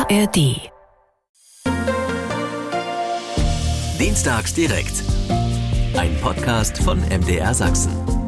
ARD. Dienstags direkt. Ein Podcast von MDR Sachsen.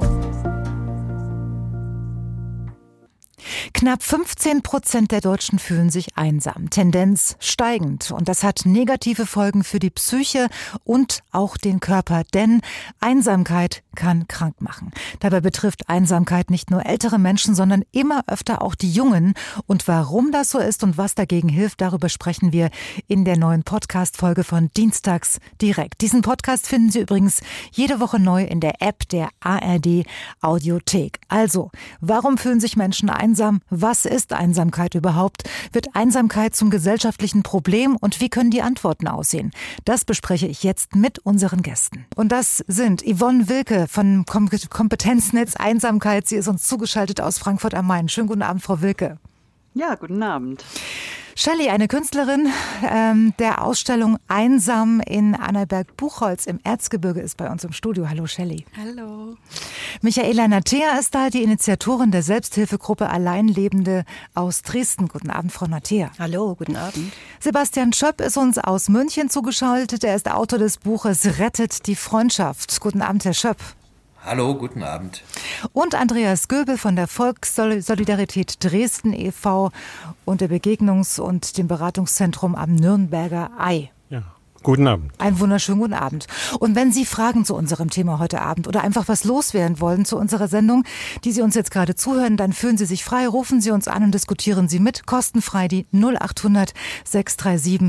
Knapp 15% der Deutschen fühlen sich einsam, Tendenz steigend. Und das hat negative Folgen für die Psyche und auch den Körper, denn Einsamkeit kann krank machen. Dabei betrifft Einsamkeit nicht nur ältere Menschen, sondern immer öfter auch die Jungen. Und warum das so ist und was dagegen hilft, darüber sprechen wir in der neuen Podcast-Folge von Dienstags direkt. Diesen Podcast finden Sie übrigens jede Woche neu in der App der ARD Audiothek. Also, warum fühlen sich Menschen einsam? Was ist Einsamkeit überhaupt? Wird Einsamkeit zum gesellschaftlichen Problem und wie können die Antworten aussehen? Das bespreche ich jetzt mit unseren Gästen. Und das sind Yvonne Wilke von Kompetenznetz Einsamkeit. Sie ist uns zugeschaltet aus Frankfurt am Main. Schönen guten Abend, Frau Wilke. Ja, guten Abend. Shelley, eine Künstlerin der Ausstellung Einsam in Annaberg-Buchholz im Erzgebirge, ist bei uns im Studio. Hallo Shelley. Hallo. Michaela Natea ist da, die Initiatorin der Selbsthilfegruppe Alleinlebende aus Dresden. Guten Abend, Frau Natea. Hallo, guten Abend. Sebastian Schöpp ist uns aus München zugeschaltet. Er ist Autor des Buches Rettet die Freundschaft. Guten Abend, Herr Schöpp. Hallo, guten Abend. Und Andreas Göbel von der Volkssolidarität Dresden e.V. und der Begegnungs- und dem Beratungszentrum am Nürnberger Ei. Ja, guten Abend. Einen wunderschönen guten Abend. Und wenn Sie Fragen zu unserem Thema heute Abend oder einfach was loswerden wollen zu unserer Sendung, die Sie uns jetzt gerade zuhören, dann fühlen Sie sich frei, rufen Sie uns an und diskutieren Sie mit. Kostenfrei die 0800 637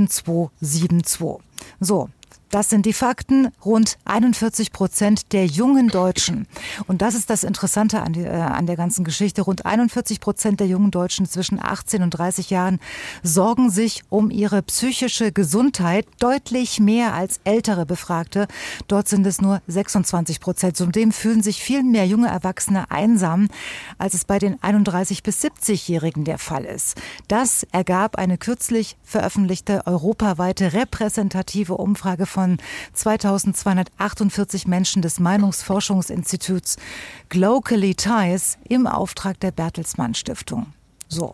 7272. So. Das sind die Fakten. Rund 41% der jungen Deutschen. Und das ist das Interessante an der ganzen Geschichte. Rund 41% der jungen Deutschen zwischen 18 und 30 Jahren sorgen sich um ihre psychische Gesundheit. Deutlich mehr als ältere Befragte. Dort sind es nur 26%. Zudem fühlen sich viel mehr junge Erwachsene einsam, als es bei den 31- bis 70-Jährigen der Fall ist. Das ergab eine kürzlich veröffentlichte europaweite repräsentative Umfrage von 2248 Menschen des Meinungsforschungsinstituts Glocally Ties im Auftrag der Bertelsmann Stiftung. So,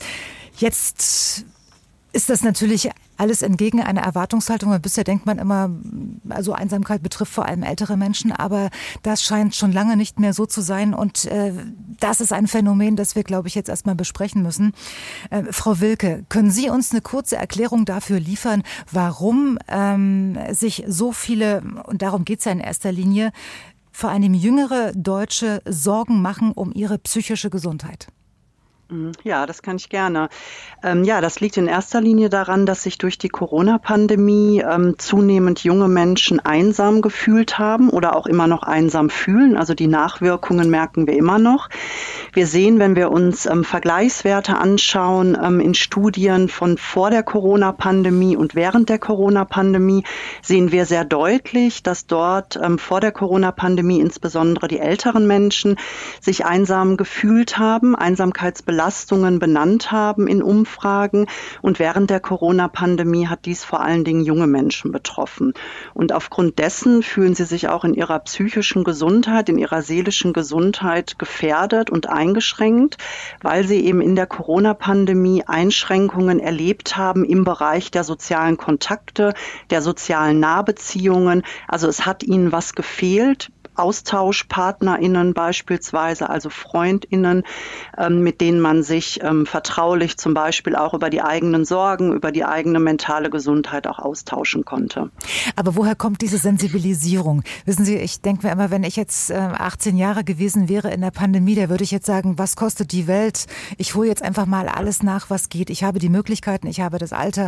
jetzt ist das natürlich alles entgegen einer Erwartungshaltung. Bisher denkt man immer, also Einsamkeit betrifft vor allem ältere Menschen, aber das scheint schon lange nicht mehr so zu sein. Und das ist ein Phänomen, das wir, glaube ich, jetzt erstmal besprechen müssen. Frau Wilke, können Sie uns eine kurze Erklärung dafür liefern, warum sich so viele, und darum geht es ja in erster Linie, vor allem jüngere Deutsche Sorgen machen um ihre psychische Gesundheit? Ja, das kann ich gerne. Das liegt in erster Linie daran, dass sich durch die Corona-Pandemie zunehmend junge Menschen einsam gefühlt haben oder auch immer noch einsam fühlen. Also die Nachwirkungen merken wir immer noch. Wir sehen, wenn wir uns Vergleichswerte anschauen in Studien von vor der Corona-Pandemie und während der Corona-Pandemie, sehen wir sehr deutlich, dass dort vor der Corona-Pandemie insbesondere die älteren Menschen sich einsam gefühlt haben, Einsamkeitsbelastungen benannt haben in Umfragen. Und während der Corona-Pandemie hat dies vor allen Dingen junge Menschen betroffen. Und aufgrund dessen fühlen sie sich auch in ihrer psychischen Gesundheit, in ihrer seelischen Gesundheit gefährdet und eingeschränkt, weil sie eben in der Corona-Pandemie Einschränkungen erlebt haben im Bereich der sozialen Kontakte, der sozialen Nahbeziehungen. Also es hat ihnen was gefehlt. AustauschpartnerInnen beispielsweise, also FreundInnen, mit denen man sich vertraulich zum Beispiel auch über die eigenen Sorgen, über die eigene mentale Gesundheit auch austauschen konnte. Aber woher kommt diese Sensibilisierung? Wissen Sie, ich denke mir immer, wenn ich jetzt 18 Jahre gewesen wäre in der Pandemie, da würde ich jetzt sagen, was kostet die Welt? Ich hole jetzt einfach mal alles nach, was geht. Ich habe die Möglichkeiten, ich habe das Alter.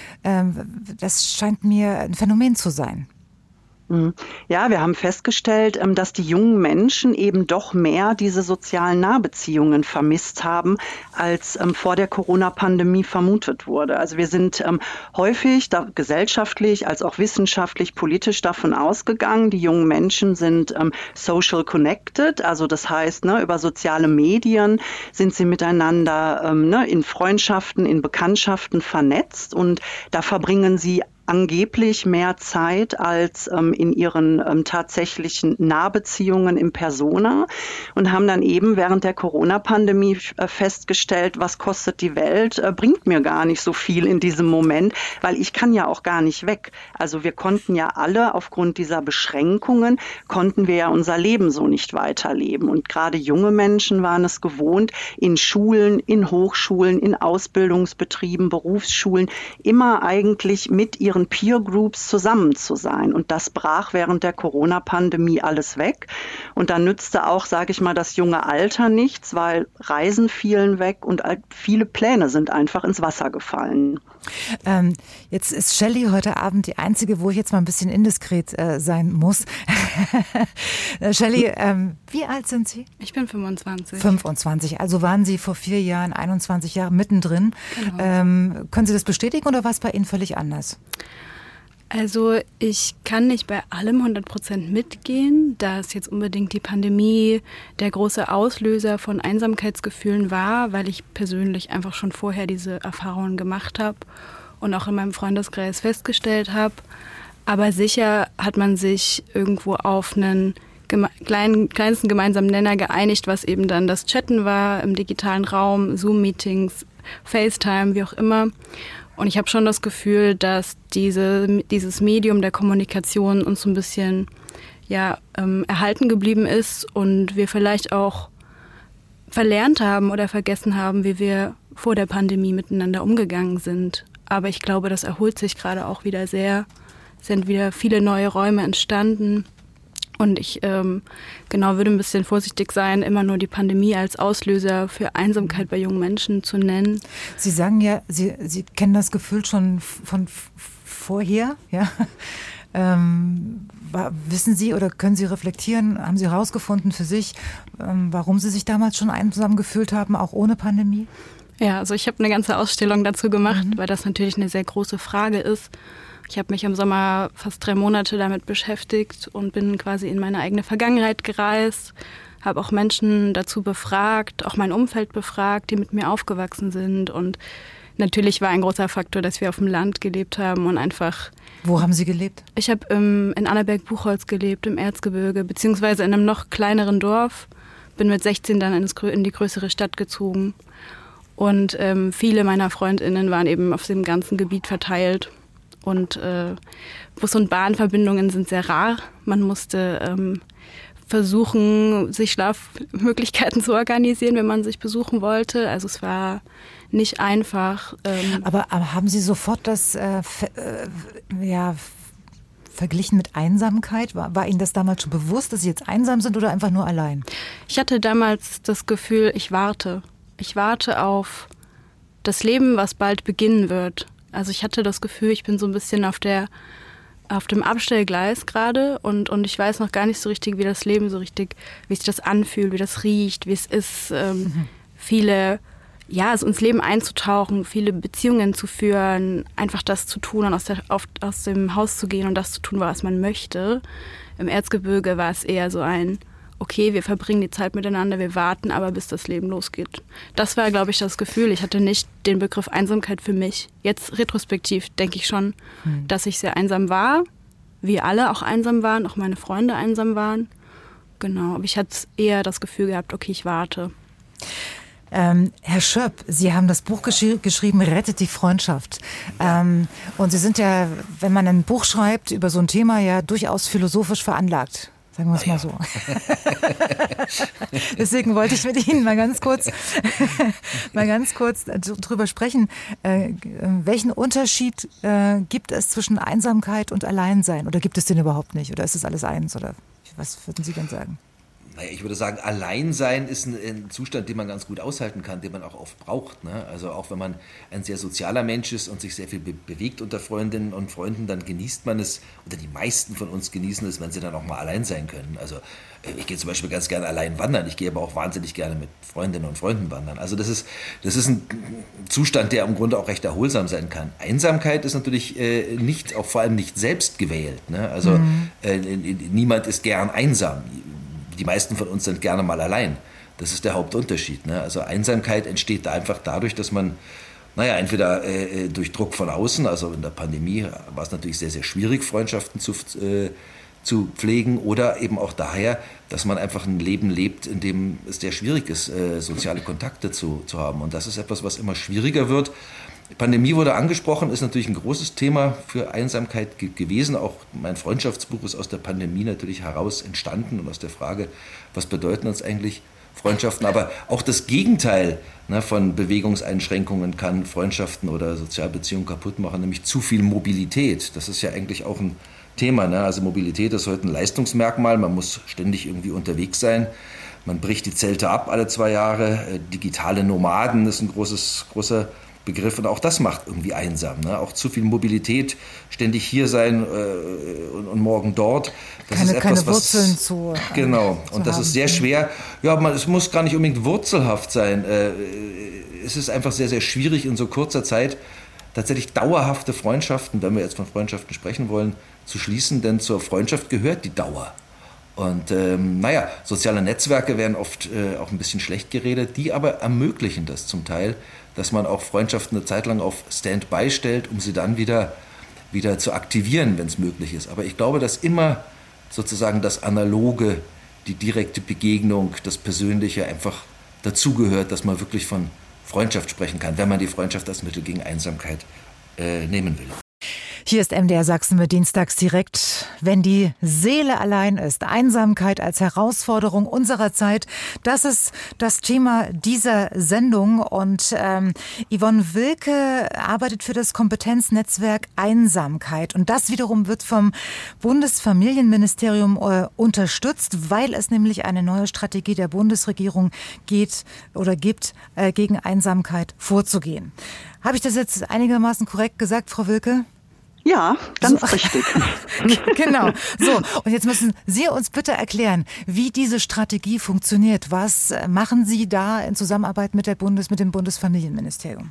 Das scheint mir ein Phänomen zu sein. Ja, wir haben festgestellt, dass die jungen Menschen eben doch mehr diese sozialen Nahbeziehungen vermisst haben, als vor der Corona-Pandemie vermutet wurde. Also wir sind häufig gesellschaftlich als auch wissenschaftlich, politisch davon ausgegangen, die jungen Menschen sind social connected, also das heißt, über soziale Medien sind sie miteinander in Freundschaften, in Bekanntschaften vernetzt und da verbringen sie angeblich mehr Zeit als in ihren tatsächlichen Nahbeziehungen in Persona und haben dann eben während der Corona-Pandemie festgestellt, was kostet die Welt, bringt mir gar nicht so viel in diesem Moment, weil ich kann ja auch gar nicht weg. Also wir konnten ja alle aufgrund dieser Beschränkungen, konnten wir ja unser Leben so nicht weiterleben. Und gerade junge Menschen waren es gewohnt, in Schulen, in Hochschulen, in Ausbildungsbetrieben, Berufsschulen, immer eigentlich mit ihren Peer Groups zusammen zu sein. Und das brach während der Corona-Pandemie alles weg. Und dann nützte auch, sage ich mal, das junge Alter nichts, weil Reisen fielen weg und viele Pläne sind einfach ins Wasser gefallen. Jetzt ist Shelley heute Abend die einzige, wo ich jetzt mal ein bisschen indiskret sein muss. Shelley, wie alt sind Sie? Ich bin 25. 25, also waren Sie vor 4 Jahren, 21 Jahre mittendrin. Genau. Können Sie das bestätigen oder war es bei Ihnen völlig anders? Also ich kann nicht bei allem 100% mitgehen, dass jetzt unbedingt die Pandemie der große Auslöser von Einsamkeitsgefühlen war, weil ich persönlich einfach schon vorher diese Erfahrungen gemacht habe und auch in meinem Freundeskreis festgestellt habe. Aber sicher hat man sich irgendwo auf einen kleinsten gemeinsamen Nenner geeinigt, was eben dann das Chatten war im digitalen Raum, Zoom-Meetings, FaceTime, wie auch immer. Und ich habe schon das Gefühl, dass dieses Medium der Kommunikation uns so ein bisschen erhalten geblieben ist und wir vielleicht auch verlernt haben oder vergessen haben, wie wir vor der Pandemie miteinander umgegangen sind. Aber ich glaube, das erholt sich gerade auch wieder sehr. Es sind wieder viele neue Räume entstanden. Und ich würde ein bisschen vorsichtig sein, immer nur die Pandemie als Auslöser für Einsamkeit bei jungen Menschen zu nennen. Sie sagen ja, Sie kennen das Gefühl schon von vorher, ja? Wissen Sie oder können Sie reflektieren, haben Sie herausgefunden für sich, warum Sie sich damals schon einsam gefühlt haben, auch ohne Pandemie? Ja, also ich habe eine ganze Ausstellung dazu gemacht, weil das natürlich eine sehr große Frage ist. Ich habe mich im Sommer fast 3 Monate damit beschäftigt und bin quasi in meine eigene Vergangenheit gereist, habe auch Menschen dazu befragt, auch mein Umfeld befragt, die mit mir aufgewachsen sind. Und natürlich war ein großer Faktor, dass wir auf dem Land gelebt haben und einfach... Wo haben Sie gelebt? Ich habe in Annaberg-Buchholz gelebt, im Erzgebirge, beziehungsweise in einem noch kleineren Dorf. Bin mit 16 dann in die größere Stadt gezogen. Und viele meiner FreundInnen waren eben auf dem ganzen Gebiet verteilt. Und Bus- und Bahnverbindungen sind sehr rar. Man musste versuchen, sich Schlafmöglichkeiten zu organisieren, wenn man sich besuchen wollte. Also es war nicht einfach. Aber haben Sie sofort das verglichen mit Einsamkeit? War Ihnen das damals schon bewusst, dass Sie jetzt einsam sind oder einfach nur allein? Ich hatte damals das Gefühl, ich warte. Ich warte auf das Leben, was bald beginnen wird. Also ich hatte das Gefühl, ich bin so ein bisschen auf dem Abstellgleis gerade und ich weiß noch gar nicht so richtig, wie das Leben so richtig, wie sich das anfühlt, wie das riecht, wie es ist, also ins Leben einzutauchen, viele Beziehungen zu führen, einfach das zu tun und aus dem Haus zu gehen und das zu tun, was man möchte. Im Erzgebirge war es eher so okay, wir verbringen die Zeit miteinander, wir warten aber, bis das Leben losgeht. Das war, glaube ich, das Gefühl. Ich hatte nicht den Begriff Einsamkeit für mich. Jetzt retrospektiv denke ich schon, dass ich sehr einsam war. Wir alle auch einsam waren, auch meine Freunde einsam waren. Genau, aber ich hatte eher das Gefühl gehabt, okay, ich warte. Herr Schöpp, Sie haben das Buch geschrieben, Rettet die Freundschaft. Und Sie sind ja, wenn man ein Buch schreibt über so ein Thema, ja durchaus philosophisch veranlagt. Sagen wir es mal so. Deswegen wollte ich mit Ihnen mal ganz kurz drüber sprechen. Welchen Unterschied gibt es zwischen Einsamkeit und Alleinsein? Oder gibt es den überhaupt nicht? Oder ist es alles eins? Oder was würden Sie denn sagen? Naja, ich würde sagen, Alleinsein ist ein Zustand, den man ganz gut aushalten kann, den man auch oft braucht. Ne? Also auch wenn man ein sehr sozialer Mensch ist und sich sehr viel bewegt unter Freundinnen und Freunden, dann genießt man es, oder die meisten von uns genießen es, wenn sie dann auch mal allein sein können. Also ich gehe zum Beispiel ganz gerne allein wandern, ich gehe aber auch wahnsinnig gerne mit Freundinnen und Freunden wandern. Also das ist ein Zustand, der im Grunde auch recht erholsam sein kann. Einsamkeit ist natürlich vor allem nicht selbst gewählt. Ne? Also niemand ist gern einsam. Die meisten von uns sind gerne mal allein. Das ist der Hauptunterschied. Ne? Also Einsamkeit entsteht einfach dadurch, dass man entweder durch Druck von außen, also in der Pandemie war es natürlich sehr, sehr schwierig, Freundschaften zu pflegen, oder eben auch daher, dass man einfach ein Leben lebt, in dem es sehr schwierig ist, soziale Kontakte zu haben. Und das ist etwas, was immer schwieriger wird. Die Pandemie wurde angesprochen, ist natürlich ein großes Thema für Einsamkeit gewesen. Auch mein Freundschaftsbuch ist aus der Pandemie natürlich heraus entstanden und aus der Frage, was bedeuten uns eigentlich Freundschaften. Aber auch das Gegenteil von Bewegungseinschränkungen kann Freundschaften oder Sozialbeziehungen kaputt machen, nämlich zu viel Mobilität. Das ist ja eigentlich auch ein Thema. Also Mobilität ist heute ein Leistungsmerkmal. Man muss ständig irgendwie unterwegs sein. Man bricht die Zelte ab alle 2 Jahre. Digitale Nomaden ist ein großer Begriff, und auch das macht irgendwie einsam. Auch zu viel Mobilität, ständig hier sein und morgen dort. Das ist etwas, keine Wurzeln zu Genau, und das haben. ist sehr schwer. Ja, es muss gar nicht unbedingt wurzelhaft sein. Es ist einfach sehr, sehr schwierig, in so kurzer Zeit tatsächlich dauerhafte Freundschaften, wenn wir jetzt von Freundschaften sprechen wollen, zu schließen, denn zur Freundschaft gehört die Dauer. Und soziale Netzwerke werden oft auch ein bisschen schlecht geredet, die aber ermöglichen das zum Teil, dass man auch Freundschaften eine Zeit lang auf Standby stellt, um sie dann wieder zu aktivieren, wenn es möglich ist. Aber ich glaube, dass immer sozusagen das Analoge, die direkte Begegnung, das Persönliche einfach dazugehört, dass man wirklich von Freundschaft sprechen kann, wenn man die Freundschaft als Mittel gegen Einsamkeit nehmen will. Hier ist MDR Sachsen mit Dienstags direkt. Wenn die Seele allein ist, Einsamkeit als Herausforderung unserer Zeit, das ist das Thema dieser Sendung. Und Yvonne Wilke arbeitet für das Kompetenznetzwerk Einsamkeit. Und das wiederum wird vom Bundesfamilienministerium unterstützt, weil es nämlich eine neue Strategie der Bundesregierung gibt, gegen Einsamkeit vorzugehen. Habe ich das jetzt einigermaßen korrekt gesagt, Frau Wilke? Ja, ganz richtig. Genau. So, und jetzt müssen Sie uns bitte erklären, wie diese Strategie funktioniert. Was machen Sie da in Zusammenarbeit mit dem Bundesfamilienministerium?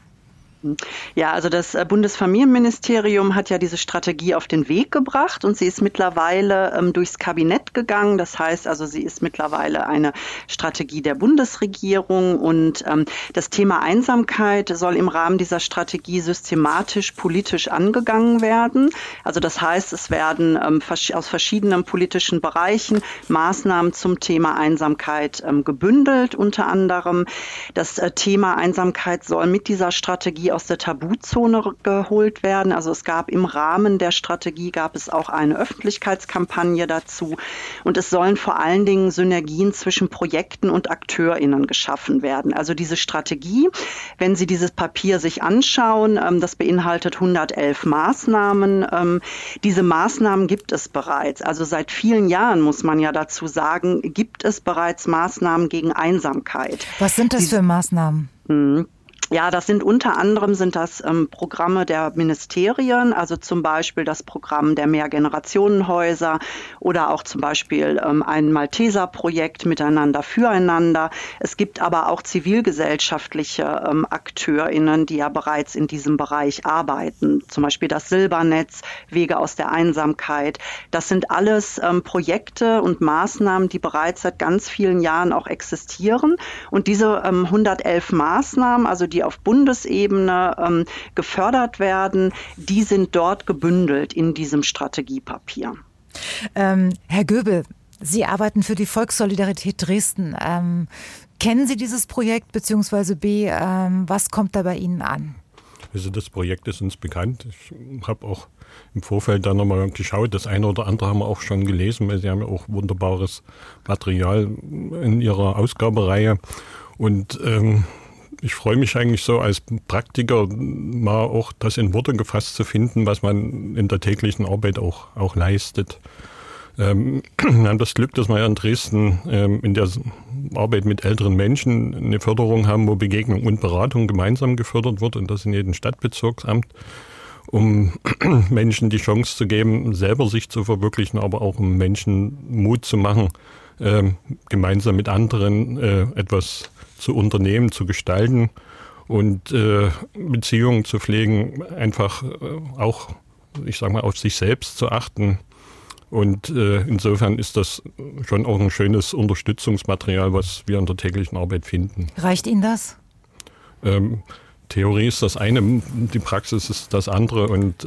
Ja, also das Bundesfamilienministerium hat ja diese Strategie auf den Weg gebracht und sie ist mittlerweile durchs Kabinett gegangen. Das heißt also, sie ist mittlerweile eine Strategie der Bundesregierung und das Thema Einsamkeit soll im Rahmen dieser Strategie systematisch politisch angegangen werden. Also das heißt, es werden aus verschiedenen politischen Bereichen Maßnahmen zum Thema Einsamkeit gebündelt. Unter anderem das Thema Einsamkeit soll mit dieser Strategie aus der Tabuzone geholt werden. Also es gab im Rahmen der Strategie auch eine Öffentlichkeitskampagne dazu. Und es sollen vor allen Dingen Synergien zwischen Projekten und AkteurInnen geschaffen werden. Also diese Strategie, wenn Sie dieses Papier sich anschauen, das beinhaltet 111 Maßnahmen. Diese Maßnahmen gibt es bereits. Also seit vielen Jahren, muss man ja dazu sagen, gibt es bereits Maßnahmen gegen Einsamkeit. Was sind das für Maßnahmen? Ja, das sind unter anderem Programme der Ministerien, also zum Beispiel das Programm der Mehrgenerationenhäuser oder auch zum Beispiel ein Malteser-Projekt Miteinander füreinander. Es gibt aber auch zivilgesellschaftliche AkteurInnen, die ja bereits in diesem Bereich arbeiten. Zum Beispiel das Silbernetz, Wege aus der Einsamkeit. Das sind alles Projekte und Maßnahmen, die bereits seit ganz vielen Jahren auch existieren. Und diese 111 Maßnahmen, also die auf Bundesebene gefördert werden, die sind dort gebündelt in diesem Strategiepapier. Herr Göbel, Sie arbeiten für die Volkssolidarität Dresden. Kennen Sie dieses Projekt bzw. was kommt da bei Ihnen an? Also das Projekt ist uns bekannt. Ich habe auch im Vorfeld da nochmal geschaut. Das eine oder andere haben wir auch schon gelesen, weil Sie haben ja auch wunderbares Material in Ihrer Ausgabereihe. Und ich freue mich eigentlich so als Praktiker mal auch das in Worte gefasst zu finden, was man in der täglichen Arbeit auch leistet. Wir haben das Glück, dass wir ja in Dresden in der Arbeit mit älteren Menschen eine Förderung haben, wo Begegnung und Beratung gemeinsam gefördert wird und das in jedem Stadtbezirksamt, um Menschen die Chance zu geben, selber sich zu verwirklichen, aber auch um Menschen Mut zu machen, gemeinsam mit anderen etwas zu unternehmen, zu gestalten und Beziehungen zu pflegen, einfach auch, ich sage mal, auf sich selbst zu achten. Und insofern ist das schon auch ein schönes Unterstützungsmaterial, was wir in der täglichen Arbeit finden. Reicht Ihnen das? Theorie ist das eine, die Praxis ist das andere und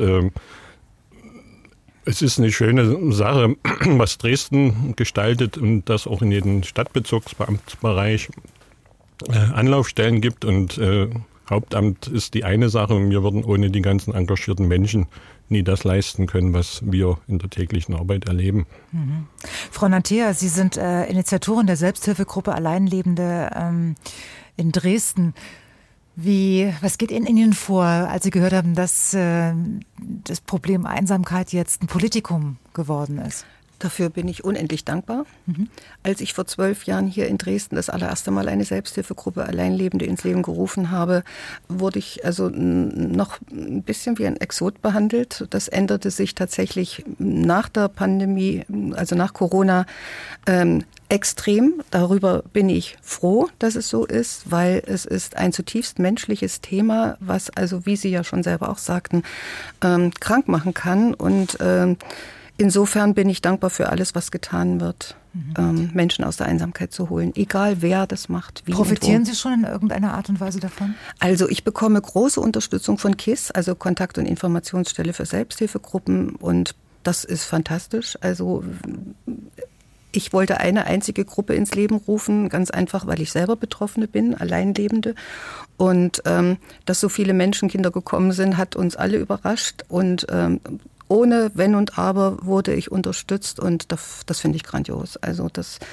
es ist eine schöne Sache, was Dresden gestaltet und das auch in jedem Stadtbezirksbeamtsbereich Anlaufstellen gibt und Hauptamt ist die eine Sache und wir würden ohne die ganzen engagierten Menschen nie das leisten können, was wir in der täglichen Arbeit erleben. Mhm. Frau Nantea, Sie sind Initiatorin der Selbsthilfegruppe Alleinlebende in Dresden. Was geht in Ihnen vor, als Sie gehört haben, dass das Problem Einsamkeit jetzt ein Politikum geworden ist? Dafür bin ich unendlich dankbar. Als ich vor 12 Jahren hier in Dresden das allererste Mal eine Selbsthilfegruppe Alleinlebende ins Leben gerufen habe, wurde ich also noch ein bisschen wie ein Exot behandelt. Das änderte sich tatsächlich nach der Pandemie, also nach Corona, extrem. Darüber bin ich froh, dass es so ist, weil es ist ein zutiefst menschliches Thema, was also, wie Sie ja schon selber auch sagten, krank machen kann und insofern bin ich dankbar für alles, was getan wird, Menschen aus der Einsamkeit zu holen, egal wer das macht. Wie Profitieren Sie schon in irgendeiner Art und Weise davon? Also ich bekomme große Unterstützung von KISS, also Kontakt- und Informationsstelle für Selbsthilfegruppen und das ist fantastisch. Also ich wollte eine einzige Gruppe ins Leben rufen, ganz einfach, weil ich selber Betroffene bin, Alleinlebende. Und dass so viele Menschenkinder gekommen sind, hat uns alle überrascht und ohne Wenn und Aber wurde ich unterstützt und das finde ich grandios. Also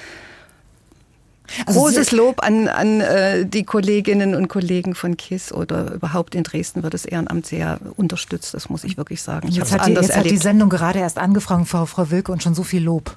großes Lob an die Kolleginnen und Kollegen von KISS oder überhaupt in Dresden wird das Ehrenamt sehr unterstützt, das muss ich wirklich sagen. Jetzt hat die Sendung gerade erst angefangen, Frau Wilke, und schon so viel Lob.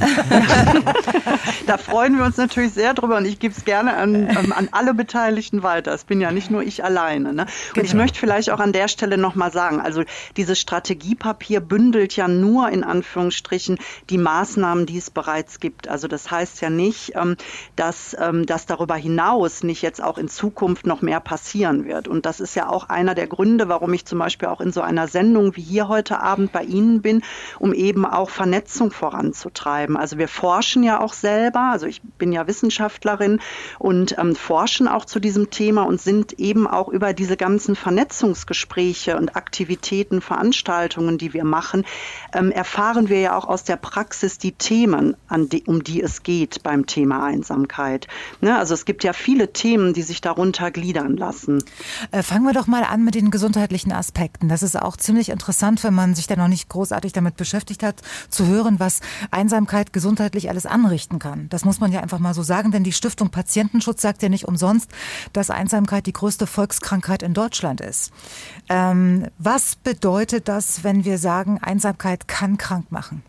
Da freuen wir uns natürlich sehr drüber und ich gebe es gerne an alle Beteiligten weiter. Es bin ja nicht nur ich alleine. Ne? Und ich möchte vielleicht auch an der Stelle nochmal sagen, also dieses Strategiepapier bündelt ja nur in Anführungsstrichen die Maßnahmen, die es bereits gibt. Also das heißt ja nicht, dass darüber hinaus nicht jetzt auch in Zukunft noch mehr passieren wird. Und das ist ja auch einer der Gründe, warum ich zum Beispiel auch in so einer Sendung wie hier heute Abend bei Ihnen bin, um eben auch Vernetzung voranzutreiben. Also wir forschen ja auch selber, also ich bin ja Wissenschaftlerin und forschen auch zu diesem Thema und sind eben auch über diese ganzen Vernetzungsgespräche und Aktivitäten, Veranstaltungen, die wir machen, erfahren wir ja auch aus der Praxis die Themen, um die es geht beim Thema Einsamkeit. Ne, also es gibt ja viele Themen, die sich darunter gliedern lassen. Fangen wir doch mal an mit den gesundheitlichen Aspekten. Das ist auch ziemlich interessant, wenn man sich da noch nicht großartig damit beschäftigt hat, zu hören, was Einsamkeit gesundheitlich alles anrichten kann. Das muss man ja einfach mal so sagen, denn die Stiftung Patientenschutz sagt ja nicht umsonst, dass Einsamkeit die größte Volkskrankheit in Deutschland ist. Was bedeutet das, wenn wir sagen, Einsamkeit kann krank machen?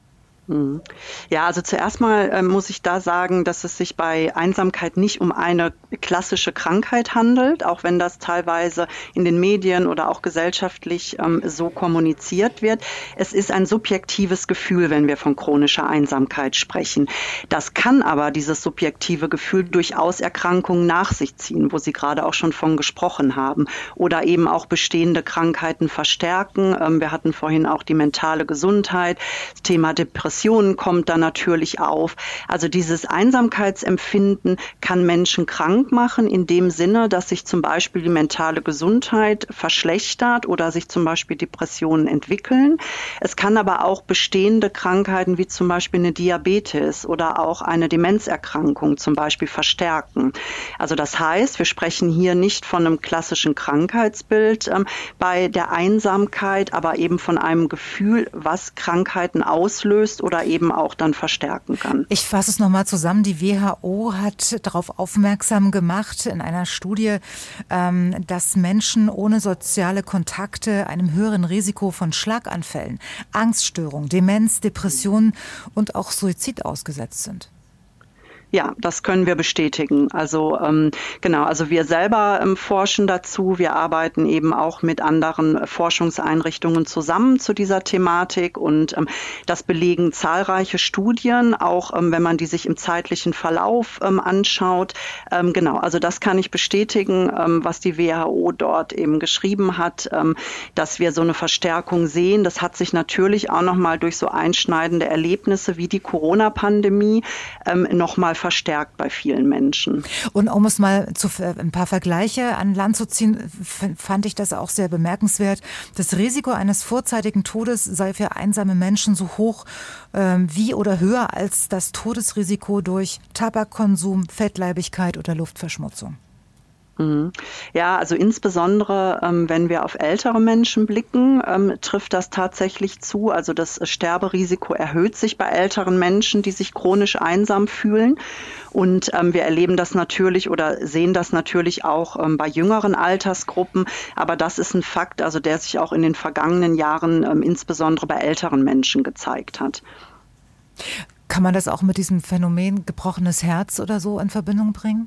Ja, also zuerst mal muss ich da sagen, dass es sich bei Einsamkeit nicht um eine klassische Krankheit handelt, auch wenn das teilweise in den Medien oder auch gesellschaftlich so kommuniziert wird. Es ist ein subjektives Gefühl, wenn wir von chronischer Einsamkeit sprechen. Das kann aber, dieses subjektive Gefühl, durchaus Erkrankungen nach sich ziehen, wo Sie gerade auch schon von gesprochen haben, oder eben auch bestehende Krankheiten verstärken. Wir hatten vorhin auch die mentale Gesundheit, das Thema Depression kommt da natürlich auf. Also dieses Einsamkeitsempfinden kann Menschen krank machen in dem Sinne, dass sich zum Beispiel die mentale Gesundheit verschlechtert oder sich zum Beispiel Depressionen entwickeln. Es kann aber auch bestehende Krankheiten wie zum Beispiel eine Diabetes oder auch eine Demenzerkrankung zum Beispiel verstärken. Also das heißt, wir sprechen hier nicht von einem klassischen Krankheitsbild bei der Einsamkeit, aber eben von einem Gefühl, was Krankheiten auslöst oder eben auch dann verstärken kann. Ich fasse es nochmal zusammen. Die WHO hat darauf aufmerksam gemacht in einer Studie, dass Menschen ohne soziale Kontakte einem höheren Risiko von Schlaganfällen, Angststörungen, Demenz, Depressionen und auch Suizid ausgesetzt sind. Ja, das können wir bestätigen. Also genau, also wir selber forschen dazu. Wir arbeiten eben auch mit anderen Forschungseinrichtungen zusammen zu dieser Thematik und das belegen zahlreiche Studien, auch wenn man die sich im zeitlichen Verlauf anschaut. Genau, also das kann ich bestätigen, was die WHO dort eben geschrieben hat, dass wir so eine Verstärkung sehen. Das hat sich natürlich auch nochmal durch so einschneidende Erlebnisse wie die Corona-Pandemie nochmal verstärkt bei vielen Menschen. Und um es mal ein paar Vergleiche an Land zu ziehen, fand ich das auch sehr bemerkenswert. Das Risiko eines vorzeitigen Todes sei für einsame Menschen so hoch wie oder höher als das Todesrisiko durch Tabakkonsum, Fettleibigkeit oder Luftverschmutzung. Ja, also insbesondere, wenn wir auf ältere Menschen blicken, trifft das tatsächlich zu. Also das Sterberisiko erhöht sich bei älteren Menschen, die sich chronisch einsam fühlen. Und wir erleben das natürlich oder sehen das natürlich auch bei jüngeren Altersgruppen. Aber das ist ein Fakt, also der sich auch in den vergangenen Jahren insbesondere bei älteren Menschen gezeigt hat. Kann man das auch mit diesem Phänomen gebrochenes Herz oder so in Verbindung bringen?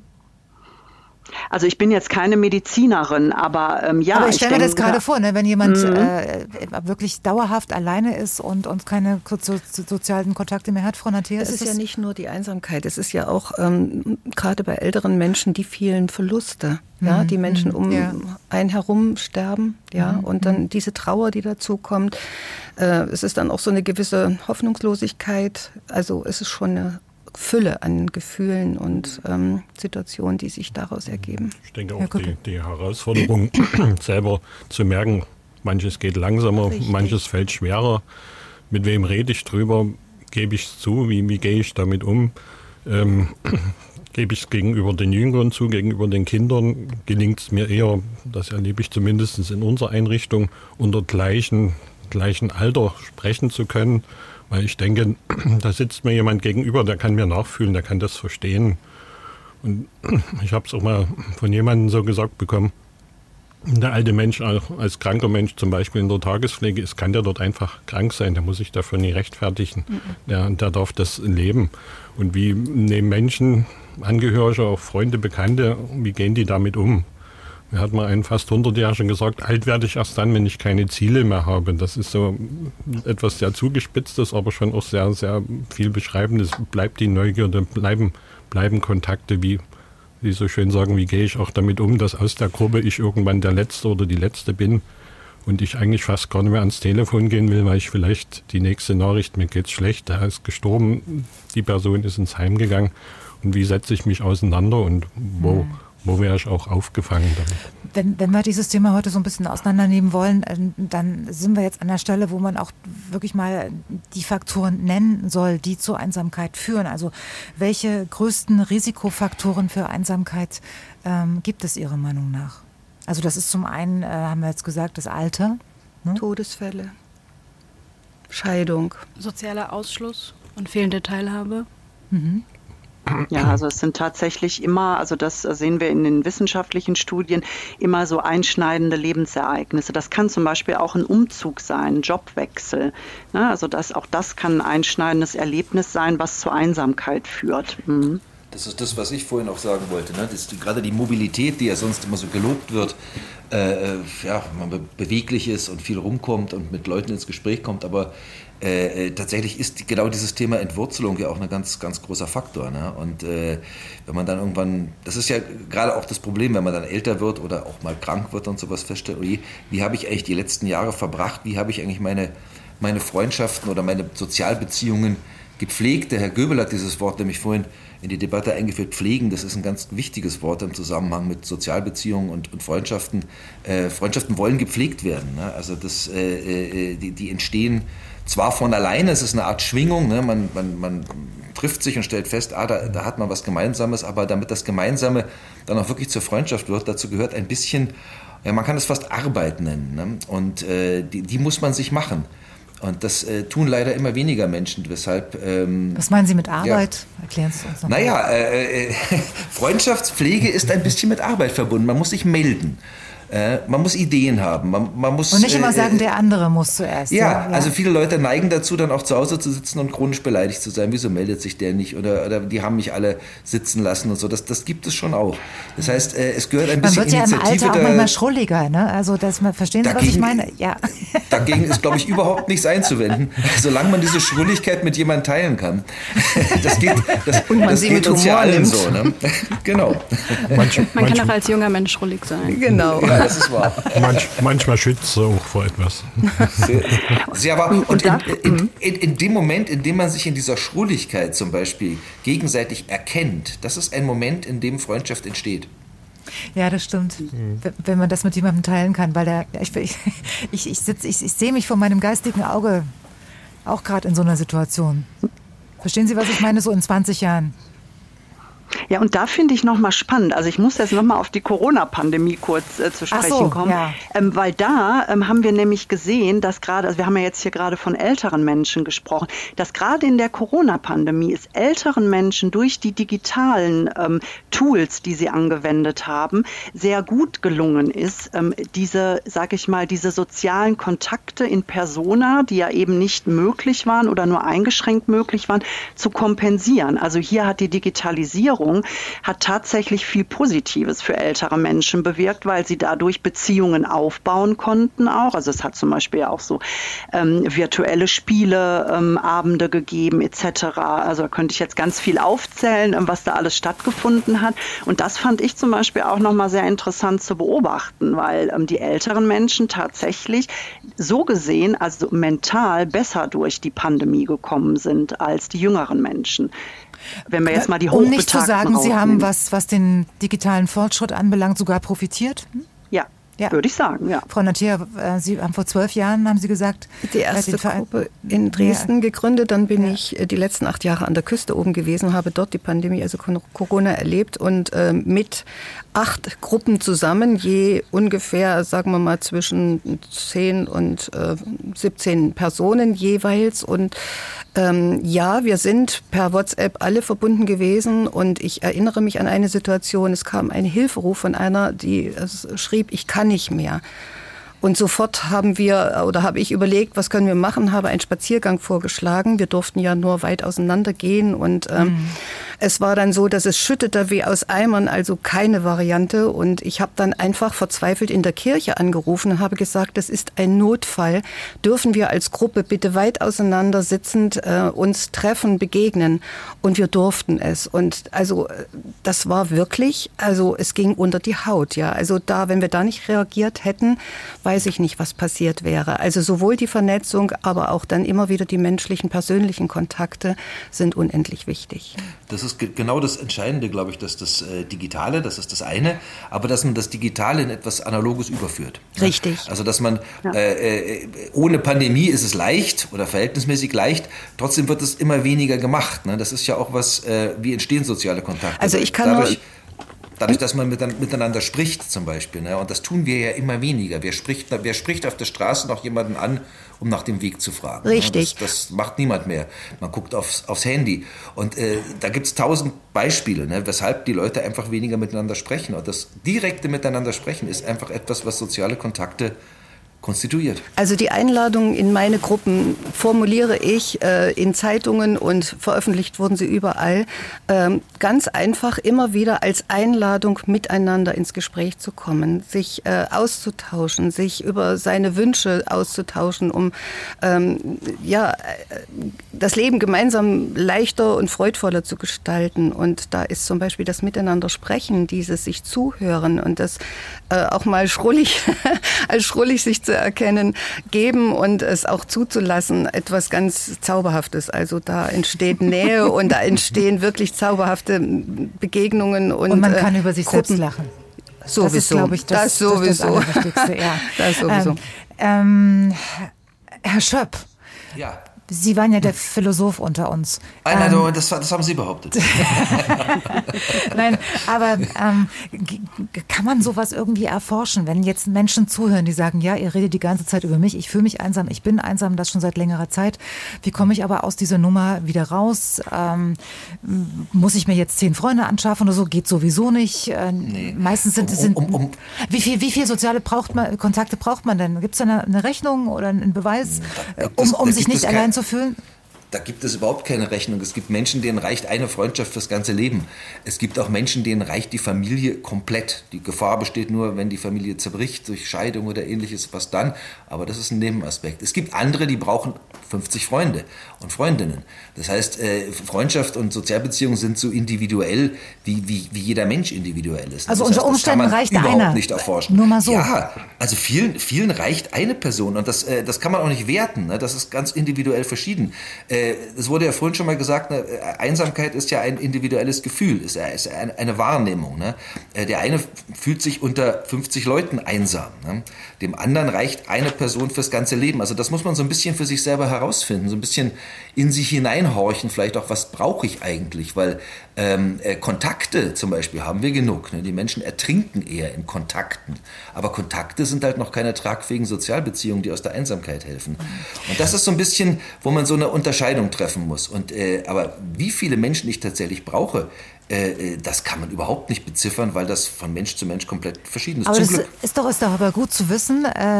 Also ich bin jetzt keine Medizinerin, aber ja. Aber ich stelle mir das gerade vor, ne, wenn jemand wirklich dauerhaft alleine ist und keine sozialen Kontakte mehr hat, Frau Nathier. Es ist ja nicht nur die Einsamkeit, es ist ja auch gerade bei älteren Menschen die vielen Verluste, ja, die Menschen einen herum sterben, ja, und dann diese Trauer, die dazu kommt. Es ist dann auch so eine gewisse Hoffnungslosigkeit, also es ist schon eine Fülle an Gefühlen und Situationen, die sich daraus ergeben. Ich denke auch die Herausforderung, selber zu merken, manches geht langsamer, manches fällt schwerer. Mit wem rede ich drüber? Gebe ich es zu? Wie gehe ich damit um? Gebe ich es gegenüber den Jüngeren zu, gegenüber den Kindern? Gelingt es mir eher, das erlebe ich zumindest in unserer Einrichtung, unter gleichen Alter sprechen zu können? Weil ich denke, da sitzt mir jemand gegenüber, der kann mir nachfühlen, der kann das verstehen. Und ich habe es auch mal von jemandem so gesagt bekommen, der alte Mensch, als kranker Mensch zum Beispiel in der Tagespflege ist, kann der dort einfach krank sein, der muss sich dafür nie rechtfertigen. Der darf das leben. Und wie nehmen Menschen, Angehörige, auch Freunde, Bekannte, wie gehen die damit um? Mir hat mal ein fast 100-Jähriger gesagt, alt werde ich erst dann, wenn ich keine Ziele mehr habe. Das ist so etwas sehr Zugespitztes, aber schon auch sehr, sehr viel Beschreibendes. Bleibt die Neugierde, bleiben Kontakte, wie Sie so schön sagen, wie gehe ich auch damit um, dass aus der Gruppe ich irgendwann der Letzte oder die Letzte bin und ich eigentlich fast gar nicht mehr ans Telefon gehen will, weil ich vielleicht die nächste Nachricht, mir geht's schlecht, der ist gestorben, die Person ist ins Heim gegangen und wie setze ich mich auseinander und wo wäre ich auch aufgefangen damit. Wenn wir dieses Thema heute so ein bisschen auseinandernehmen wollen, dann sind wir jetzt an der Stelle, wo man auch wirklich mal die Faktoren nennen soll, die zur Einsamkeit führen. Also welche größten Risikofaktoren für Einsamkeit gibt es Ihrer Meinung nach? Also das ist zum einen, haben wir jetzt gesagt, das Alter. Ne? Todesfälle, Scheidung. Sozialer Ausschluss und fehlende Teilhabe. Ja, also es sind tatsächlich immer, also das sehen wir in den wissenschaftlichen Studien, immer so einschneidende Lebensereignisse. Das kann zum Beispiel auch ein Umzug sein, ein Jobwechsel. Ne? Also auch das kann ein einschneidendes Erlebnis sein, was zur Einsamkeit führt. Das ist das, was ich vorhin auch sagen wollte. Ne? Gerade die Mobilität, die ja sonst immer so gelobt wird, man beweglich ist und viel rumkommt und mit Leuten ins Gespräch kommt, aber tatsächlich ist genau dieses Thema Entwurzelung ja auch ein ganz, ganz großer Faktor. Ne? Und wenn man dann irgendwann, das ist ja gerade auch das Problem, wenn man dann älter wird oder auch mal krank wird und sowas feststellt, wie habe ich eigentlich die letzten Jahre verbracht, wie habe ich eigentlich meine Freundschaften oder meine Sozialbeziehungen gepflegt. Der Herr Göbel hat dieses Wort nämlich vorhin in die Debatte eingeführt, pflegen, das ist ein ganz wichtiges Wort im Zusammenhang mit Sozialbeziehungen und Freundschaften. Freundschaften wollen gepflegt werden. Ne? Also die entstehen zwar von alleine, es ist eine Art Schwingung, ne? Man trifft sich und stellt fest, da hat man was Gemeinsames, aber damit das Gemeinsame dann auch wirklich zur Freundschaft wird, dazu gehört ein bisschen, ja, man kann es fast Arbeit nennen. Ne? Und die muss man sich machen. Und das tun leider immer weniger Menschen, weshalb... Was meinen Sie mit Arbeit? Ja. Erklären Sie uns nochmal. Naja, Freundschaftspflege ist ein bisschen mit Arbeit verbunden. Man muss sich melden. Man muss Ideen haben. Man muss, und nicht immer sagen, der andere muss zuerst. Ja, also viele Leute neigen dazu, dann auch zu Hause zu sitzen und chronisch beleidigt zu sein. Wieso meldet sich der nicht? Oder die haben mich alle sitzen lassen und so. Das gibt es schon auch. Das heißt, es gehört ein bisschen Initiative. Man wird ja im Alter auch manchmal schrulliger, ne? Also, verstehen Sie, was ich meine? Ja. Dagegen ist, glaube ich, überhaupt nichts einzuwenden, solange man diese Schrulligkeit mit jemandem teilen kann. Das geht uns ja allen so. Ne? Genau. Man kann auch als junger Mensch schrullig sein. Genau. das ist wahr. Manchmal schützt sie auch vor etwas. Sehr wahr. Und in dem Moment, in dem man sich in dieser Schrulligkeit zum Beispiel gegenseitig erkennt, das ist ein Moment, in dem Freundschaft entsteht. Ja, das stimmt. Wenn man das mit jemandem teilen kann, weil ich sehe mich vor meinem geistigen Auge auch gerade in so einer Situation. Verstehen Sie, was ich meine, so in 20 Jahren? Ja, und da finde ich nochmal spannend. Also ich muss jetzt nochmal auf die Corona-Pandemie kurz zu sprechen kommen. Ja. Weil da haben wir nämlich gesehen, dass gerade, also wir haben ja jetzt hier gerade von älteren Menschen gesprochen, dass gerade in der Corona-Pandemie es älteren Menschen durch die digitalen Tools, die sie angewendet haben, sehr gut gelungen ist, diese sozialen Kontakte in Persona, die ja eben nicht möglich waren oder nur eingeschränkt möglich waren, zu kompensieren. Also hier hat die Digitalisierung hat tatsächlich viel Positives für ältere Menschen bewirkt, weil sie dadurch Beziehungen aufbauen konnten auch. Also es hat zum Beispiel auch so virtuelle Spiele, Abende gegeben etc. Also da könnte ich jetzt ganz viel aufzählen, was da alles stattgefunden hat. Und das fand ich zum Beispiel auch nochmal sehr interessant zu beobachten, weil die älteren Menschen tatsächlich so gesehen, also mental besser durch die Pandemie gekommen sind als die jüngeren Menschen. Wenn wir jetzt mal die Um nicht zu sagen, Sie haben, was den digitalen Fortschritt anbelangt, sogar profitiert? Ja, würde ich sagen, ja. Frau Nathier, Sie haben vor 12 Jahren, haben Sie gesagt, die erste Gruppe in Dresden gegründet. Dann bin ich die letzten 8 Jahre an der Küste oben gewesen, habe dort die Pandemie, also Corona, erlebt und mit 8 Gruppen zusammen, je ungefähr, sagen wir mal, zwischen 10 und 17 Personen jeweils. Und wir sind per WhatsApp alle verbunden gewesen und ich erinnere mich an eine Situation, es kam ein Hilferuf von einer, die schrieb, ich kann nicht mehr. Und sofort habe ich überlegt, was können wir machen, habe einen Spaziergang vorgeschlagen. Wir durften ja nur weit auseinander gehen und es war dann so, dass es schüttete wie aus Eimern, also keine Variante. Und ich habe dann einfach verzweifelt in der Kirche angerufen und habe gesagt, das ist ein Notfall. Dürfen wir als Gruppe bitte weit auseinander sitzend uns treffen, begegnen? Und wir durften es. Und also das war wirklich, also es ging unter die Haut. Ja, also wenn wir da nicht reagiert hätten, weiß ich nicht, was passiert wäre. Also sowohl die Vernetzung, aber auch dann immer wieder die menschlichen, persönlichen Kontakte sind unendlich wichtig. Das ist genau das Entscheidende, glaube ich, dass das Digitale, das ist das eine, aber dass man das Digitale in etwas Analoges überführt. Richtig. Also dass man, ohne Pandemie ist es leicht oder verhältnismäßig leicht, trotzdem wird es immer weniger gemacht. Ne? Das ist ja auch was, wie entstehen soziale Kontakte. Also ich kann Dadurch, dass man miteinander spricht zum Beispiel. Ne? Und das tun wir ja immer weniger. Wer spricht auf der Straße noch jemanden an, um nach dem Weg zu fragen? Richtig. Ne? Das macht niemand mehr. Man guckt aufs Handy. Und da gibt es 1000 Beispiele, ne? Weshalb die Leute einfach weniger miteinander sprechen. Und das direkte Miteinander sprechen ist einfach etwas, was soziale Kontakte konstituiert. Also die Einladungen in meine Gruppen formuliere ich in Zeitungen und veröffentlicht wurden sie überall. Ganz einfach immer wieder als Einladung, miteinander ins Gespräch zu kommen, sich auszutauschen, sich über seine Wünsche auszutauschen, um das Leben gemeinsam leichter und freudvoller zu gestalten. Und da ist zum Beispiel das Miteinander sprechen, dieses sich zuhören und das auch mal schrullig, als schrullig sich zu erkennen, geben und es auch zuzulassen, etwas ganz Zauberhaftes. Also da entsteht Nähe und da entstehen wirklich zauberhafte Begegnungen. Und man kann über sich selbst lachen. Sowieso. Das ist, glaube ich, das Allerwichtigste. Ja. Das sowieso. Herr Schöpp. Ja. Sie waren ja der Philosoph unter uns. Das haben Sie behauptet. Nein, aber kann man sowas irgendwie erforschen, wenn jetzt Menschen zuhören, die sagen, ja, ihr redet die ganze Zeit über mich, ich fühle mich einsam, ich bin einsam, das schon seit längerer Zeit. Wie komme ich aber aus dieser Nummer wieder raus? Muss ich mir jetzt 10 Freunde anschaffen oder so? Geht sowieso nicht. Nee. Meistens wie viel soziale Kontakte braucht man denn? Gibt es da eine Rechnung oder einen Beweis, um sich nicht allein zu fühlen? da gibt es überhaupt keine Rechnung. Es gibt Menschen, denen reicht eine Freundschaft fürs ganze Leben. Es gibt auch Menschen, denen reicht die Familie komplett. Die Gefahr besteht nur, wenn die Familie zerbricht durch Scheidung oder ähnliches, was dann. Aber das ist ein Nebenaspekt. Es gibt andere, die brauchen 50 Freunde und Freundinnen. Das heißt, Freundschaft und Sozialbeziehungen sind so individuell, wie jeder Mensch individuell ist. Also das unter heißt, Umständen reicht überhaupt einer. Nicht erforschen. Nur mal so. Ja, also vielen reicht eine Person und das kann man auch nicht werten. Ne? Das ist ganz individuell verschieden. Es wurde ja vorhin schon mal gesagt, ne, Einsamkeit ist ja ein individuelles Gefühl, ist eine Wahrnehmung. Ne? Der eine fühlt sich unter 50 Leuten einsam. Ne? Dem anderen reicht eine Person fürs ganze Leben. Also das muss man so ein bisschen für sich selber herausfinden, so ein bisschen in sich hineinhorchen, vielleicht auch, was brauche ich eigentlich, weil Kontakte zum Beispiel haben wir genug. Ne? Die Menschen ertrinken eher in Kontakten, aber Kontakte sind halt noch keine tragfähigen Sozialbeziehungen, die aus der Einsamkeit helfen. Und das ist so ein bisschen, wo man so eine Unterscheidung treffen muss. Und aber wie viele Menschen ich tatsächlich brauche, das kann man überhaupt nicht beziffern, weil das von Mensch zu Mensch komplett verschieden ist. Aber das ist doch aber gut zu wissen,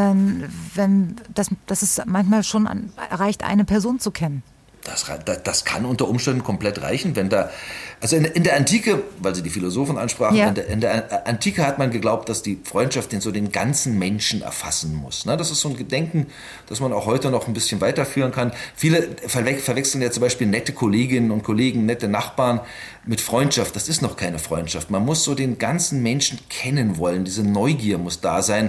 dass es manchmal schon reicht, eine Person zu kennen. Das kann unter Umständen komplett reichen, wenn da, also in der Antike, weil Sie die Philosophen ansprachen, ja. in der Antike hat man geglaubt, dass die Freundschaft den ganzen Menschen erfassen muss. Ne? Das ist so ein Gedenken, das man auch heute noch ein bisschen weiterführen kann. Viele verwechseln ja zum Beispiel nette Kolleginnen und Kollegen, nette Nachbarn mit Freundschaft. Das ist noch keine Freundschaft. Man muss so den ganzen Menschen kennen wollen. Diese Neugier muss da sein.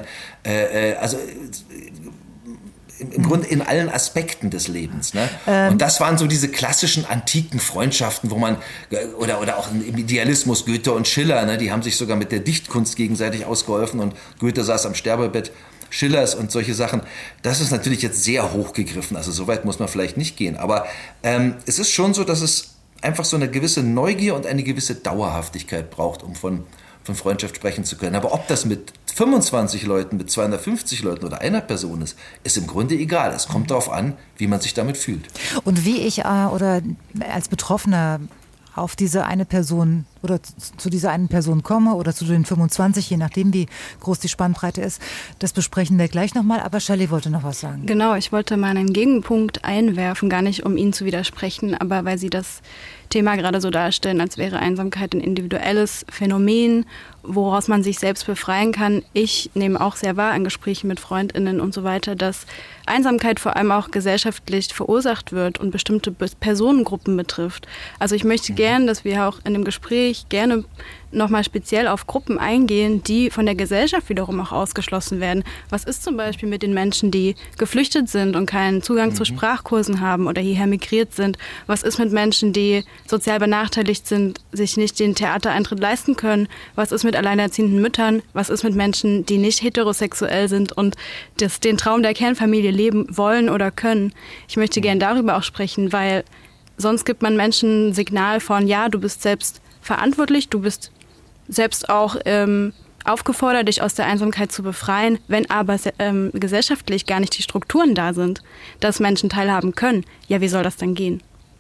Im Grunde in allen Aspekten des Lebens. Ne? Und das waren so diese klassischen antiken Freundschaften, wo man, oder auch im Idealismus, Goethe und Schiller, ne? Die haben sich sogar mit der Dichtkunst gegenseitig ausgeholfen und Goethe saß am Sterbebett Schillers und solche Sachen. Das ist natürlich jetzt sehr hochgegriffen, also so weit muss man vielleicht nicht gehen, aber es ist schon so, dass es einfach so eine gewisse Neugier und eine gewisse Dauerhaftigkeit braucht, um von Freundschaft sprechen zu können. Aber ob das mit 25 Leuten, mit 250 Leuten oder einer Person ist im Grunde egal. Es kommt darauf an, wie man sich damit fühlt. Und wie ich oder als Betroffener auf diese eine Person oder zu dieser einen Person komme oder zu den 25, je nachdem, wie groß die Spannbreite ist, das besprechen wir gleich nochmal. Aber Shelley wollte noch was sagen. Genau, ich wollte mal einen Gegenpunkt einwerfen, gar nicht, um Ihnen zu widersprechen, aber weil Sie das Thema gerade so darstellen, als wäre Einsamkeit ein individuelles Phänomen, woraus man sich selbst befreien kann. Ich nehme auch sehr wahr in Gesprächen mit FreundInnen und so weiter, dass Einsamkeit vor allem auch gesellschaftlich verursacht wird und bestimmte Personengruppen betrifft. Also ich möchte gerne, dass wir auch in dem Gespräch gerne nochmal speziell auf Gruppen eingehen, die von der Gesellschaft wiederum auch ausgeschlossen werden. Was ist zum Beispiel mit den Menschen, die geflüchtet sind und keinen Zugang zu Sprachkursen haben oder hierher migriert sind? Was ist mit Menschen, die sozial benachteiligt sind, sich nicht den Theatereintritt leisten können? Was ist mit alleinerziehenden Müttern? Was ist mit Menschen, die nicht heterosexuell sind und den Traum der Kernfamilie leben wollen oder können? Ich möchte gerne darüber auch sprechen, weil sonst gibt man Menschen ein Signal von, ja, du bist selbst verantwortlich, du bist selbst auch aufgefordert, dich aus der Einsamkeit zu befreien, wenn aber gesellschaftlich gar nicht die Strukturen da sind, dass Menschen teilhaben können. Ja, wie soll das dann gehen?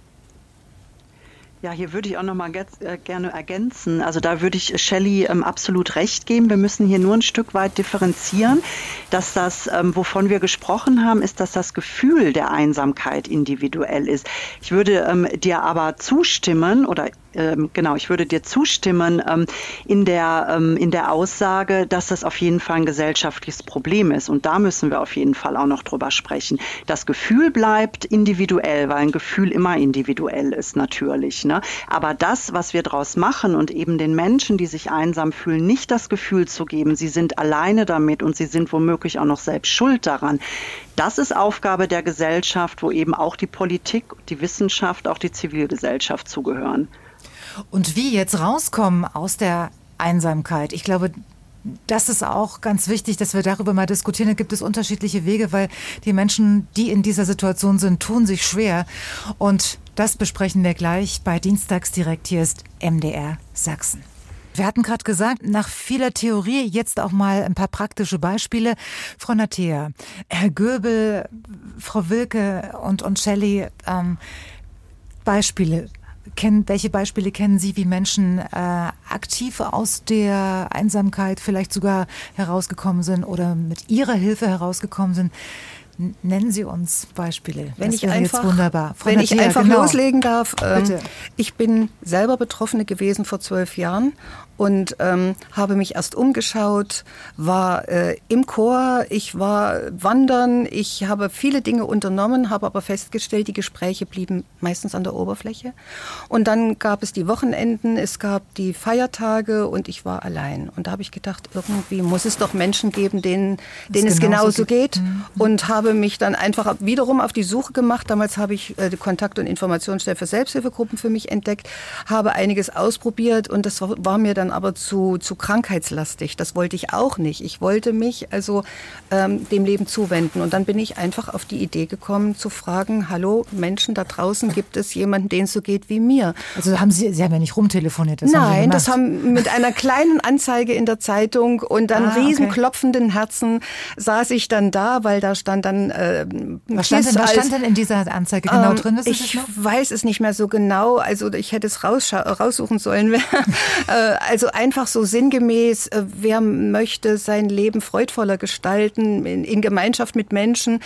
Ja, hier würde ich auch noch mal gerne ergänzen. Also da würde ich Shelley absolut recht geben. Wir müssen hier nur ein Stück weit differenzieren, dass das, wovon wir gesprochen haben, ist, dass das Gefühl der Einsamkeit individuell ist. Ich würde dir aber zustimmen ich würde dir zustimmen in der Aussage, dass das auf jeden Fall ein gesellschaftliches Problem ist. Und da müssen wir auf jeden Fall auch noch drüber sprechen. Das Gefühl bleibt individuell, weil ein Gefühl immer individuell ist natürlich. Ne? Aber das, was wir daraus machen und eben den Menschen, die sich einsam fühlen, nicht das Gefühl zu geben, sie sind alleine damit und sie sind womöglich auch noch selbst schuld daran. Das ist Aufgabe der Gesellschaft, wo eben auch die Politik, die Wissenschaft, auch die Zivilgesellschaft zugehören. Und wie jetzt rauskommen aus der Einsamkeit? Ich glaube, das ist auch ganz wichtig, dass wir darüber mal diskutieren. Da gibt es unterschiedliche Wege, weil die Menschen, die in dieser Situation sind, tun sich schwer. Und das besprechen wir gleich bei Dienstagsdirekt. Hier ist MDR Sachsen. Wir hatten gerade gesagt, nach vieler Theorie jetzt auch mal ein paar praktische Beispiele. Frau Nathea, Herr Göbel, Frau Wilke und Shelley, Beispiele. Welche Beispiele kennen Sie, wie Menschen aktiv aus der Einsamkeit vielleicht sogar herausgekommen sind oder mit ihrer Hilfe herausgekommen sind? Nennen Sie uns Beispiele. Wenn das ich wäre einfach, jetzt wunderbar. Wenn ich einfach loslegen darf. Bitte. Ich bin selber Betroffene gewesen vor 12 Jahren und habe mich erst umgeschaut, war im Chor, ich war wandern, ich habe viele Dinge unternommen, habe aber festgestellt, die Gespräche blieben meistens an der Oberfläche. Und dann gab es die Wochenenden, es gab die Feiertage und ich war allein. Und da habe ich gedacht, irgendwie muss es doch Menschen geben, denen es genauso geht. Und habe mich dann einfach wiederum auf die Suche gemacht. Damals habe ich die Kontakt- und Informationsstelle für Selbsthilfegruppen für mich entdeckt, habe einiges ausprobiert und das war mir dann aber zu krankheitslastig. Das wollte ich auch nicht. Ich wollte mich also dem Leben zuwenden. Und dann bin ich einfach auf die Idee gekommen zu fragen, hallo Menschen da draußen, gibt es jemanden, denen es so geht wie mir? Also Sie haben ja nicht rumtelefoniert. Nein, das haben mit einer kleinen Anzeige in der Zeitung und dann riesen klopfenden Herzen saß ich dann da, weil da stand dann was stand denn in dieser Anzeige genau drin? Ich weiß es nicht mehr so genau. Also ich hätte es raussuchen sollen. Also einfach so sinngemäß, wer möchte sein Leben freudvoller gestalten, in Gemeinschaft mit Menschen,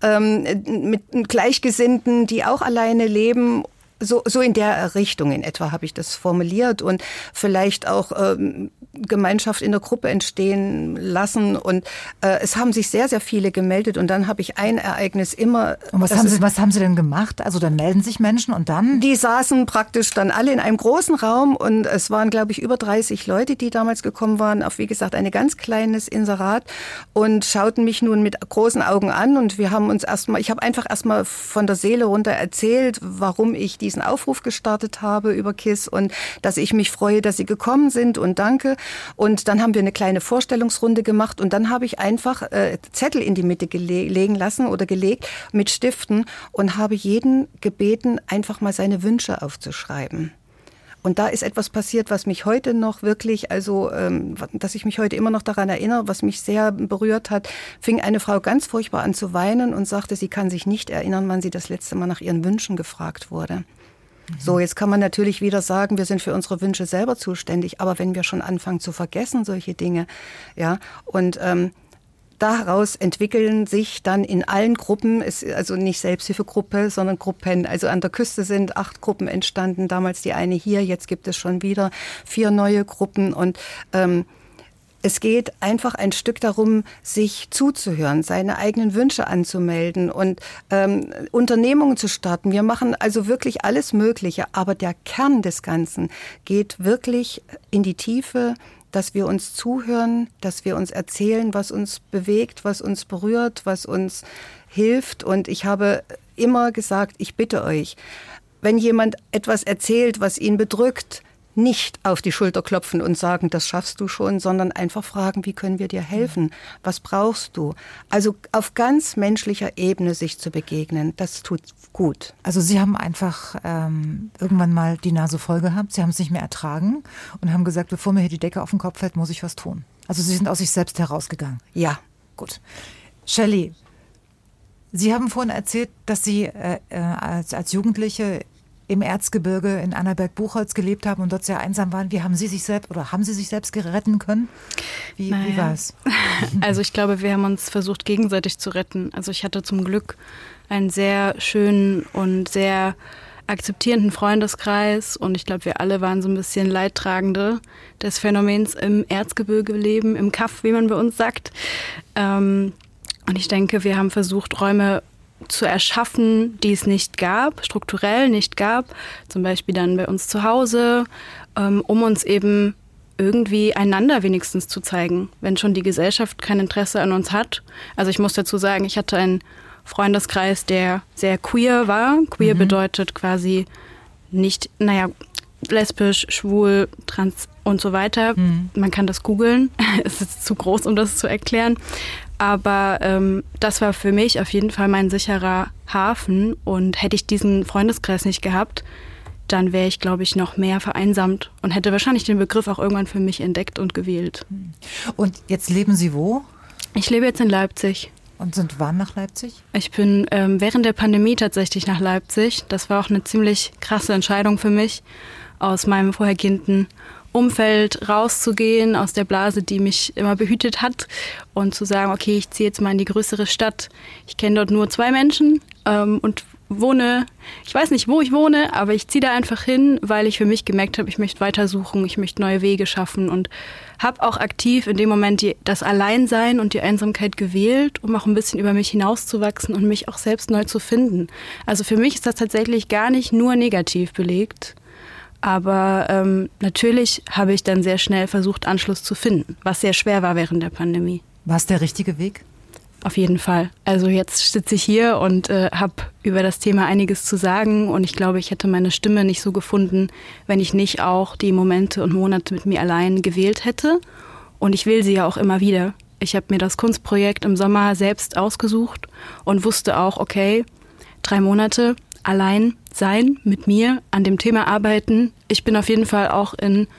mit Gleichgesinnten, die auch alleine leben. So in der Richtung in etwa habe ich das formuliert und vielleicht auch Gemeinschaft in der Gruppe entstehen lassen. Und es haben sich sehr, sehr viele gemeldet und dann habe ich ein Ereignis immer... Und was haben Sie denn gemacht? Also dann melden sich Menschen und dann? Die saßen praktisch dann alle in einem großen Raum und es waren, glaube ich, über 30 Leute, die damals gekommen waren, auf, wie gesagt, ein ganz kleines Inserat und schauten mich nun mit großen Augen an und wir haben uns ich habe einfach erstmal von der Seele runter erzählt, warum ich diesen Aufruf gestartet habe über KISS und dass ich mich freue, dass Sie gekommen sind und danke. Und dann haben wir eine kleine Vorstellungsrunde gemacht und dann habe ich einfach Zettel in die Mitte legen lassen oder gelegt mit Stiften und habe jeden gebeten, einfach mal seine Wünsche aufzuschreiben. Und da ist etwas passiert, was mich heute noch wirklich, dass ich mich heute immer noch daran erinnere, was mich sehr berührt hat, fing eine Frau ganz furchtbar an zu weinen und sagte, sie kann sich nicht erinnern, wann sie das letzte Mal nach ihren Wünschen gefragt wurde. So, jetzt kann man natürlich wieder sagen, wir sind für unsere Wünsche selber zuständig, aber wenn wir schon anfangen zu vergessen, solche Dinge, ja, und daraus entwickeln sich dann in allen Gruppen, also nicht Selbsthilfegruppe, sondern Gruppen. Also an der Küste sind 8 Gruppen entstanden, damals die eine hier, jetzt gibt es schon wieder 4 neue Gruppen und es geht einfach ein Stück darum, sich zuzuhören, seine eigenen Wünsche anzumelden und Unternehmungen zu starten. Wir machen also wirklich alles Mögliche, aber der Kern des Ganzen geht wirklich in die Tiefe, dass wir uns zuhören, dass wir uns erzählen, was uns bewegt, was uns berührt, was uns hilft. Und ich habe immer gesagt, ich bitte euch, wenn jemand etwas erzählt, was ihn bedrückt, nicht auf die Schulter klopfen und sagen, das schaffst du schon, sondern einfach fragen, wie können wir dir helfen? Was brauchst du? Also auf ganz menschlicher Ebene sich zu begegnen, das tut gut. Also Sie haben einfach irgendwann mal die Nase voll gehabt, Sie haben es nicht mehr ertragen und haben gesagt, bevor mir hier die Decke auf den Kopf fällt, muss ich was tun. Also Sie sind aus sich selbst herausgegangen. Ja. Gut. Shelley, Sie haben vorhin erzählt, dass Sie als Jugendliche im Erzgebirge in Annaberg-Buchholz gelebt haben und dort sehr einsam waren. Wie haben Sie sich selbst retten können? Wie war es? Also ich glaube, wir haben uns versucht, gegenseitig zu retten. Also ich hatte zum Glück einen sehr schönen und sehr akzeptierenden Freundeskreis und ich glaube, wir alle waren so ein bisschen Leidtragende des Phänomens im Erzgebirge leben, im Kaff, wie man bei uns sagt. Und ich denke, wir haben versucht, Räume zu erschaffen, die es nicht gab, strukturell nicht gab, zum Beispiel dann bei uns zu Hause, um uns eben irgendwie einander wenigstens zu zeigen, wenn schon die Gesellschaft kein Interesse an uns hat. Also ich muss dazu sagen, ich hatte einen Freundeskreis, der sehr queer war. Queer bedeutet quasi nicht, lesbisch, schwul, trans und so weiter. Man kann das googeln, es ist zu groß, um das zu erklären. Aber das war für mich auf jeden Fall mein sicherer Hafen. Und hätte ich diesen Freundeskreis nicht gehabt, dann wäre ich, glaube ich, noch mehr vereinsamt und hätte wahrscheinlich den Begriff auch irgendwann für mich entdeckt und gewählt. Und jetzt leben Sie wo? Ich lebe jetzt in Leipzig. Und sind wann nach Leipzig? Ich bin während der Pandemie tatsächlich nach Leipzig. Das war auch eine ziemlich krasse Entscheidung für mich aus meinem vorhergehenden Umfeld rauszugehen, aus der Blase, die mich immer behütet hat und zu sagen, okay, ich ziehe jetzt mal in die größere Stadt. Ich kenne dort nur 2 Menschen und wohne, ich weiß nicht, wo ich wohne, aber ich ziehe da einfach hin, weil ich für mich gemerkt habe, ich möchte weitersuchen, ich möchte neue Wege schaffen und habe auch aktiv in dem Moment das Alleinsein und die Einsamkeit gewählt, um auch ein bisschen über mich hinauszuwachsen und mich auch selbst neu zu finden. Also für mich ist das tatsächlich gar nicht nur negativ belegt, aber natürlich habe ich dann sehr schnell versucht, Anschluss zu finden, was sehr schwer war während der Pandemie. War es der richtige Weg? Auf jeden Fall. Also jetzt sitze ich hier und habe über das Thema einiges zu sagen und ich glaube, ich hätte meine Stimme nicht so gefunden, wenn ich nicht auch die Momente und Monate mit mir allein gewählt hätte. Und ich will sie ja auch immer wieder. Ich habe mir das Kunstprojekt im Sommer selbst ausgesucht und wusste auch, okay, 3 Monate allein sein, mit mir, an dem Thema arbeiten. Ich bin auf jeden Fall auch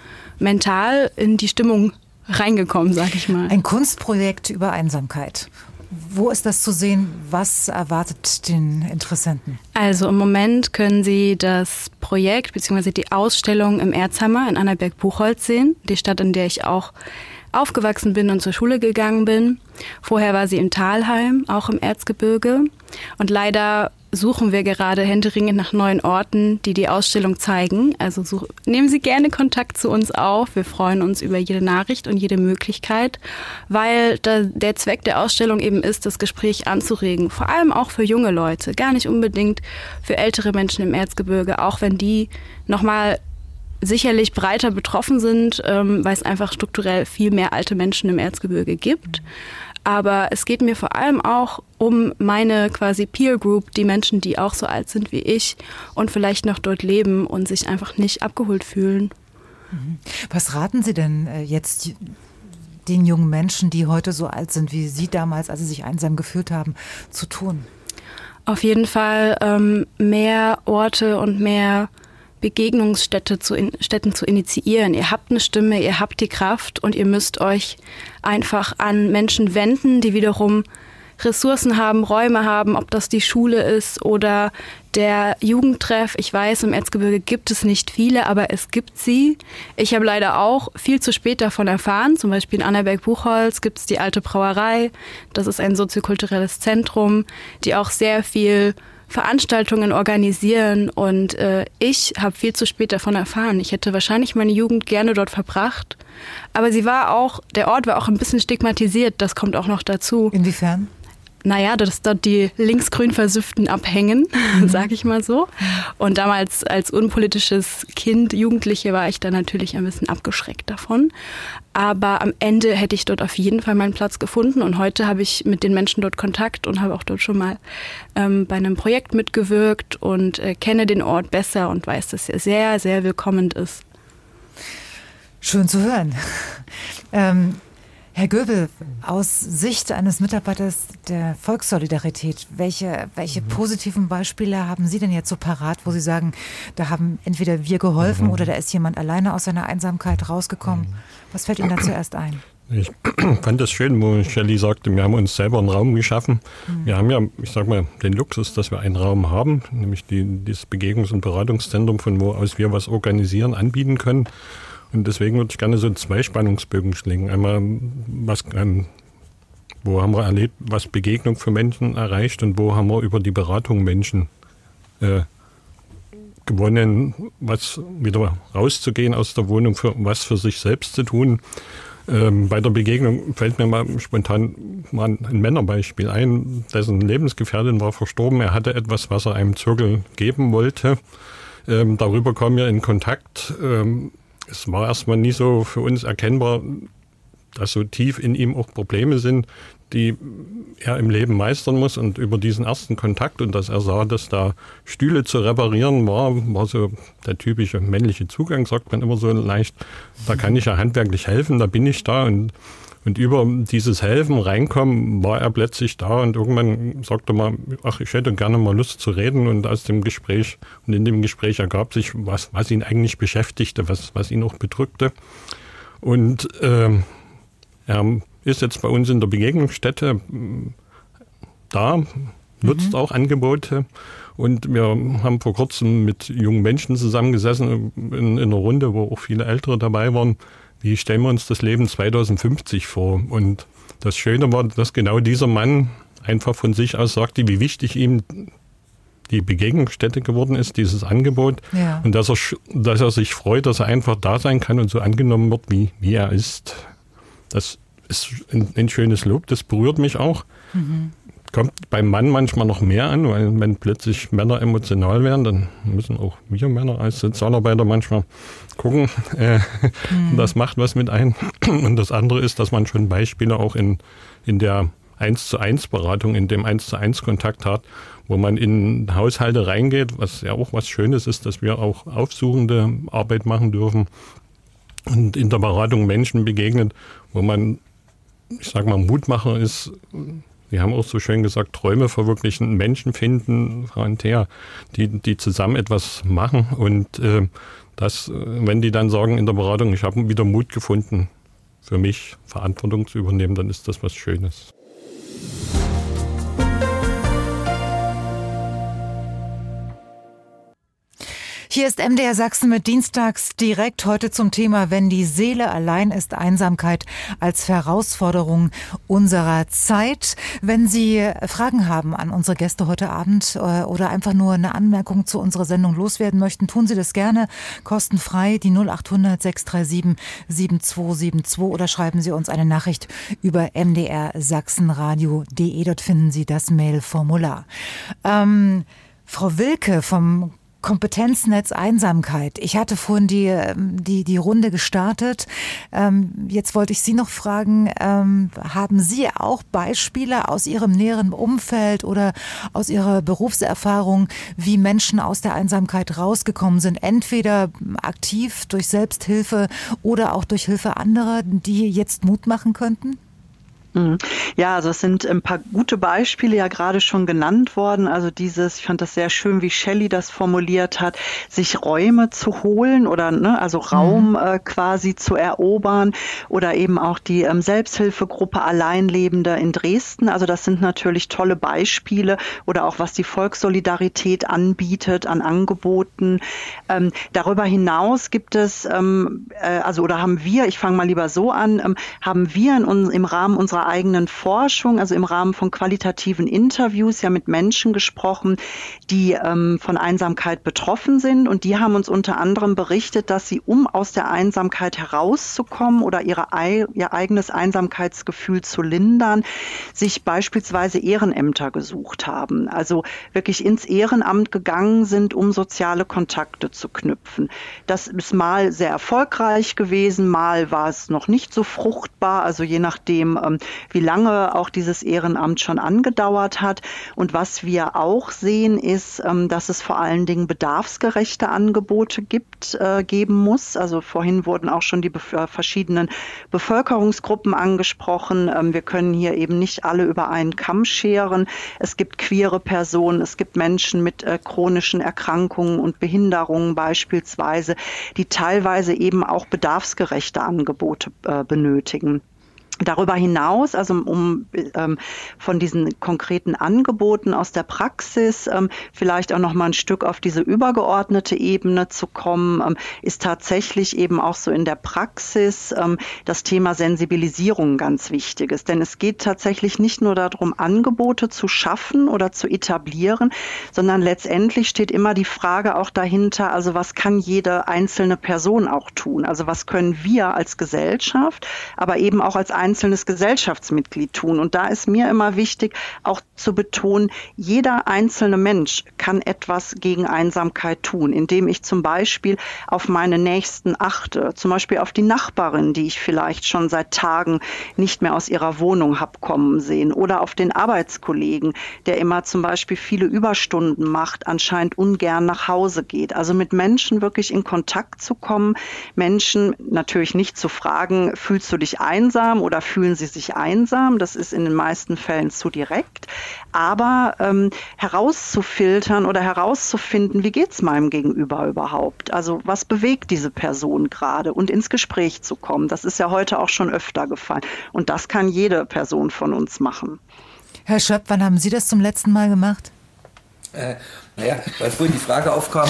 mental in die Stimmung reingekommen, sag ich mal. Ein Kunstprojekt über Einsamkeit. Wo ist das zu sehen? Was erwartet den Interessenten? Also im Moment können Sie das Projekt bzw. die Ausstellung im Erzhammer in Annaberg-Buchholz sehen, die Stadt, in der ich auch aufgewachsen bin und zur Schule gegangen bin. Vorher war sie in Thalheim, auch im Erzgebirge. Und leider suchen wir gerade händeringend nach neuen Orten, die die Ausstellung zeigen. Also nehmen Sie gerne Kontakt zu uns auf. Wir freuen uns über jede Nachricht und jede Möglichkeit, weil der Zweck der Ausstellung eben ist, das Gespräch anzuregen. Vor allem auch für junge Leute, gar nicht unbedingt für ältere Menschen im Erzgebirge, auch wenn die nochmal sicherlich breiter betroffen sind, weil es einfach strukturell viel mehr alte Menschen im Erzgebirge gibt. Aber es geht mir vor allem auch um meine quasi Peer Group, die Menschen, die auch so alt sind wie ich und vielleicht noch dort leben und sich einfach nicht abgeholt fühlen. Was raten Sie denn jetzt den jungen Menschen, die heute so alt sind wie Sie damals, als Sie sich einsam gefühlt haben, zu tun? Auf jeden Fall mehr Orte und mehr Begegnungsstätten zu initiieren. Ihr habt eine Stimme, ihr habt die Kraft und ihr müsst euch einfach an Menschen wenden, die wiederum Ressourcen haben, Räume haben, ob das die Schule ist oder der Jugendtreff. Ich weiß, im Erzgebirge gibt es nicht viele, aber es gibt sie. Ich habe leider auch viel zu spät davon erfahren. Zum Beispiel in Annaberg-Buchholz gibt es die Alte Brauerei. Das ist ein soziokulturelles Zentrum, die auch sehr viel Veranstaltungen organisieren und ich habe viel zu spät davon erfahren. Ich hätte wahrscheinlich meine Jugend gerne dort verbracht, aber der Ort war auch ein bisschen stigmatisiert, das kommt auch noch dazu. Inwiefern? Naja, dass dort die linksgrün Versifften abhängen, sage ich mal so. Und damals als unpolitisches Kind, Jugendliche, war ich da natürlich ein bisschen abgeschreckt davon. Aber am Ende hätte ich dort auf jeden Fall meinen Platz gefunden. Und heute habe ich mit den Menschen dort Kontakt und habe auch dort schon mal bei einem Projekt mitgewirkt und kenne den Ort besser und weiß, dass er sehr, sehr willkommen ist. Schön zu hören. Herr Göbel, aus Sicht eines Mitarbeiters der Volkssolidarität, welche positiven Beispiele haben Sie denn jetzt so parat, wo Sie sagen, da haben entweder wir geholfen oder da ist jemand alleine aus seiner Einsamkeit rausgekommen? Was fällt Ihnen da zuerst ein? Ich fand das schön, wo Shelley sagte, wir haben uns selber einen Raum geschaffen. Wir haben ja, ich sag mal, den Luxus, dass wir einen Raum haben, nämlich dieses Begegnungs- und Beratungszentrum, von wo aus wir was organisieren, anbieten können. Und deswegen würde ich gerne so 2 Spannungsbögen schlingen. Einmal, wo haben wir erlebt, was Begegnung für Menschen erreicht und wo haben wir über die Beratung Menschen gewonnen, was wieder rauszugehen aus der Wohnung, was für sich selbst zu tun. Bei der Begegnung fällt mir mal spontan mal ein Männerbeispiel ein, dessen Lebensgefährtin war verstorben. Er hatte etwas, was er einem Zirkel geben wollte. Darüber kamen wir in Kontakt. Es war erstmal nie so für uns erkennbar, dass so tief in ihm auch Probleme sind, die er im Leben meistern muss. Und über diesen ersten Kontakt und dass er sah, dass da Stühle zu reparieren war so der typische männliche Zugang, sagt man immer so leicht. Da kann ich ja handwerklich helfen, da bin ich da. Und über dieses Helfen reinkommen, war er plötzlich da und irgendwann sagte er mal, ach, ich hätte gerne mal Lust zu reden. Und aus dem Gespräch und in dem Gespräch ergab sich, was ihn eigentlich beschäftigte, was ihn auch bedrückte. Und er ist jetzt bei uns in der Begegnungsstätte da, nutzt auch Angebote Und wir haben vor kurzem mit jungen Menschen zusammengesessen in einer Runde, wo auch viele Ältere dabei waren. Wie stellen wir uns das Leben 2050 vor? Und das Schöne war, dass genau dieser Mann einfach von sich aus sagte, wie wichtig ihm die Begegnungsstätte geworden ist, dieses Angebot. Ja. Und dass er sich freut, dass er einfach da sein kann und so angenommen wird, wie er ist. Das ist ein schönes Lob, das berührt mich auch. Kommt beim Mann manchmal noch mehr an, weil wenn plötzlich Männer emotional werden, dann müssen auch wir Männer als Sozialarbeiter manchmal gucken. Das macht was mit ein. Und das andere ist, dass man schon Beispiele auch in der 1:1 Beratung, in dem 1:1 Kontakt hat, wo man in Haushalte reingeht, was ja auch was Schönes ist, dass wir auch aufsuchende Arbeit machen dürfen und in der Beratung Menschen begegnet, wo man, ich sag mal, Mutmacher ist. Wir haben auch so schön gesagt, Träume verwirklichen, Menschen finden, Frau Antea, die zusammen etwas machen und wenn die dann sagen in der Beratung, ich habe wieder Mut gefunden, für mich Verantwortung zu übernehmen, dann ist das was Schönes. Hier ist MDR Sachsen mit Dienstags direkt heute zum Thema Wenn die Seele allein ist, Einsamkeit als Herausforderung unserer Zeit. Wenn Sie Fragen haben an unsere Gäste heute Abend oder einfach nur eine Anmerkung zu unserer Sendung loswerden möchten, tun Sie das gerne kostenfrei, die 0800 637 7272 oder schreiben Sie uns eine Nachricht über mdrsachsenradio.de. Dort finden Sie das Mailformular. Frau Wilke vom Kompetenznetz Einsamkeit. Ich hatte vorhin die Runde gestartet. Jetzt wollte ich Sie noch fragen, haben Sie auch Beispiele aus Ihrem näheren Umfeld oder aus Ihrer Berufserfahrung, wie Menschen aus der Einsamkeit rausgekommen sind? Entweder aktiv durch Selbsthilfe oder auch durch Hilfe anderer, die jetzt Mut machen könnten? Ja, also es sind ein paar gute Beispiele ja gerade schon genannt worden. Also ich fand das sehr schön, wie Shelley das formuliert hat, sich Räume zu holen oder also Raum quasi zu erobern oder eben auch die Selbsthilfegruppe Alleinlebende in Dresden. Also das sind natürlich tolle Beispiele oder auch was die Volkssolidarität anbietet an Angeboten. Darüber hinaus gibt es, haben wir, ich fange mal lieber so an, haben wir im Rahmen unserer eigenen Forschung, also im Rahmen von qualitativen Interviews ja mit Menschen gesprochen, die von Einsamkeit betroffen sind, und die haben uns unter anderem berichtet, dass sie, um aus der Einsamkeit herauszukommen oder ihr eigenes Einsamkeitsgefühl zu lindern, sich beispielsweise Ehrenämter gesucht haben, also wirklich ins Ehrenamt gegangen sind, um soziale Kontakte zu knüpfen. Das ist mal sehr erfolgreich gewesen, mal war es noch nicht so fruchtbar, also je nachdem, wie lange auch dieses Ehrenamt schon angedauert hat. Und was wir auch sehen, ist, dass es vor allen Dingen bedarfsgerechte Angebote geben muss. Also vorhin wurden auch schon die verschiedenen Bevölkerungsgruppen angesprochen. Wir können hier eben nicht alle über einen Kamm scheren. Es gibt queere Personen, es gibt Menschen mit chronischen Erkrankungen und Behinderungen beispielsweise, die teilweise eben auch bedarfsgerechte Angebote benötigen. Darüber hinaus, also um von diesen konkreten Angeboten aus der Praxis vielleicht auch noch mal ein Stück auf diese übergeordnete Ebene zu kommen, ist tatsächlich eben auch so in der Praxis das Thema Sensibilisierung ganz wichtiges. Denn es geht tatsächlich nicht nur darum, Angebote zu schaffen oder zu etablieren, sondern letztendlich steht immer die Frage auch dahinter, also was kann jede einzelne Person auch tun? Also was können wir als Gesellschaft, aber eben auch als einzelnes Gesellschaftsmitglied tun. Und da ist mir immer wichtig, auch zu betonen, jeder einzelne Mensch kann etwas gegen Einsamkeit tun, indem ich zum Beispiel auf meine Nächsten achte, zum Beispiel auf die Nachbarin, die ich vielleicht schon seit Tagen nicht mehr aus ihrer Wohnung habe kommen sehen, oder auf den Arbeitskollegen, der immer zum Beispiel viele Überstunden macht, anscheinend ungern nach Hause geht. Also mit Menschen wirklich in Kontakt zu kommen, Menschen natürlich nicht zu fragen, fühlst du dich einsam oder fühlen sie sich einsam? Das ist in den meisten Fällen zu direkt. Aber herauszufiltern oder herauszufinden, wie geht's meinem Gegenüber überhaupt? Also was bewegt diese Person gerade? Und ins Gespräch zu kommen. Das ist ja heute auch schon öfter gefallen. Und das kann jede Person von uns machen. Herr Schöpp, wann haben Sie das zum letzten Mal gemacht? Weil vorhin die Frage aufkam,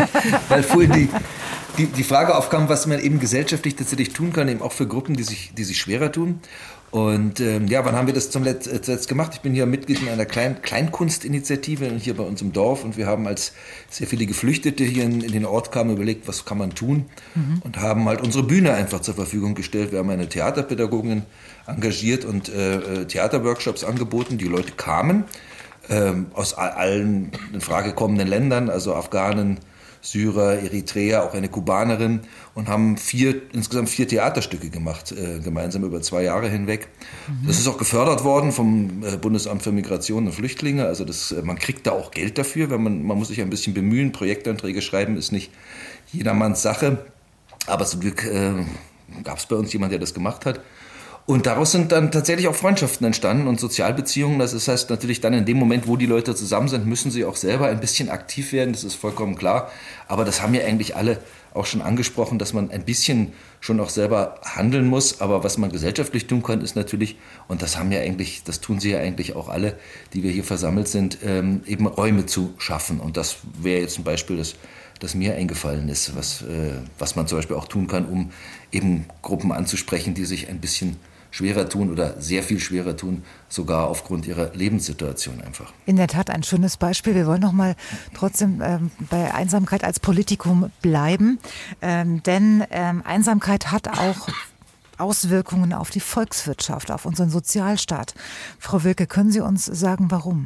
die Frage aufkam, was man eben gesellschaftlich tatsächlich tun kann, eben auch für Gruppen, die sich schwerer tun. Und wann haben wir das zuletzt gemacht? Ich bin hier Mitglied in einer Kleinkunstinitiative hier bei uns im Dorf und wir haben, als sehr viele Geflüchtete hier in den Ort kamen, überlegt, was kann man tun, und haben halt unsere Bühne einfach zur Verfügung gestellt. Wir haben eine Theaterpädagogin engagiert und Theaterworkshops angeboten. Die Leute kamen aus allen in Frage kommenden Ländern, also Afghanen, Syrer, Eritreer, auch eine Kubanerin, und haben insgesamt 4 Theaterstücke gemacht, gemeinsam über 2 Jahre hinweg. Das ist auch gefördert worden vom Bundesamt für Migration und Flüchtlinge. Also man kriegt da auch Geld dafür, man muss sich ein bisschen bemühen. Projektanträge schreiben ist nicht jedermanns Sache. Aber zum Glück gab es bei uns jemanden, der das gemacht hat. Und daraus sind dann tatsächlich auch Freundschaften entstanden und Sozialbeziehungen. Das heißt natürlich dann in dem Moment, wo die Leute zusammen sind, müssen sie auch selber ein bisschen aktiv werden. Das ist vollkommen klar. Aber das haben ja eigentlich alle auch schon angesprochen, dass man ein bisschen schon auch selber handeln muss. Aber was man gesellschaftlich tun kann, ist natürlich, und das tun sie ja eigentlich auch alle, die wir hier versammelt sind, eben Räume zu schaffen. Und das wäre jetzt ein Beispiel, das mir eingefallen ist, was man zum Beispiel auch tun kann, um eben Gruppen anzusprechen, die sich ein bisschen schwerer tun oder sehr viel schwerer tun, sogar aufgrund ihrer Lebenssituation einfach. In der Tat ein schönes Beispiel. Wir wollen noch mal trotzdem bei Einsamkeit als Politikum bleiben, denn Einsamkeit hat auch Auswirkungen auf die Volkswirtschaft, auf unseren Sozialstaat. Frau Wilke, können Sie uns sagen, warum?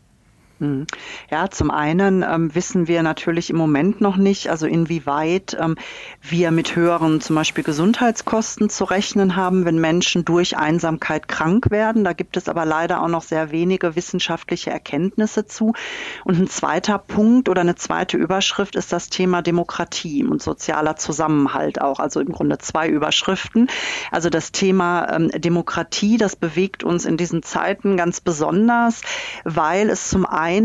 Ja, zum einen wissen wir natürlich im Moment noch nicht, also inwieweit wir mit höheren zum Beispiel Gesundheitskosten zu rechnen haben, wenn Menschen durch Einsamkeit krank werden. Da gibt es aber leider auch noch sehr wenige wissenschaftliche Erkenntnisse zu. Und ein zweiter Punkt oder eine zweite Überschrift ist das Thema Demokratie und sozialer Zusammenhalt auch. Also im Grunde 2 Überschriften. Also das Thema Demokratie, das bewegt uns in diesen Zeiten ganz besonders, weil es zum einen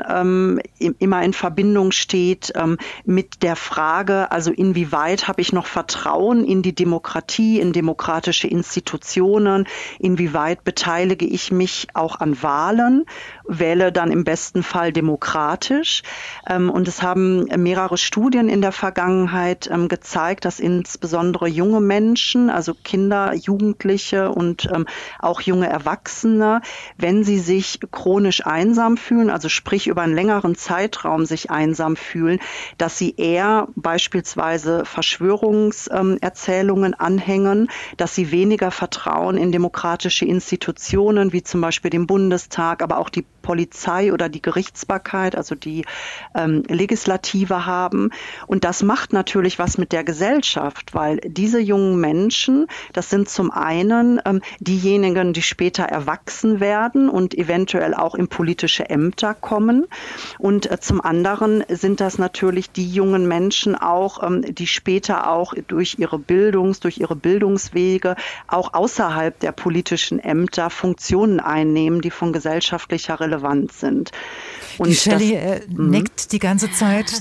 immer in Verbindung steht mit der Frage, also inwieweit habe ich noch Vertrauen in die Demokratie, in demokratische Institutionen, inwieweit beteilige ich mich auch an Wahlen, wähle dann im besten Fall demokratisch. Und es haben mehrere Studien in der Vergangenheit gezeigt, dass insbesondere junge Menschen, also Kinder, Jugendliche und auch junge Erwachsene, wenn sie sich chronisch einsam fühlen, also sprich über einen längeren Zeitraum sich einsam fühlen, dass sie eher beispielsweise Verschwörungserzählungen anhängen, dass sie weniger Vertrauen in demokratische Institutionen wie zum Beispiel den Bundestag, aber auch die Polizei oder die Gerichtsbarkeit, also die Legislative haben. Und das macht natürlich was mit der Gesellschaft, weil diese jungen Menschen, das sind zum einen diejenigen, die später erwachsen werden und eventuell auch in politische Ämter kommen. Und zum anderen sind das natürlich die jungen Menschen auch, die später auch durch ihre Bildungswege auch außerhalb der politischen Ämter Funktionen einnehmen, die von gesellschaftlicher Relevanz sind. Und die Shelley nickt die ganze Zeit.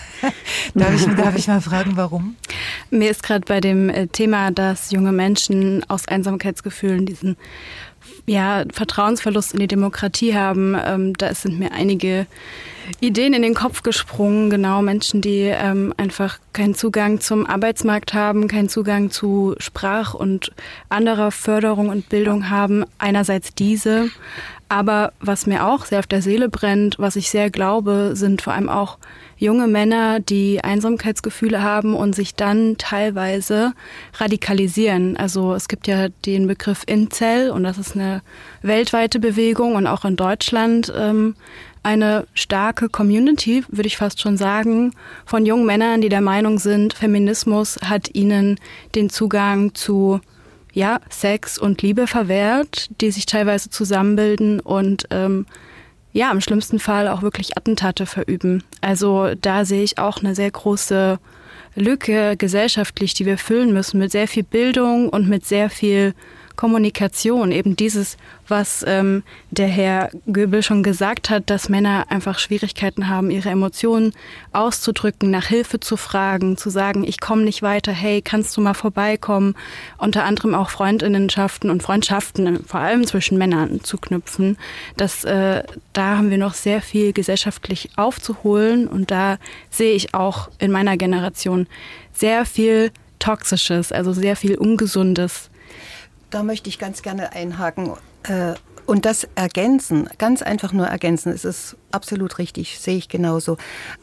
Darf ich mal fragen, warum? Mir ist gerade bei dem Thema, dass junge Menschen aus Einsamkeitsgefühlen diesen Vertrauensverlust in die Demokratie haben, da sind mir einige Ideen in den Kopf gesprungen. Genau, Menschen, die einfach keinen Zugang zum Arbeitsmarkt haben, keinen Zugang zu Sprach- und anderer Förderung und Bildung haben. Einerseits diese, aber was mir auch sehr auf der Seele brennt, was ich sehr glaube, sind vor allem auch junge Männer, die Einsamkeitsgefühle haben und sich dann teilweise radikalisieren. Also es gibt ja den Begriff Incel und das ist eine weltweite Bewegung und auch in Deutschland eine starke Community, würde ich fast schon sagen, von jungen Männern, die der Meinung sind, Feminismus hat ihnen den Zugang zu Sex und Liebe verwehrt, die sich teilweise zusammenbilden und im schlimmsten Fall auch wirklich Attentate verüben. Also da sehe ich auch eine sehr große Lücke gesellschaftlich, die wir füllen müssen mit sehr viel Bildung und mit sehr viel Kommunikation, eben dieses, was der Herr Göbel schon gesagt hat, dass Männer einfach Schwierigkeiten haben, ihre Emotionen auszudrücken, nach Hilfe zu fragen, zu sagen, ich komme nicht weiter, hey, kannst du mal vorbeikommen? Unter anderem auch Freundinnenschaften und Freundschaften, vor allem zwischen Männern, zu knüpfen. Da haben wir noch sehr viel gesellschaftlich aufzuholen und da sehe ich auch in meiner Generation sehr viel Toxisches, also sehr viel Ungesundes. Da möchte ich ganz gerne einhaken und das ergänzen, ganz einfach nur ergänzen, es ist absolut richtig, sehe ich genauso,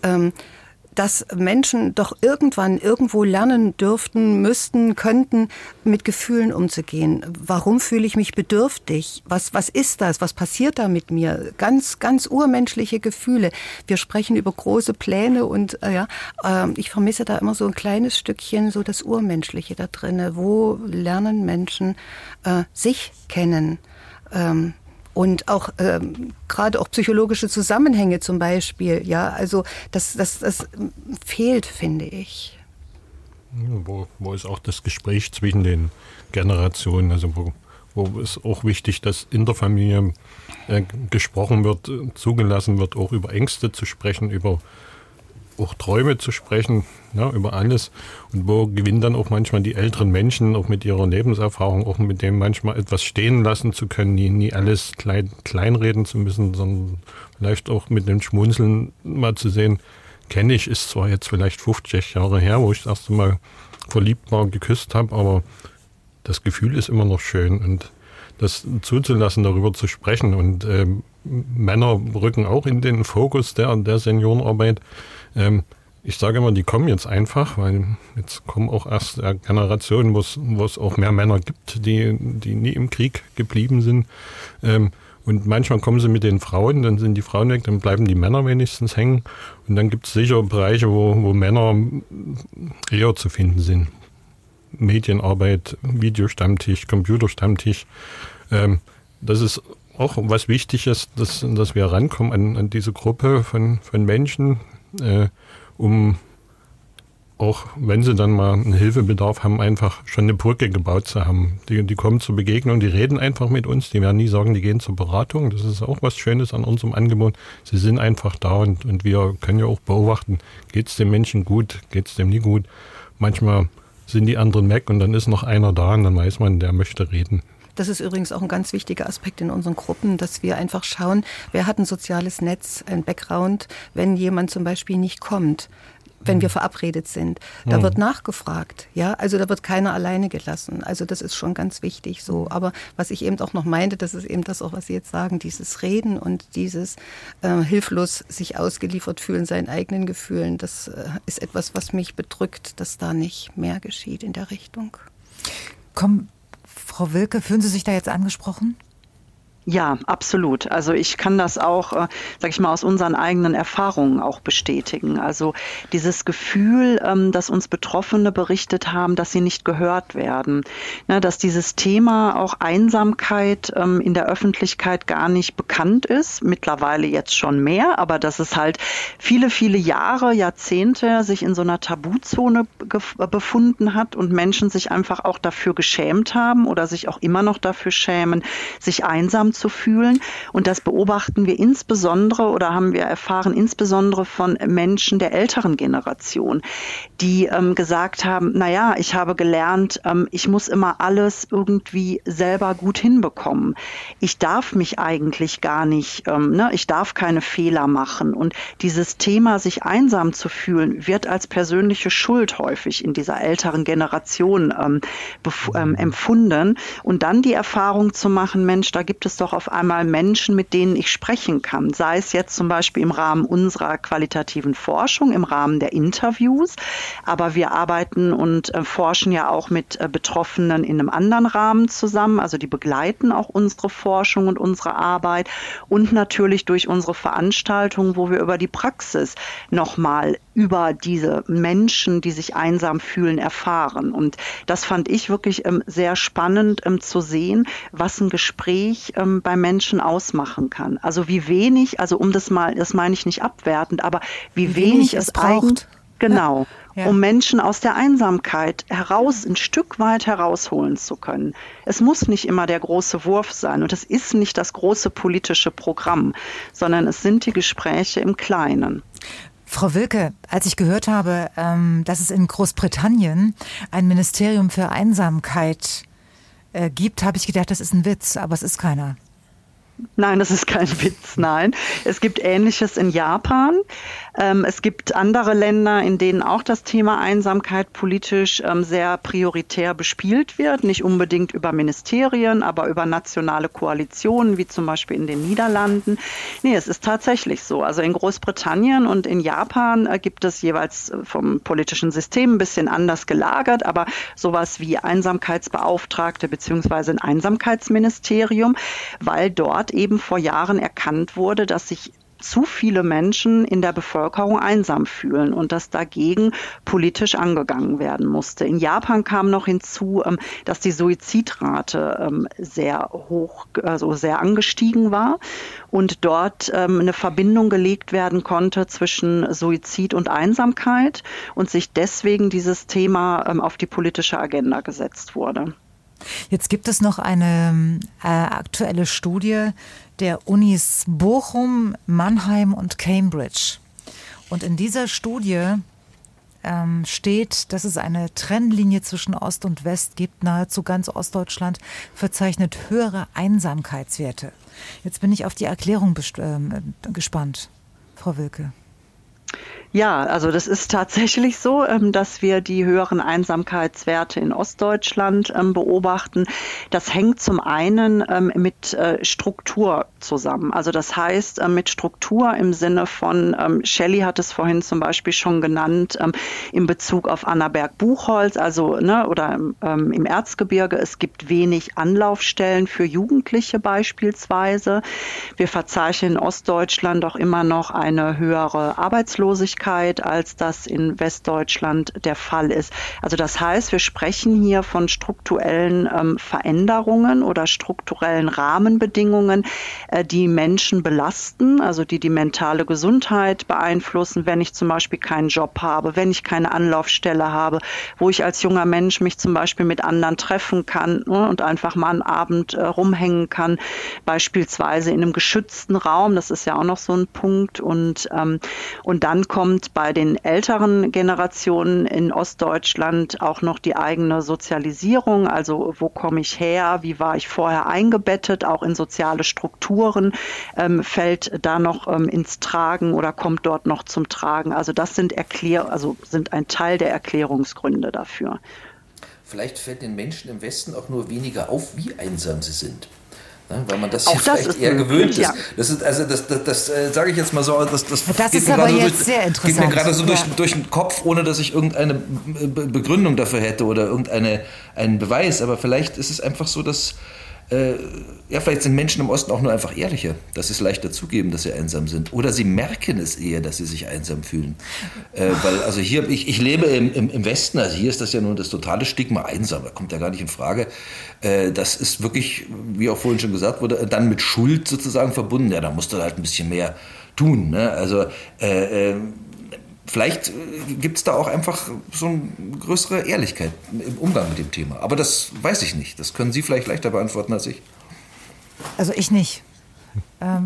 dass Menschen doch irgendwann irgendwo lernen dürften, müssten, könnten, mit Gefühlen umzugehen. Warum fühle ich mich bedürftig? Was ist das? Was passiert da mit mir? Ganz, ganz urmenschliche Gefühle. Wir sprechen über große Pläne und ich vermisse da immer so ein kleines Stückchen, so das Urmenschliche da drin. Wo lernen Menschen sich kennen? Und auch gerade auch psychologische Zusammenhänge zum Beispiel, ja, also das fehlt, finde ich. Wo ist auch das Gespräch zwischen den Generationen, also wo ist auch wichtig, dass in der Familie gesprochen wird, zugelassen wird, auch über Ängste zu sprechen, über auch Träume zu sprechen, ja, über alles. Und wo gewinnen dann auch manchmal die älteren Menschen, auch mit ihrer Lebenserfahrung, auch mit dem manchmal etwas stehen lassen zu können, nie alles kleinreden zu müssen, sondern vielleicht auch mit dem Schmunzeln mal zu sehen, kenne ich, ist zwar jetzt vielleicht 50 Jahre her, wo ich das erste Mal verliebt war, geküsst habe, aber das Gefühl ist immer noch schön und das zuzulassen, darüber zu sprechen. Und Männer rücken auch in den Fokus der Seniorenarbeit. Ich sage immer, die kommen jetzt einfach, weil jetzt kommen auch erst Generationen, wo es auch mehr Männer gibt, die nie im Krieg geblieben sind. Und manchmal kommen sie mit den Frauen, dann sind die Frauen weg, dann bleiben die Männer wenigstens hängen. Und dann gibt es sicher Bereiche, wo Männer eher zu finden sind. Medienarbeit, Videostammtisch, Computerstammtisch. Das ist auch was Wichtiges, dass wir rankommen an diese Gruppe von Menschen, um auch, wenn sie dann mal einen Hilfebedarf haben, einfach schon eine Brücke gebaut zu haben. Die kommen zur Begegnung, die reden einfach mit uns, die werden nie sagen, die gehen zur Beratung. Das ist auch was Schönes an unserem Angebot. Sie sind einfach da und wir können ja auch beobachten, geht es dem Menschen gut, geht es dem nie gut. Manchmal sind die anderen weg und dann ist noch einer da und dann weiß man, der möchte reden. Das ist übrigens auch ein ganz wichtiger Aspekt in unseren Gruppen, dass wir einfach schauen, wer hat ein soziales Netz, ein Background, wenn jemand zum Beispiel nicht kommt, wenn wir verabredet sind. Da wird nachgefragt, ja, also da wird keiner alleine gelassen. Also das ist schon ganz wichtig so. Aber was ich eben auch noch meinte, das ist eben das auch, was Sie jetzt sagen, dieses Reden und dieses hilflos sich ausgeliefert fühlen, seinen eigenen Gefühlen, das ist etwas, was mich bedrückt, dass da nicht mehr geschieht in der Richtung. Komm, Frau Wilke, fühlen Sie sich da jetzt angesprochen? Ja, absolut. Also ich kann das auch, sag ich mal, aus unseren eigenen Erfahrungen auch bestätigen. Also dieses Gefühl, dass uns Betroffene berichtet haben, dass sie nicht gehört werden, ne, dass dieses Thema auch Einsamkeit in der Öffentlichkeit gar nicht bekannt ist, mittlerweile jetzt schon mehr, aber dass es halt viele, viele Jahre, Jahrzehnte sich in so einer Tabuzone befunden hat und Menschen sich einfach auch dafür geschämt haben oder sich auch immer noch dafür schämen, sich einsam zu fühlen. Und das beobachten wir insbesondere oder haben wir erfahren insbesondere von Menschen der älteren Generation, die gesagt haben, naja, ich habe gelernt, ich muss immer alles irgendwie selber gut hinbekommen. Ich darf mich eigentlich gar nicht, ich darf keine Fehler machen. Und dieses Thema, sich einsam zu fühlen, wird als persönliche Schuld häufig in dieser älteren Generation empfunden. Und dann die Erfahrung zu machen, Mensch, da gibt es doch auf einmal Menschen, mit denen ich sprechen kann. Sei es jetzt zum Beispiel im Rahmen unserer qualitativen Forschung, im Rahmen der Interviews. Aber wir arbeiten und forschen ja auch mit Betroffenen in einem anderen Rahmen zusammen. Also die begleiten auch unsere Forschung und unsere Arbeit. Und natürlich durch unsere Veranstaltungen, wo wir über die Praxis nochmal über diese Menschen, die sich einsam fühlen, erfahren. Und das fand ich wirklich sehr spannend zu sehen, was ein Gespräch bei Menschen ausmachen kann. Also wie wenig, also das meine ich nicht abwertend, aber wie wenig es braucht. Genau. Ja. Um Menschen aus der Einsamkeit ein Stück weit herausholen zu können. Es muss nicht immer der große Wurf sein und es ist nicht das große politische Programm, sondern es sind die Gespräche im Kleinen. Frau Wilke, als ich gehört habe, dass es in Großbritannien ein Ministerium für Einsamkeit gibt, habe ich gedacht, das ist ein Witz, aber es ist keiner. Nein, das ist kein Witz, nein. Es gibt Ähnliches in Japan. Es gibt andere Länder, in denen auch das Thema Einsamkeit politisch sehr prioritär bespielt wird. Nicht unbedingt über Ministerien, aber über nationale Koalitionen, wie zum Beispiel in den Niederlanden. Nee, es ist tatsächlich so. Also in Großbritannien und in Japan gibt es jeweils vom politischen System ein bisschen anders gelagert, aber sowas wie Einsamkeitsbeauftragte bzw. ein Einsamkeitsministerium, weil dort eben vor Jahren erkannt wurde, dass sich zu viele Menschen in der Bevölkerung einsam fühlen und dass dagegen politisch angegangen werden musste. In Japan kam noch hinzu, dass die Suizidrate sehr hoch, also sehr angestiegen war und dort eine Verbindung gelegt werden konnte zwischen Suizid und Einsamkeit und sich deswegen dieses Thema auf die politische Agenda gesetzt wurde. Jetzt gibt es noch eine aktuelle Studie der Unis Bochum, Mannheim und Cambridge. Und in dieser Studie steht, dass es eine Trennlinie zwischen Ost und West gibt. Nahezu ganz Ostdeutschland verzeichnet höhere Einsamkeitswerte. Jetzt bin ich auf die Erklärung gespannt, Frau Wilke. Ja, also das ist tatsächlich so, dass wir die höheren Einsamkeitswerte in Ostdeutschland beobachten. Das hängt zum einen mit Struktur zusammen. Also das heißt mit Struktur im Sinne von, Shelley hat es vorhin zum Beispiel schon genannt, in Bezug auf Annaberg-Buchholz, also oder im Erzgebirge. Es gibt wenig Anlaufstellen für Jugendliche beispielsweise. Wir verzeichnen in Ostdeutschland auch immer noch eine höhere Arbeitslosigkeit, als das in Westdeutschland der Fall ist. Also das heißt, wir sprechen hier von strukturellen Veränderungen oder strukturellen Rahmenbedingungen, die Menschen belasten, also die mentale Gesundheit beeinflussen, wenn ich zum Beispiel keinen Job habe, wenn ich keine Anlaufstelle habe, wo ich als junger Mensch mich zum Beispiel mit anderen treffen kann und einfach mal einen Abend rumhängen kann, beispielsweise in einem geschützten Raum, das ist ja auch noch so ein Punkt und dann kommt bei den älteren Generationen in Ostdeutschland auch noch die eigene Sozialisierung, also wo komme ich her, wie war ich vorher eingebettet, auch in soziale Strukturen, fällt da noch ins Tragen oder kommt dort noch zum Tragen. Also das sind ein Teil der Erklärungsgründe dafür. Vielleicht fällt den Menschen im Westen auch nur weniger auf, wie einsam sie sind. Weil man das hier vielleicht eher gewöhnt ist. Ja. Das ist das sage ich jetzt mal so, das ist aber jetzt sehr interessant. Geht mir gerade so durch den Kopf, ohne dass ich irgendeine Begründung dafür hätte oder einen Beweis. Aber vielleicht ist es einfach so, dass vielleicht sind Menschen im Osten auch nur einfach ehrlicher, dass sie es leichter zugeben, dass sie einsam sind. Oder sie merken es eher, dass sie sich einsam fühlen. Weil also hier, ich lebe im Westen, also hier ist das ja nun das totale Stigma einsam, da kommt ja gar nicht in Frage. Das ist wirklich, wie auch vorhin schon gesagt wurde, dann mit Schuld sozusagen verbunden. Ja, da musst du halt ein bisschen mehr tun. Ne? Also vielleicht gibt es da auch einfach so eine größere Ehrlichkeit im Umgang mit dem Thema. Aber das weiß ich nicht. Das können Sie vielleicht leichter beantworten als ich. Also ich nicht. Also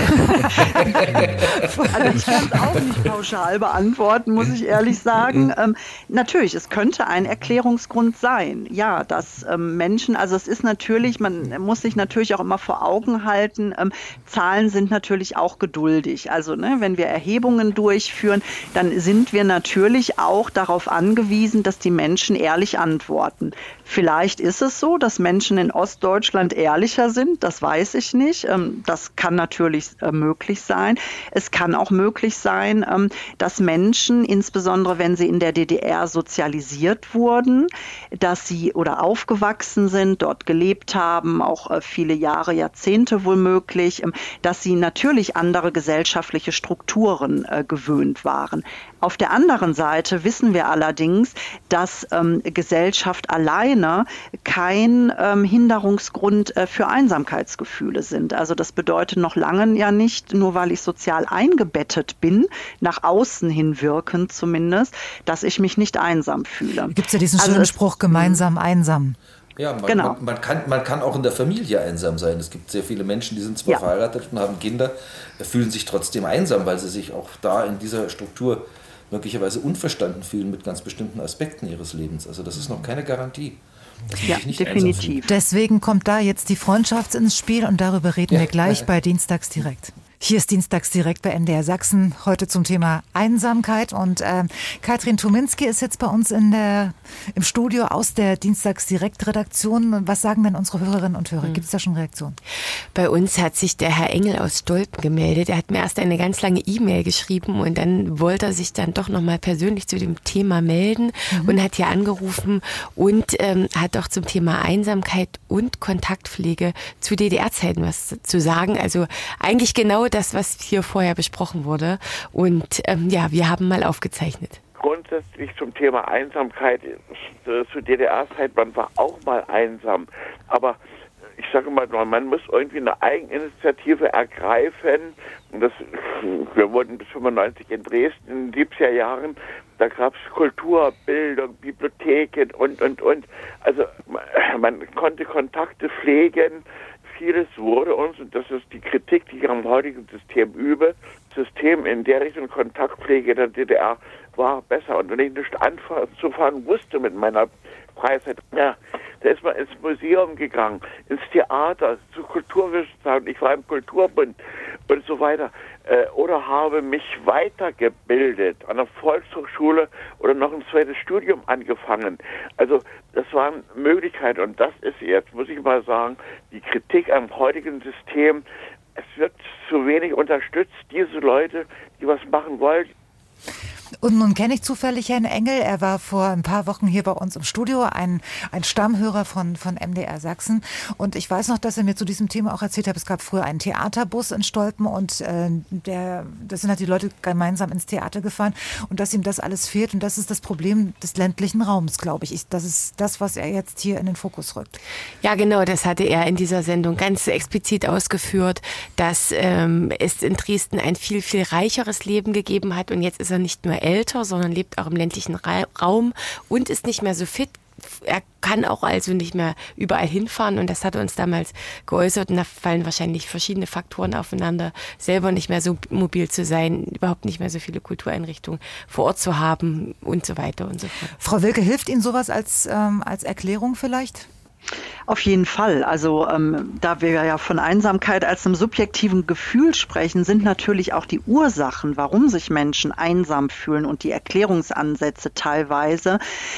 ich kann es auch nicht pauschal beantworten, muss ich ehrlich sagen. Natürlich, es könnte ein Erklärungsgrund sein, ja, dass Menschen, also es ist natürlich, man muss sich natürlich auch immer vor Augen halten, Zahlen sind natürlich auch geduldig. Also wenn wir Erhebungen durchführen, dann sind wir natürlich auch darauf angewiesen, dass die Menschen ehrlich antworten. Vielleicht ist es so, dass Menschen in Ostdeutschland ehrlicher sind, das weiß ich nicht. Das kann natürlich möglich sein. Es kann auch möglich sein, dass Menschen, insbesondere wenn sie in der DDR sozialisiert wurden, dass sie oder aufgewachsen sind, dort gelebt haben, auch viele Jahre, Jahrzehnte womöglich, dass sie natürlich andere gesellschaftliche Strukturen gewöhnt waren. Auf der anderen Seite wissen wir allerdings, dass Gesellschaft alleine kein Hinderungsgrund für Einsamkeitsgefühle sind. Also das bedeutet noch lange ja nicht, nur weil ich sozial eingebettet bin, nach außen hin wirkend zumindest, dass ich mich nicht einsam fühle. Gibt es ja diesen schönen Spruch, gemeinsam einsam. Ja, genau. Man kann auch in der Familie einsam sein. Es gibt sehr viele Menschen, die sind zwar verheiratet und haben Kinder, fühlen sich trotzdem einsam, weil sie sich auch da in dieser Struktur möglicherweise unverstanden fühlen mit ganz bestimmten Aspekten ihres Lebens. Also das ist noch keine Garantie. Ja, definitiv. Deswegen kommt da jetzt die Freundschaft ins Spiel und darüber reden wir gleich bei Dienstags direkt. Hier ist Dienstags direkt bei MDR Sachsen, heute zum Thema Einsamkeit. Und Katrin Tuminski ist jetzt bei uns im Studio aus der Dienstags direkt Redaktion. Was sagen denn unsere Hörerinnen und Hörer? Gibt es da schon Reaktionen? Bei uns hat sich der Herr Engel aus Stolpen gemeldet. Er hat mir erst eine ganz lange E-Mail geschrieben und dann wollte er sich dann doch nochmal persönlich zu dem Thema melden und hat hier angerufen und hat auch zum Thema Einsamkeit und Kontaktpflege zu DDR-Zeiten was zu sagen. Also eigentlich genau das, was hier vorher besprochen wurde. Und wir haben mal aufgezeichnet. Grundsätzlich zum Thema Einsamkeit zu DDR-Zeit, man war auch mal einsam. Aber ich sage mal, man muss irgendwie eine Eigeninitiative ergreifen. Und wir wurden bis 95 in Dresden in den 70er Jahren. Da gab es Kultur, Bildung, Bibliotheken und. Also man konnte Kontakte pflegen. Vieles wurde uns, und das ist die Kritik, die ich am heutigen System übe, System in der Richtung Kontaktpflege der DDR war besser. Und wenn ich nicht anzufangen wusste mit meiner Freizeit, da ist man ins Museum gegangen, ins Theater, zu Kulturwissenschaften, ich war im Kulturbund und so weiter. Oder habe mich weitergebildet an der Volkshochschule oder noch ein zweites Studium angefangen. Also das waren Möglichkeiten und das ist jetzt, muss ich mal sagen, die Kritik am heutigen System. Es wird zu wenig unterstützt, diese Leute, die was machen wollen. Und nun kenne ich zufällig Herrn Engel. Er war vor ein paar Wochen hier bei uns im Studio, ein Stammhörer von MDR Sachsen. Und ich weiß noch, dass er mir zu diesem Thema auch erzählt hat, es gab früher einen Theaterbus in Stolpen und das sind halt die Leute gemeinsam ins Theater gefahren und dass ihm das alles fehlt. Und das ist das Problem des ländlichen Raums, glaube ich. Das ist das, was er jetzt hier in den Fokus rückt. Ja, genau, das hatte er in dieser Sendung ganz explizit ausgeführt, dass es in Dresden ein viel, viel reicheres Leben gegeben hat und jetzt ist er nicht nur älter, sondern lebt auch im ländlichen Raum und ist nicht mehr so fit. Er kann auch also nicht mehr überall hinfahren und das hat er uns damals geäußert und da fallen wahrscheinlich verschiedene Faktoren aufeinander, selber nicht mehr so mobil zu sein, überhaupt nicht mehr so viele Kultureinrichtungen vor Ort zu haben und so weiter und so fort. Frau Wilke, hilft Ihnen sowas als Erklärung vielleicht? Auf jeden Fall. Also da wir ja von Einsamkeit als einem subjektiven Gefühl sprechen, sind natürlich auch die Ursachen, warum sich Menschen einsam fühlen und die Erklärungsansätze teilweise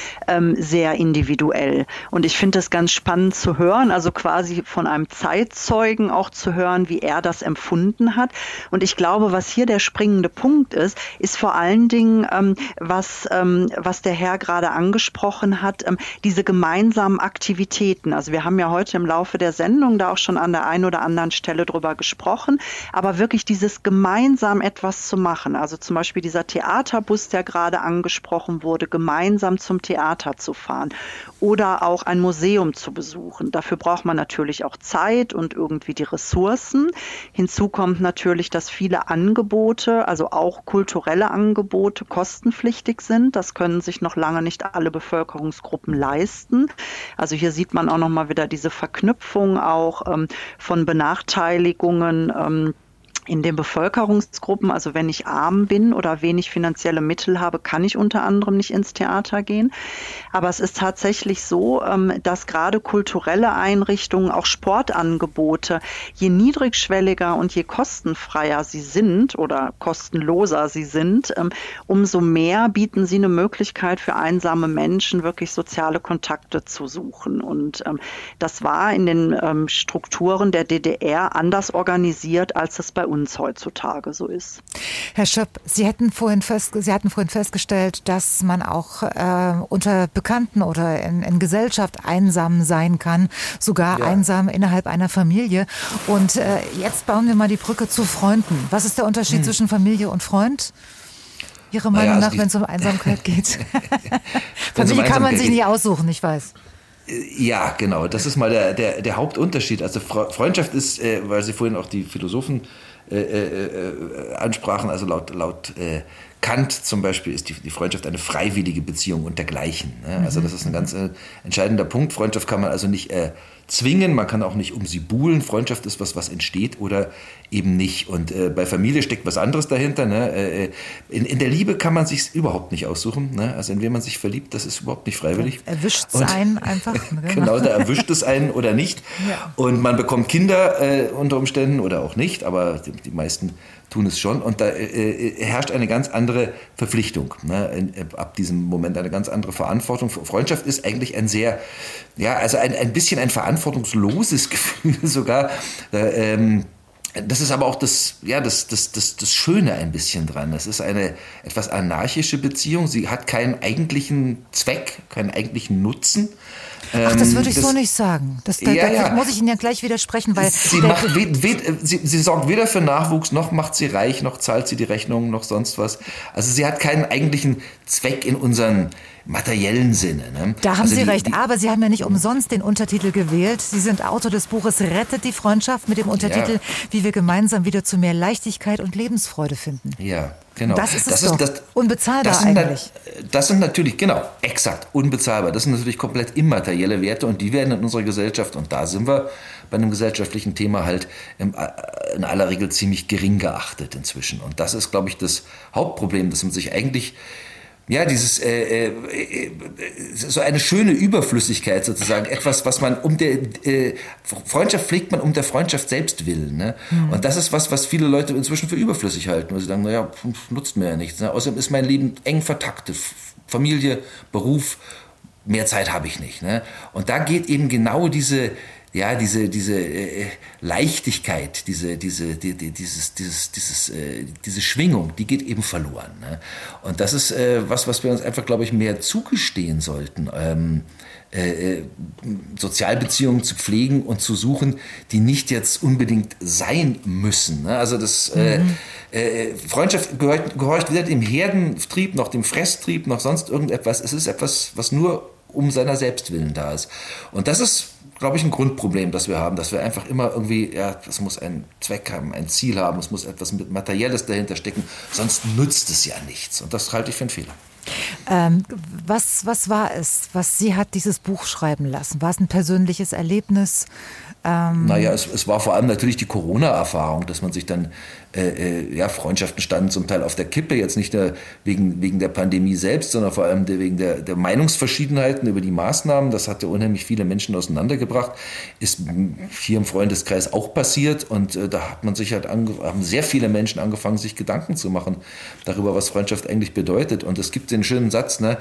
sehr individuell. Und ich finde es ganz spannend zu hören, also quasi von einem Zeitzeugen auch zu hören, wie er das empfunden hat. Und ich glaube, was hier der springende Punkt ist vor allen Dingen, was der Herr gerade angesprochen hat, diese gemeinsamen Aktivitäten. Also wir haben ja heute im Laufe der Sendung da auch schon an der einen oder anderen Stelle drüber gesprochen, aber wirklich dieses gemeinsam etwas zu machen, also zum Beispiel dieser Theaterbus, der gerade angesprochen wurde, gemeinsam zum Theater zu fahren oder auch ein Museum zu besuchen. Dafür braucht man natürlich auch Zeit und irgendwie die Ressourcen. Hinzu kommt natürlich, dass viele Angebote, also auch kulturelle Angebote, kostenpflichtig sind. Das können sich noch lange nicht alle Bevölkerungsgruppen leisten. Also hier sieht man auch nochmal wieder diese Verknüpfung auch von Benachteiligungen in den Bevölkerungsgruppen. Also wenn ich arm bin oder wenig finanzielle Mittel habe, kann ich unter anderem nicht ins Theater gehen. Aber es ist tatsächlich so, dass gerade kulturelle Einrichtungen, auch Sportangebote, je niedrigschwelliger und je kostenfreier sie sind oder kostenloser sie sind, umso mehr bieten sie eine Möglichkeit für einsame Menschen, wirklich soziale Kontakte zu suchen. Und das war in den Strukturen der DDR anders organisiert, als es bei uns heutzutage so ist. Herr Schöpp, Sie hatten vorhin festgestellt, dass man auch unter Bekannten oder in Gesellschaft einsam sein kann, sogar einsam innerhalb einer Familie. Und jetzt bauen wir mal die Brücke zu Freunden. Was ist der Unterschied zwischen Familie und Freund? Ihrer Meinung nach, wenn es um Einsamkeit geht? Familie kann man sich nie aussuchen, ich weiß. Ja, genau. Das ist mal der Hauptunterschied. Also Freundschaft ist, weil Sie vorhin auch die Philosophen ansprachen, also laut Kant zum Beispiel ist die Freundschaft eine freiwillige Beziehung und dergleichen. Ne? Also das ist ein ganz entscheidender Punkt. Freundschaft kann man also nicht zwingen, man kann auch nicht um sie buhlen. Freundschaft ist was entsteht oder eben nicht. Und bei Familie steckt was anderes dahinter. Ne? In der Liebe kann man sich überhaupt nicht aussuchen. Ne? Also in wen man sich verliebt, das ist überhaupt nicht freiwillig. Erwischt es einen einfach. Genau, da erwischt es einen oder nicht. Ja. Und man bekommt Kinder unter Umständen oder auch nicht, aber die meisten tun es schon. Und da herrscht eine ganz andere Verpflichtung. Ne? Ab diesem Moment eine ganz andere Verantwortung. Freundschaft ist eigentlich ein sehr, also ein bisschen ein verantwortungsloses Gefühl sogar. Das ist aber auch das Schöne ein bisschen dran. Das ist eine etwas anarchische Beziehung. Sie hat keinen eigentlichen Zweck, keinen eigentlichen Nutzen. Ach, das würde ich so nicht sagen. Da muss ich Ihnen ja gleich widersprechen, weil sie sorgt weder für Nachwuchs, noch macht sie reich, noch zahlt sie die Rechnungen, noch sonst was. Also sie hat keinen eigentlichen Zweck in unseren materiellen Sinne. Ne? Da haben Sie recht, aber Sie haben ja nicht umsonst den Untertitel gewählt. Sie sind Autor des Buches Rettet die Freundschaft mit dem Untertitel Wie wir gemeinsam wieder zu mehr Leichtigkeit und Lebensfreude finden. Ja, genau. Das ist unbezahlbar eigentlich. Das sind natürlich, genau, exakt, unbezahlbar. Das sind natürlich komplett immaterielle Werte und die werden in unserer Gesellschaft, und da sind wir bei einem gesellschaftlichen Thema halt in aller Regel ziemlich gering geachtet inzwischen. Und das ist, glaube ich, das Hauptproblem, dass man sich eigentlich so eine schöne Überflüssigkeit sozusagen, etwas, was man Freundschaft pflegt man um der Freundschaft selbst willen. Ne? Mhm. Und das ist was viele Leute inzwischen für überflüssig halten, weil sie sagen, nutzt mir ja nichts. Ne? Außerdem ist mein Leben eng vertaktet. Familie, Beruf, mehr Zeit habe ich nicht. Ne? Und da geht eben genau diese Leichtigkeit, diese Schwingung, die geht eben verloren. Ne? Und das ist was wir uns einfach, glaube ich, mehr zugestehen sollten. Sozialbeziehungen zu pflegen und zu suchen, die nicht jetzt unbedingt sein müssen. Ne? Also Freundschaft gehorcht weder dem Herdentrieb, noch dem Fresstrieb, noch sonst irgendetwas. Es ist etwas, was nur um seiner selbst willen da ist. Und das ist, glaube ich, ein Grundproblem, das wir haben, dass wir einfach immer irgendwie, das muss einen Zweck haben, ein Ziel haben, es muss etwas mit Materielles dahinter stecken, sonst nützt es ja nichts. Und das halte ich für einen Fehler. Was war es, was Sie hat dieses Buch schreiben lassen? War es ein persönliches Erlebnis? Es war vor allem natürlich die Corona-Erfahrung, dass man sich dann, Freundschaften standen zum Teil auf der Kippe, jetzt nicht wegen der Pandemie selbst, sondern vor allem wegen der Meinungsverschiedenheiten über die Maßnahmen. Das hatte unheimlich viele Menschen auseinandergebracht. Ist hier im Freundeskreis auch passiert und da hat man sich haben sehr viele Menschen angefangen, sich Gedanken zu machen darüber, was Freundschaft eigentlich bedeutet. Und es gibt den schönen Satz, ne,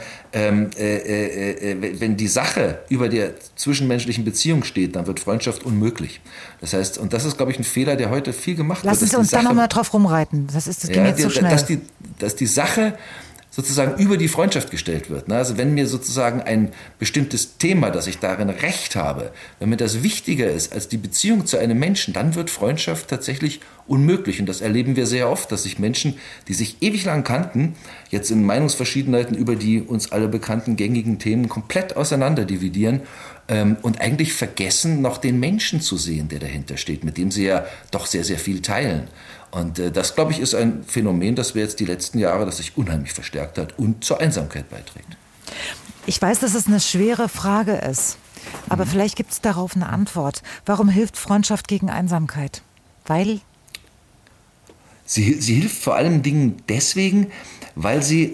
wenn die Sache über der zwischenmenschlichen Beziehung steht, dann wird Freundschaft unmöglich. Das heißt, und das ist, glaube ich, ein Fehler, der heute viel gemacht wird. Lassen Sie uns da nochmal drauf rumreiten. Das ging jetzt so schnell. Dass die Sache sozusagen über die Freundschaft gestellt wird. Also wenn mir sozusagen ein bestimmtes Thema, dass ich darin Recht habe, wenn mir das wichtiger ist als die Beziehung zu einem Menschen, dann wird Freundschaft tatsächlich unmöglich. Und das erleben wir sehr oft, dass sich Menschen, die sich ewig lang kannten, jetzt in Meinungsverschiedenheiten über die uns alle bekannten gängigen Themen komplett auseinander dividieren und eigentlich vergessen, noch den Menschen zu sehen, der dahinter steht, mit dem sie ja doch sehr, sehr viel teilen. Und das, glaube ich, ist ein Phänomen, das wir jetzt die letzten Jahre, das sich unheimlich verstärkt hat und zur Einsamkeit beiträgt. Ich weiß, dass es eine schwere Frage ist, aber vielleicht gibt es darauf eine Antwort. Warum hilft Freundschaft gegen Einsamkeit? Weil? Sie hilft vor allen Dingen deswegen, weil sie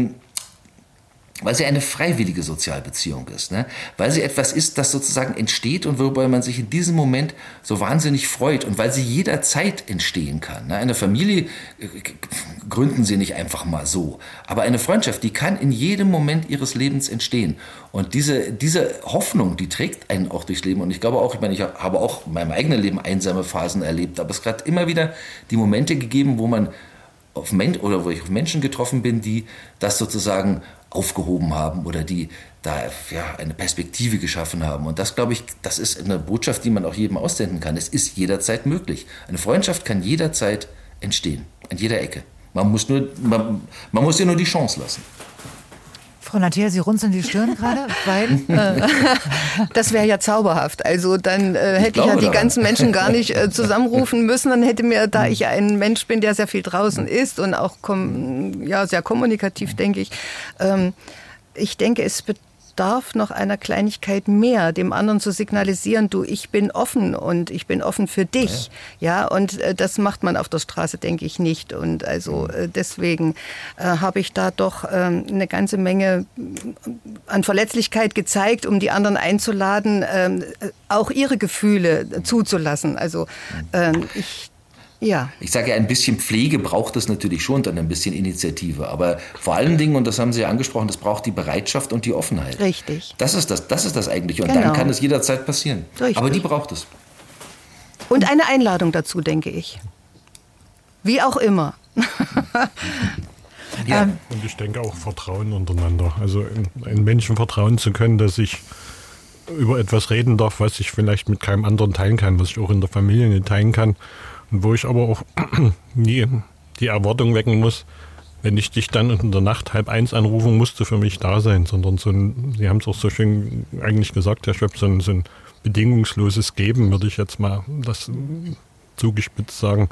eine freiwillige Sozialbeziehung ist, ne? Weil sie etwas ist, das sozusagen entsteht und worüber man sich in diesem Moment so wahnsinnig freut und weil sie jederzeit entstehen kann. Ne? Eine Familie gründen sie nicht einfach mal so, aber eine Freundschaft, die kann in jedem Moment ihres Lebens entstehen. Und diese Hoffnung, die trägt einen auch durchs Leben. Und ich glaube auch, ich habe auch in meinem eigenen Leben einsame Phasen erlebt, aber es hat immer wieder die Momente gegeben, wo ich auf Menschen getroffen bin, die das sozusagen aufgehoben haben oder die da eine Perspektive geschaffen haben. Und das, glaube ich, das ist eine Botschaft, die man auch jedem aussenden kann. Es ist jederzeit möglich. Eine Freundschaft kann jederzeit entstehen, an jeder Ecke. Man muss dir nur die Chance lassen. Frau Nathiel, Sie runzeln die Stirn gerade, weil... Das wäre ja zauberhaft. Also dann hätte ich ja die ganzen Menschen gar nicht zusammenrufen müssen. Dann hätte mir, da ich ein Mensch bin, der sehr viel draußen ist und auch sehr kommunikativ, denke ich. Ich denke, es bedarf noch einer Kleinigkeit mehr, dem anderen zu signalisieren, du, ich bin offen und ich bin offen für dich. Ja, und das macht man auf der Straße, denke ich, nicht. Und also deswegen habe ich da doch eine ganze Menge an Verletzlichkeit gezeigt, um die anderen einzuladen, auch ihre Gefühle zuzulassen. Also ich sage ja, ein bisschen Pflege braucht es natürlich schon, dann ein bisschen Initiative. Aber vor allen Dingen, und das haben Sie ja angesprochen, das braucht die Bereitschaft und die Offenheit. Richtig. Das ist das Eigentliche. Und dann kann es jederzeit passieren. Richtig. Aber die braucht es. Und eine Einladung dazu, denke ich. Wie auch immer. Ja. Und ich denke auch Vertrauen untereinander. Also in Menschen vertrauen zu können, dass ich über etwas reden darf, was ich vielleicht mit keinem anderen teilen kann, was ich auch in der Familie nicht teilen kann. Und wo ich aber auch nie die Erwartung wecken muss, wenn ich dich dann in der Nacht 12:30 anrufen, musst du für mich da sein, sondern Sie haben es auch so schön eigentlich gesagt, Herr Schöpf, so ein bedingungsloses Geben, würde ich jetzt mal das zugespitzt sagen,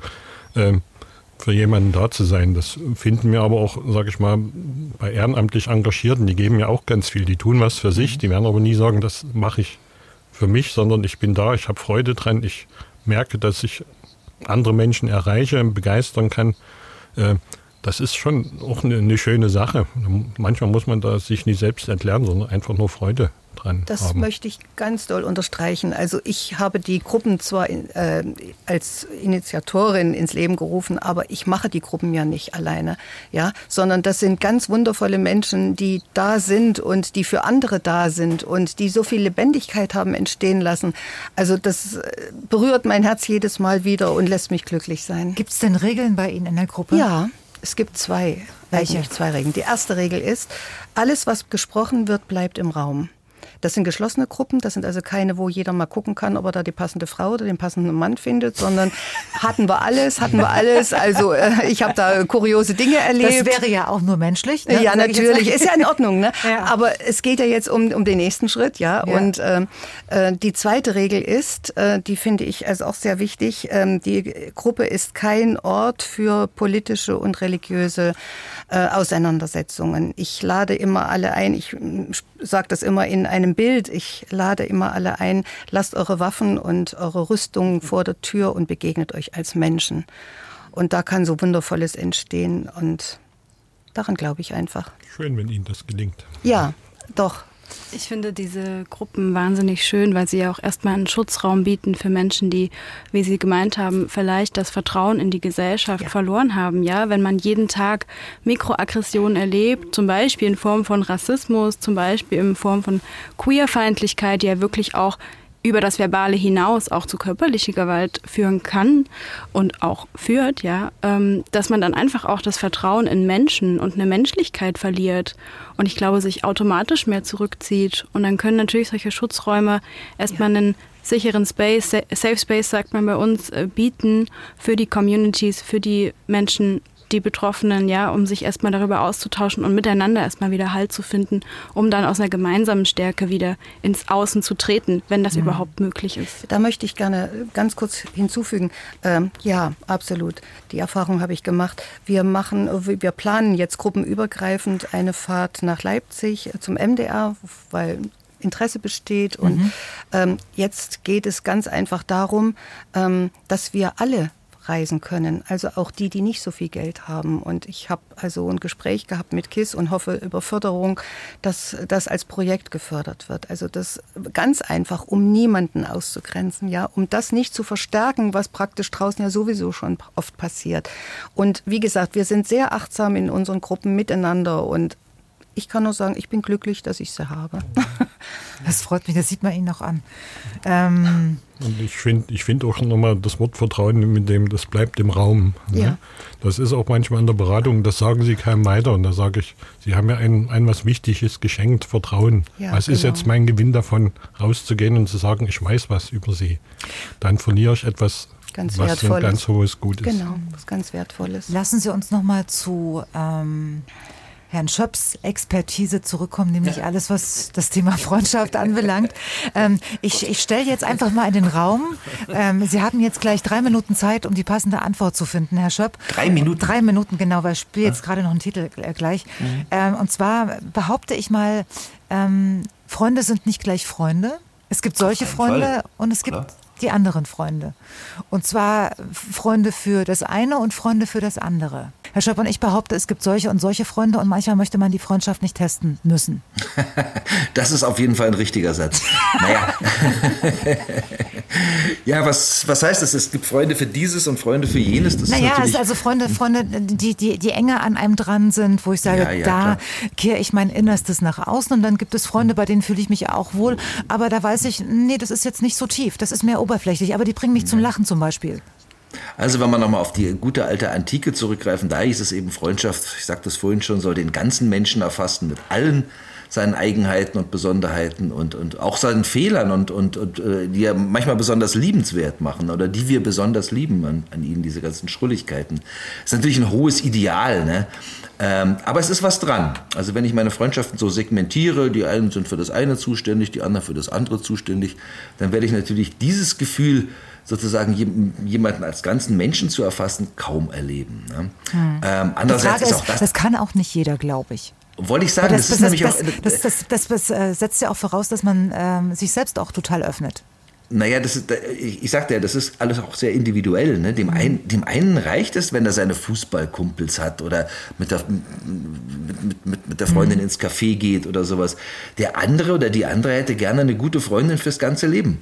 für jemanden da zu sein. Das finden wir aber auch, sage ich mal, bei ehrenamtlich Engagierten, die geben ja auch ganz viel, die tun was für sich, die werden aber nie sagen, das mache ich für mich, sondern ich bin da, ich habe Freude dran, ich merke, dass ich andere Menschen erreiche, begeistern kann. Das ist schon auch eine schöne Sache. Manchmal muss man da sich nicht selbst erklären, sondern einfach nur Freude dran das haben. Das möchte ich ganz doll unterstreichen. Also ich habe die Gruppen zwar als Initiatorin ins Leben gerufen, aber ich mache die Gruppen ja nicht alleine, ja, sondern das sind ganz wundervolle Menschen, die da sind und die für andere da sind und die so viel Lebendigkeit haben entstehen lassen. Also das berührt mein Herz jedes Mal wieder und lässt mich glücklich sein. Gibt es denn Regeln bei Ihnen in der Gruppe? Ja, es gibt zwei Regeln. Die erste Regel ist, alles, was gesprochen wird, bleibt im Raum. Das sind geschlossene Gruppen, das sind also keine, wo jeder mal gucken kann, ob er da die passende Frau oder den passenden Mann findet, sondern hatten wir alles. Also ich habe da kuriose Dinge erlebt. Das wäre ja auch nur menschlich. Ne? Ja, natürlich, ist ja in Ordnung. Ne? Ja. Aber es geht ja jetzt um den nächsten Schritt. Ja? Und die zweite Regel ist, die finde ich also auch sehr wichtig, die Gruppe ist kein Ort für politische und religiöse Auseinandersetzungen. Ich lade immer alle ein, ich sage das immer in einem Bild, ich lade immer alle ein, lasst eure Waffen und eure Rüstungen vor der Tür und begegnet euch als Menschen. Und da kann so Wundervolles entstehen und daran glaube ich einfach. Schön, wenn Ihnen das gelingt. Ja, doch. Ich finde diese Gruppen wahnsinnig schön, weil sie ja auch erstmal einen Schutzraum bieten für Menschen, die, wie Sie gemeint haben, vielleicht das Vertrauen in die Gesellschaft verloren haben. Ja, wenn man jeden Tag Mikroaggressionen erlebt, zum Beispiel in Form von Rassismus, zum Beispiel in Form von Queerfeindlichkeit, die ja wirklich auch über das Verbale hinaus auch zu körperlicher Gewalt führen kann und auch führt, ja, dass man dann einfach auch das Vertrauen in Menschen und eine Menschlichkeit verliert und ich glaube, sich automatisch mehr zurückzieht. Und dann können natürlich solche Schutzräume erstmal einen sicheren Space, Safe Space sagt man bei uns, bieten für die Communities, für die Menschen, die Betroffenen, ja, um sich erstmal darüber auszutauschen und miteinander erstmal wieder Halt zu finden, um dann aus einer gemeinsamen Stärke wieder ins Außen zu treten, wenn das überhaupt möglich ist. Da möchte ich gerne ganz kurz hinzufügen. Ja, absolut. Die Erfahrung habe ich gemacht. Wir planen jetzt gruppenübergreifend eine Fahrt nach Leipzig zum MDR, weil Interesse besteht. Und jetzt geht es ganz einfach darum, dass wir alle reisen können, also auch die nicht so viel Geld haben. Und ich habe also ein Gespräch gehabt mit KISS und hoffe über Förderung, dass das als Projekt gefördert wird. Also das ganz einfach, um niemanden auszugrenzen, ja, um das nicht zu verstärken, was praktisch draußen ja sowieso schon oft passiert. Und wie gesagt, wir sind sehr achtsam in unseren Gruppen miteinander und ich kann nur sagen, ich bin glücklich, dass ich sie habe. Das freut mich, das sieht man Ihnen noch an. Und ich finde auch nochmal das Wort Vertrauen, mit dem das bleibt im Raum. Ne? Ja. Das ist auch manchmal in der Beratung, das sagen Sie keinem weiter. Und da sage ich, Sie haben ja ein was Wichtiges geschenkt, Vertrauen. Ja, was ist jetzt mein Gewinn davon, rauszugehen und zu sagen, ich weiß was über Sie? Dann verliere ich etwas Ganz was Wertvolles. ein ganz hohes Gut ist. Genau, was ganz Wertvolles. Lassen Sie uns nochmal zu Herrn Schöpps Expertise zurückkommen, nämlich alles, was das Thema Freundschaft anbelangt. Ich stelle jetzt einfach mal in den Raum. Sie haben jetzt gleich 3 Minuten Zeit, um die passende Antwort zu finden, Herr Schöpp. 3 Minuten? 3 Minuten, genau, weil ich spiele jetzt gerade noch einen Titel gleich. Und zwar behaupte ich mal, Freunde sind nicht gleich Freunde. Es gibt solche Freunde Fall. und es gibt die anderen Freunde. Und zwar Freunde für das eine und Freunde für das andere. Herr Schöpp, und ich behaupte, es gibt solche und solche Freunde und manchmal möchte man die Freundschaft nicht testen müssen. Das ist auf jeden Fall ein richtiger Satz. Naja. Ja, was heißt das? Es gibt Freunde für dieses und Freunde für jenes. Das naja, ist natürlich also Freunde, die enger an einem dran sind, wo ich sage, da kehre ich mein Innerstes nach außen, und dann gibt es Freunde, bei denen fühle ich mich auch wohl, aber da weiß ich, nee, das ist jetzt nicht so tief, das ist mehr oberflächlich, aber die bringen mich zum Lachen zum Beispiel. Also wenn wir nochmal auf die gute alte Antike zurückgreifen, da hieß es eben, Freundschaft, ich sagte das vorhin schon, soll den ganzen Menschen erfassen mit allen seinen Eigenheiten und Besonderheiten und auch seinen Fehlern und die ja manchmal besonders liebenswert machen oder die wir besonders lieben an ihnen, diese ganzen Schrulligkeiten. Das ist natürlich ein hohes Ideal, ne? Aber es ist was dran. Also wenn ich meine Freundschaften so segmentiere, die einen sind für das eine zuständig, die anderen für das andere zuständig, dann werde ich natürlich dieses Gefühl, sozusagen jemanden als ganzen Menschen zu erfassen, kaum erleben. Ne? Andererseits ist auch das kann auch nicht jeder, glaube ich. Wollte ich sagen, das setzt ja auch voraus, dass man sich selbst auch total öffnet. Naja, ich sagte ja, das ist alles auch sehr individuell. Ne? Dem einen reicht es, wenn er seine Fußballkumpels hat oder mit der Freundin ins Café geht oder sowas. Der andere oder die andere hätte gerne eine gute Freundin fürs ganze Leben.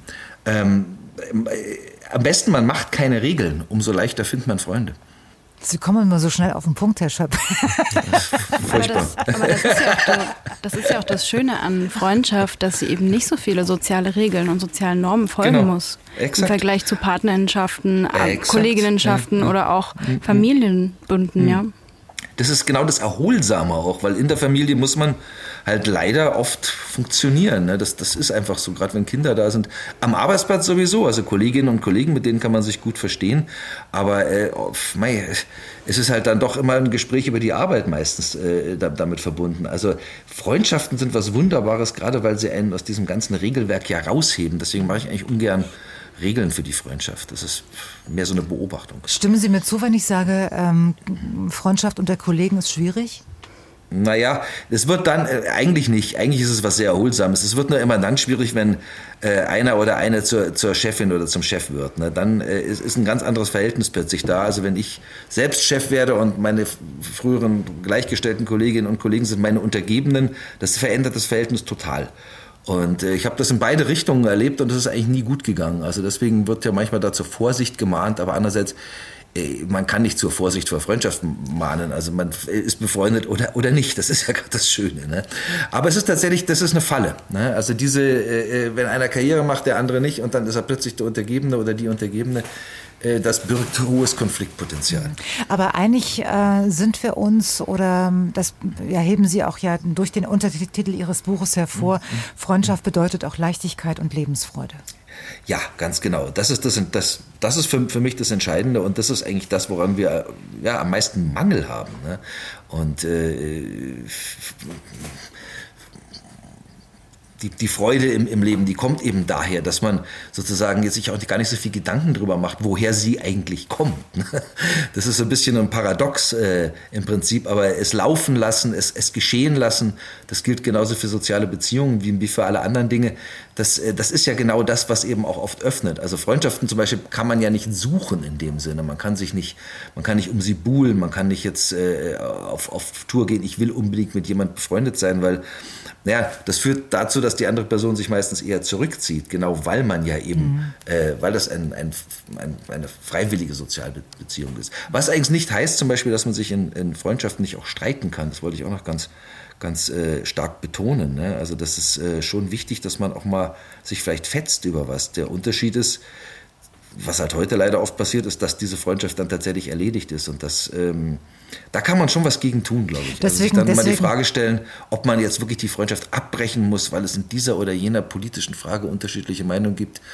Am besten, man macht keine Regeln, umso leichter findet man Freunde. Sie kommen immer so schnell auf den Punkt, Herr Schöpp. Furchtbar. Aber das ist ja auch das Schöne an Freundschaft, dass sie eben nicht so viele soziale Regeln und sozialen Normen folgen muss. Exakt. Im Vergleich zu Partnerinnenschaften, Kolleginnenschaften oder auch Mhm. Familienbünden, ja. Das ist genau das Erholsame auch, weil in der Familie muss man halt leider oft funktionieren. Ne? Das ist einfach so, gerade wenn Kinder da sind. Am Arbeitsplatz sowieso, also Kolleginnen und Kollegen, mit denen kann man sich gut verstehen. Aber es ist halt dann doch immer ein Gespräch über die Arbeit meistens damit verbunden. Also Freundschaften sind was Wunderbares, gerade weil sie einen aus diesem ganzen Regelwerk ja rausheben. Deswegen mache ich eigentlich ungern Regeln für die Freundschaft. Das ist mehr so eine Beobachtung. Stimmen Sie mir zu, wenn ich sage, Freundschaft unter Kollegen ist schwierig? Naja, es wird dann eigentlich nicht. Eigentlich ist es was sehr Erholsames. Es wird nur immer dann schwierig, wenn einer oder eine zur Chefin oder zum Chef wird. Ne? Dann ist ein ganz anderes Verhältnis plötzlich da. Also wenn ich selbst Chef werde und meine früheren gleichgestellten Kolleginnen und Kollegen sind meine Untergebenen, das verändert das Verhältnis total. Und ich habe das in beide Richtungen erlebt und das ist eigentlich nie gut gegangen. Also deswegen wird ja manchmal da zur Vorsicht gemahnt, aber andererseits, man kann nicht zur Vorsicht vor Freundschaft mahnen. Also man ist befreundet oder nicht. Das ist ja gerade das Schöne. Ne? Aber es ist tatsächlich, das ist eine Falle. Ne? Also wenn einer Karriere macht, der andere nicht und dann ist er plötzlich der Untergebene oder die Untergebene, das birgt hohes Konfliktpotenzial. Aber einig sind wir uns, oder das heben Sie auch ja durch den Untertitel Ihres Buches hervor, Freundschaft bedeutet auch Leichtigkeit und Lebensfreude. Ja, ganz genau. Das ist für mich das Entscheidende und das ist eigentlich das, woran wir am meisten Mangel haben. Ne? Und die Freude im Leben, die kommt eben daher, dass man sozusagen jetzt sich auch gar nicht so viel Gedanken drüber macht, woher sie eigentlich kommt. Das ist so ein bisschen ein Paradox im Prinzip, aber es laufen lassen, es geschehen lassen, das gilt genauso für soziale Beziehungen wie für alle anderen Dinge. Das ist ja genau das, was eben auch oft öffnet. Also Freundschaften zum Beispiel kann man ja nicht suchen in dem Sinne. Man kann nicht um sie buhlen, man kann nicht jetzt auf Tour gehen, ich will unbedingt mit jemandem befreundet sein, weil das führt dazu, dass die andere Person sich meistens eher zurückzieht, genau weil man ja eben, weil das eine freiwillige Sozialbeziehung ist. Was eigentlich nicht heißt zum Beispiel, dass man sich in Freundschaften nicht auch streiten kann. Das wollte ich auch noch ganz stark betonen. Ne? Also das ist schon wichtig, dass man auch mal sich vielleicht fetzt über was. Der Unterschied ist, was halt heute leider oft passiert, ist, dass diese Freundschaft dann tatsächlich erledigt ist und das da kann man schon was gegen tun, glaube ich. Also sich dann mal die Frage stellen, ob man jetzt wirklich die Freundschaft abbrechen muss, weil es in dieser oder jener politischen Frage unterschiedliche Meinungen gibt.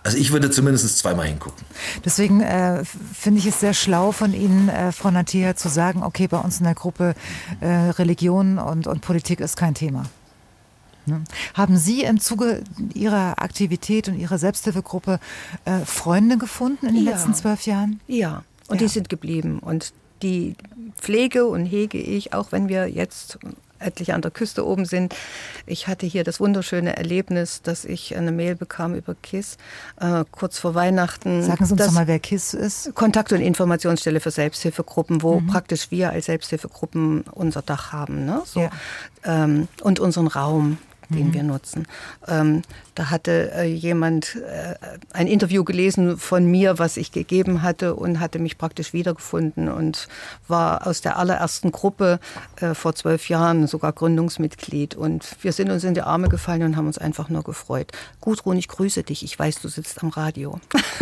Also ich würde zumindest zweimal hingucken. Deswegen finde ich es sehr schlau von Ihnen, Frau Natia, zu sagen, okay, bei uns in der Gruppe Religion und Politik ist kein Thema. Ne? Haben Sie im Zuge Ihrer Aktivität und Ihrer Selbsthilfegruppe Freunde gefunden in den letzten 12 Jahren? Ja, und die sind geblieben. Und die pflege und hege ich, auch wenn wir jetzt etliche an der Küste oben sind. Ich hatte hier das wunderschöne Erlebnis, dass ich eine Mail bekam über KISS, kurz vor Weihnachten. Sagen Sie uns doch mal, wer KISS ist. Kontakt- und Informationsstelle für Selbsthilfegruppen, wo praktisch wir als Selbsthilfegruppen unser Dach haben, ne? So, und unseren Raum, den wir nutzen. Da hatte jemand ein Interview gelesen von mir, was ich gegeben hatte, und hatte mich praktisch wiedergefunden und war aus der allerersten Gruppe vor 12 Jahren sogar Gründungsmitglied. Und wir sind uns in die Arme gefallen und haben uns einfach nur gefreut. Gudrun, ich grüße dich. Ich weiß, du sitzt am Radio.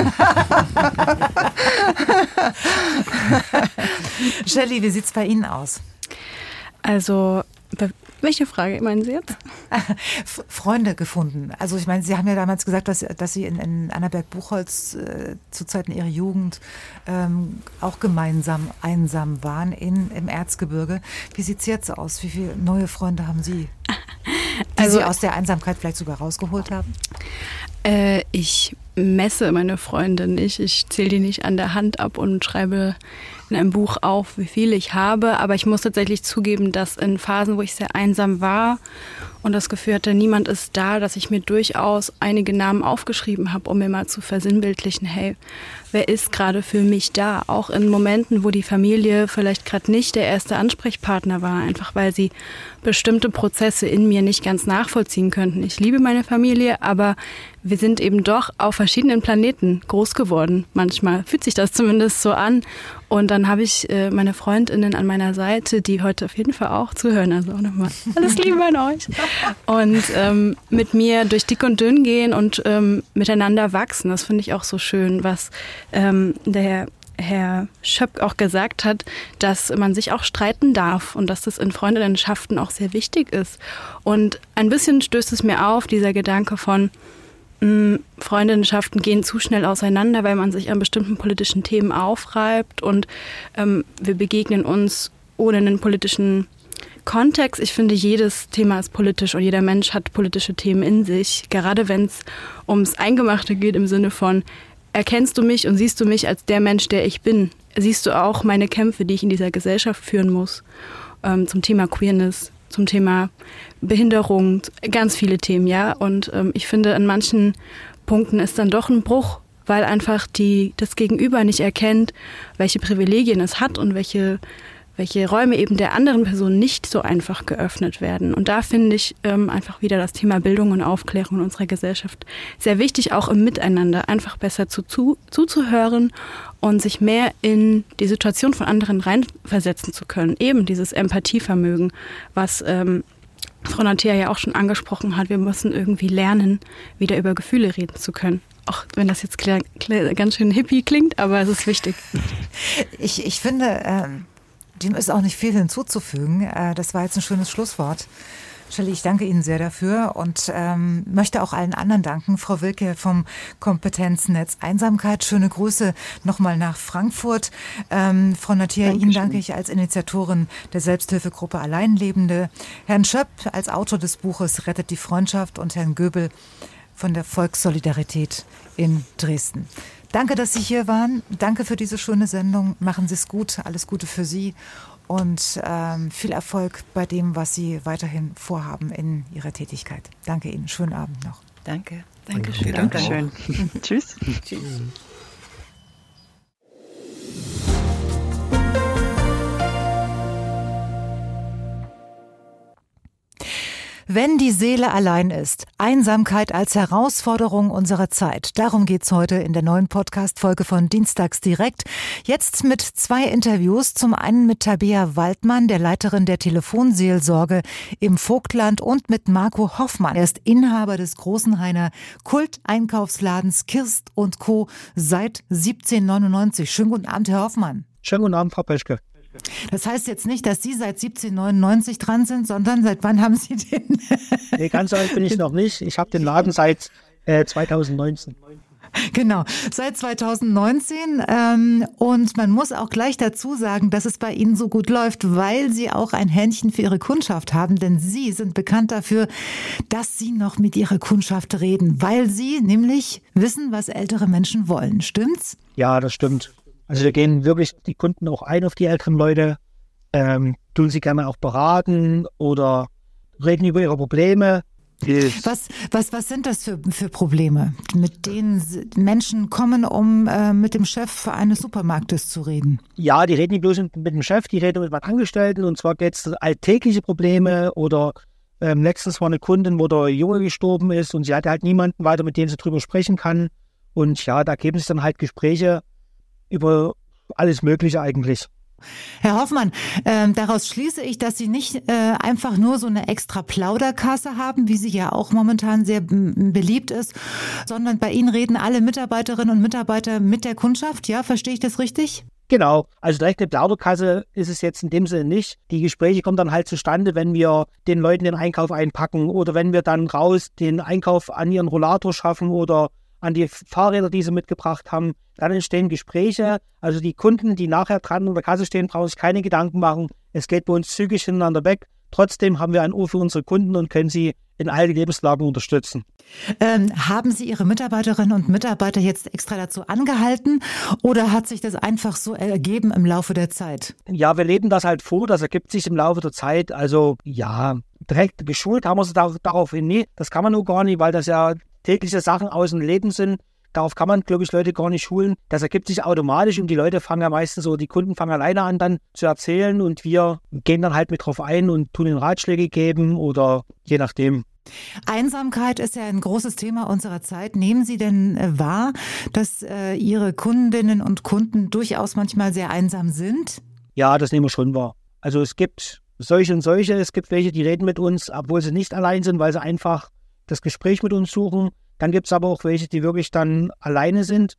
Shelley, wie sieht es bei Ihnen aus? Also, welche Frage meinen Sie jetzt? Freunde gefunden. Also ich meine, Sie haben ja damals gesagt, dass Sie in Annaberg-Buchholz zu Zeiten Ihrer Jugend auch gemeinsam einsam waren im Erzgebirge. Wie sieht es jetzt aus? Wie viele neue Freunde haben Sie, die Sie aus der Einsamkeit vielleicht sogar rausgeholt haben? Ich messe meine Freunde nicht. Ich zähle die nicht an der Hand ab und schreibe in einem Buch auf, wie viel ich habe. Aber ich muss tatsächlich zugeben, dass in Phasen, wo ich sehr einsam war und das Gefühl hatte, niemand ist da, dass ich mir durchaus einige Namen aufgeschrieben habe, um mir mal zu versinnbildlichen, hey, wer ist gerade für mich da? Auch in Momenten, wo die Familie vielleicht gerade nicht der erste Ansprechpartner war, einfach weil sie bestimmte Prozesse in mir nicht ganz nachvollziehen könnten. Ich liebe meine Familie, aber wir sind eben doch auf verschiedenen Planeten groß geworden. Manchmal fühlt sich das zumindest so an. Und dann habe ich meine Freundinnen an meiner Seite, die heute auf jeden Fall auch zuhören. Also auch nochmal alles Liebe an euch. Und mit mir durch dick und dünn gehen und miteinander wachsen. Das finde ich auch so schön, was der Herr Schöpk auch gesagt hat, dass man sich auch streiten darf und dass das in Freundinnenschaften auch sehr wichtig ist. Und ein bisschen stößt es mir auf, dieser Gedanke von Freundinnenschaften gehen zu schnell auseinander, weil man sich an bestimmten politischen Themen aufreibt und wir begegnen uns ohne einen politischen Kontext. Ich finde, jedes Thema ist politisch und jeder Mensch hat politische Themen in sich, gerade wenn es ums Eingemachte geht im Sinne von, erkennst du mich und siehst du mich als der Mensch, der ich bin? Siehst du auch meine Kämpfe, die ich in dieser Gesellschaft führen muss, zum Thema Queerness, zum Thema Behinderung, ganz viele Themen, ja. Und ich finde, an manchen Punkten ist dann doch ein Bruch, weil einfach das Gegenüber nicht erkennt, welche Privilegien es hat und welche Räume eben der anderen Person nicht so einfach geöffnet werden. Und da finde ich einfach wieder das Thema Bildung und Aufklärung in unserer Gesellschaft sehr wichtig, auch im Miteinander, einfach besser zuzuhören und sich mehr in die Situation von anderen reinversetzen zu können. Eben dieses Empathievermögen, was Frau Natia ja auch schon angesprochen hat. Wir müssen irgendwie lernen, wieder über Gefühle reden zu können. Auch wenn das jetzt ganz schön hippie klingt, aber es ist wichtig. Ich finde, dem ist auch nicht viel hinzuzufügen. Das war jetzt ein schönes Schlusswort. Shelley, ich danke Ihnen sehr dafür und möchte auch allen anderen danken. Frau Wilke vom Kompetenznetz Einsamkeit, schöne Grüße nochmal nach Frankfurt. Frau Natia, Dankeschön. Ihnen danke ich als Initiatorin der Selbsthilfegruppe Alleinlebende, Herrn Schöpp als Autor des Buches Rettet die Freundschaft und Herrn Göbel von der Volkssolidarität in Dresden. Danke, dass Sie hier waren. Danke für diese schöne Sendung. Machen Sie es gut. Alles Gute für Sie. Und viel Erfolg bei dem, was Sie weiterhin vorhaben in Ihrer Tätigkeit. Danke Ihnen. Schönen Abend noch. Danke. Dankeschön. Dankeschön. Tschüss. Tschüss. Wenn die Seele allein ist, Einsamkeit als Herausforderung unserer Zeit. Darum geht's heute in der neuen Podcast-Folge von Dienstags direkt. Jetzt mit 2 Interviews. Zum einen mit Tabea Waldmann, der Leiterin der Telefonseelsorge im Vogtland, und mit Marco Hoffmann. Er ist Inhaber des Großenhainer Kulteinkaufsladens Kirst & Co. seit 1799. Schönen guten Abend, Herr Hoffmann. Schönen guten Abend, Frau Peschke. Das heißt jetzt nicht, dass Sie seit 1799 dran sind, sondern seit wann haben Sie den? Nee, ganz alt bin ich noch nicht. Ich habe den Laden seit 2019. Genau, seit 2019. Und man muss auch gleich dazu sagen, dass es bei Ihnen so gut läuft, weil Sie auch ein Händchen für Ihre Kundschaft haben. Denn Sie sind bekannt dafür, dass Sie noch mit Ihrer Kundschaft reden, weil Sie nämlich wissen, was ältere Menschen wollen. Stimmt's? Ja, das stimmt. Also wir gehen wirklich die Kunden auch ein auf die älteren Leute, tun sie gerne auch beraten oder reden über ihre Probleme. Was sind das für Probleme, mit denen Menschen kommen, um mit dem Chef eines Supermarktes zu reden? Ja, die reden nicht bloß mit dem Chef, die reden mit meinen Angestellten, und zwar geht es um alltägliche Probleme oder letztens war eine Kundin, wo der Junge gestorben ist und sie hatte halt niemanden weiter, mit dem sie drüber sprechen kann, und ja, da geben sich dann halt Gespräche über alles Mögliche eigentlich. Herr Hoffmann, daraus schließe ich, dass Sie nicht einfach nur so eine extra Plauderkasse haben, wie sie ja auch momentan sehr beliebt ist, sondern bei Ihnen reden alle Mitarbeiterinnen und Mitarbeiter mit der Kundschaft. Ja, verstehe ich das richtig? Genau, also direkt eine Plauderkasse ist es jetzt in dem Sinne nicht. Die Gespräche kommen dann halt zustande, wenn wir den Leuten den Einkauf einpacken oder wenn wir dann raus den Einkauf an ihren Rollator schaffen oder an die Fahrräder, die sie mitgebracht haben. Dann entstehen Gespräche. Also die Kunden, die nachher dran an der Kasse stehen, brauchen sich keine Gedanken machen. Es geht bei uns zügig hintereinander weg. Trotzdem haben wir ein Ohr für unsere Kunden und können sie in allen Lebenslagen unterstützen. Haben Sie Ihre Mitarbeiterinnen und Mitarbeiter jetzt extra dazu angehalten oder hat sich das einfach so ergeben im Laufe der Zeit? Ja, wir leben das halt vor, das ergibt sich im Laufe der Zeit. Also ja, direkt geschult haben wir sie daraufhin nie. Das kann man nur gar nicht, weil das ja tägliche Sachen aus dem Leben sind. Darauf kann man, glaube ich, Leute gar nicht schulen. Das ergibt sich automatisch und die Leute fangen ja meistens so, die Kunden fangen alleine an dann zu erzählen und wir gehen dann halt mit drauf ein und tun ihnen Ratschläge geben oder je nachdem. Einsamkeit ist ja ein großes Thema unserer Zeit. Nehmen Sie denn wahr, dass Ihre Kundinnen und Kunden durchaus manchmal sehr einsam sind? Ja, das nehmen wir schon wahr. Also es gibt solche und solche. Es gibt welche, die reden mit uns, obwohl sie nicht allein sind, weil sie einfach das Gespräch mit uns suchen. Dann gibt es aber auch welche, die wirklich dann alleine sind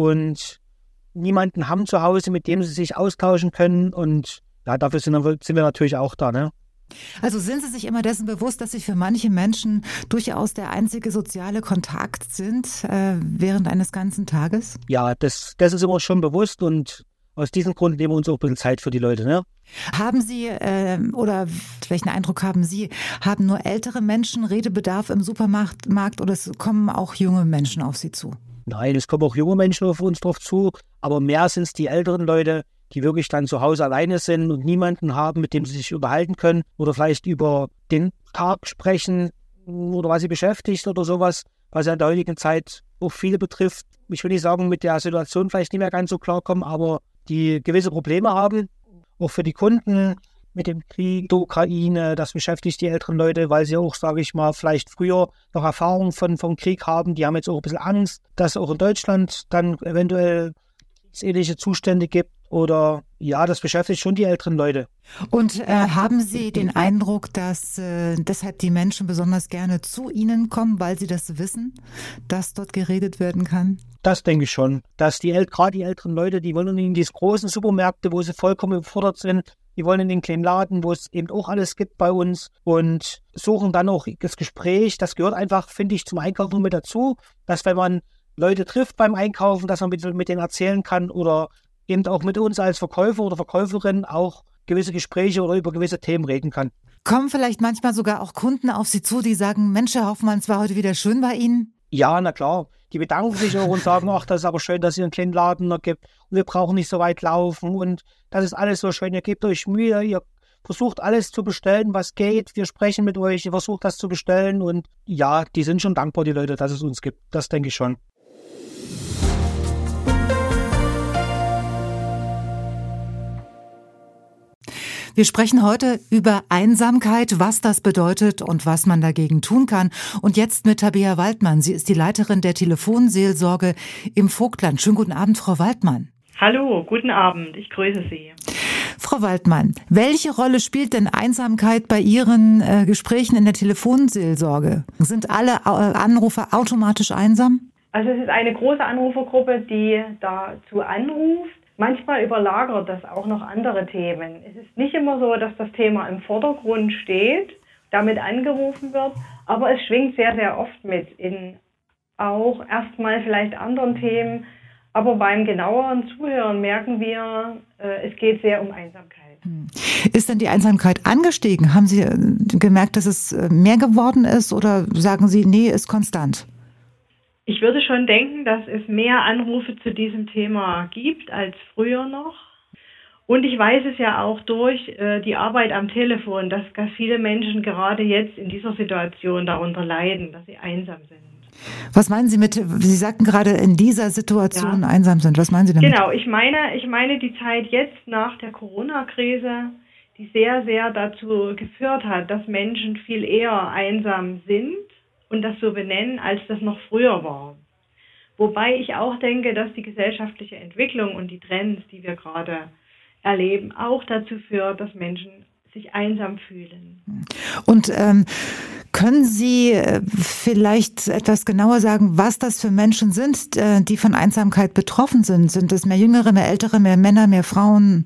und niemanden haben zu Hause, mit dem sie sich austauschen können. Und ja, dafür sind wir natürlich auch da, ne? Also sind Sie sich immer dessen bewusst, dass Sie für manche Menschen durchaus der einzige soziale Kontakt sind während eines ganzen Tages? Ja, das ist immer schon bewusst und aus diesem Grund nehmen wir uns auch ein bisschen Zeit für die Leute, ne? Haben Sie, oder welchen Eindruck haben Sie, haben nur ältere Menschen Redebedarf im Supermarkt oder es kommen auch junge Menschen auf Sie zu? Nein, es kommen auch junge Menschen auf uns drauf zu, aber mehr sind es die älteren Leute, die wirklich dann zu Hause alleine sind und niemanden haben, mit dem sie sich unterhalten können oder vielleicht über den Tag sprechen oder was sie beschäftigt oder sowas, was ja in der heutigen Zeit auch viele betrifft. Ich will nicht sagen, mit der Situation vielleicht nicht mehr ganz so klarkommen, aber die gewisse Probleme haben, auch für die Kunden mit dem Krieg der Ukraine, das beschäftigt die älteren Leute, weil sie auch, sage ich mal, vielleicht früher noch Erfahrungen vom Krieg haben. Die haben jetzt auch ein bisschen Angst, dass es auch in Deutschland dann eventuell ähnliche Zustände gibt oder ja, das beschäftigt schon die älteren Leute. Und haben Sie den Eindruck, dass deshalb die Menschen besonders gerne zu Ihnen kommen, weil sie das wissen, dass dort geredet werden kann? Das denke ich schon, dass gerade die älteren Leute, die wollen in diese großen Supermärkte, wo sie vollkommen überfordert sind, die wollen in den kleinen Laden, wo es eben auch alles gibt bei uns und suchen dann auch das Gespräch. Das gehört einfach, finde ich, zum Einkaufen mit dazu, dass wenn man Leute trifft beim Einkaufen, dass man mit denen erzählen kann oder eben auch mit uns als Verkäufer oder Verkäuferin auch gewisse Gespräche oder über gewisse Themen reden kann. Kommen vielleicht manchmal sogar auch Kunden auf Sie zu, die sagen, Mensch, Herr Hoffmann, es war heute wieder schön bei Ihnen? Ja, na klar. Die bedanken sich auch und sagen, ach, das ist aber schön, dass es einen kleinen Laden noch gibt und wir brauchen nicht so weit laufen und das ist alles so schön, ihr gebt euch Mühe, ihr versucht alles zu bestellen, was geht, wir sprechen mit euch, ihr versucht das zu bestellen und ja, die sind schon dankbar, die Leute, dass es uns gibt. Das denke ich schon. Wir sprechen heute über Einsamkeit, was das bedeutet und was man dagegen tun kann. Und jetzt mit Tabea Waldmann. Sie ist die Leiterin der Telefonseelsorge im Vogtland. Schönen guten Abend, Frau Waldmann. Hallo, guten Abend. Ich grüße Sie. Frau Waldmann, welche Rolle spielt denn Einsamkeit bei Ihren Gesprächen in der Telefonseelsorge? Sind alle Anrufer automatisch einsam? Also es ist eine große Anrufergruppe, die dazu anruft. Manchmal überlagert das auch noch andere Themen. Es ist nicht immer so, dass das Thema im Vordergrund steht, damit angerufen wird, aber es schwingt sehr, sehr oft mit in auch erstmal vielleicht anderen Themen. Aber beim genaueren Zuhören merken wir, es geht sehr um Einsamkeit. Ist denn die Einsamkeit angestiegen? Haben Sie gemerkt, dass es mehr geworden ist oder sagen Sie, nee, ist konstant? Ich würde schon denken, dass es mehr Anrufe zu diesem Thema gibt als früher noch. Und ich weiß es ja auch durch die Arbeit am Telefon, dass ganz viele Menschen gerade jetzt in dieser Situation darunter leiden, dass sie einsam sind. Was meinen Sie mit, Sie sagten gerade in dieser Situation einsam sind, was meinen Sie damit? Genau, ich meine die Zeit jetzt nach der Corona-Krise, die sehr, sehr dazu geführt hat, dass Menschen viel eher einsam sind und das so benennen, als das noch früher war. Wobei ich auch denke, dass die gesellschaftliche Entwicklung und die Trends, die wir gerade erleben, auch dazu führt, dass Menschen sich einsam fühlen. Und können Sie vielleicht etwas genauer sagen, was das für Menschen sind, die von Einsamkeit betroffen sind? Sind es mehr Jüngere, mehr Ältere, mehr Männer, mehr Frauen?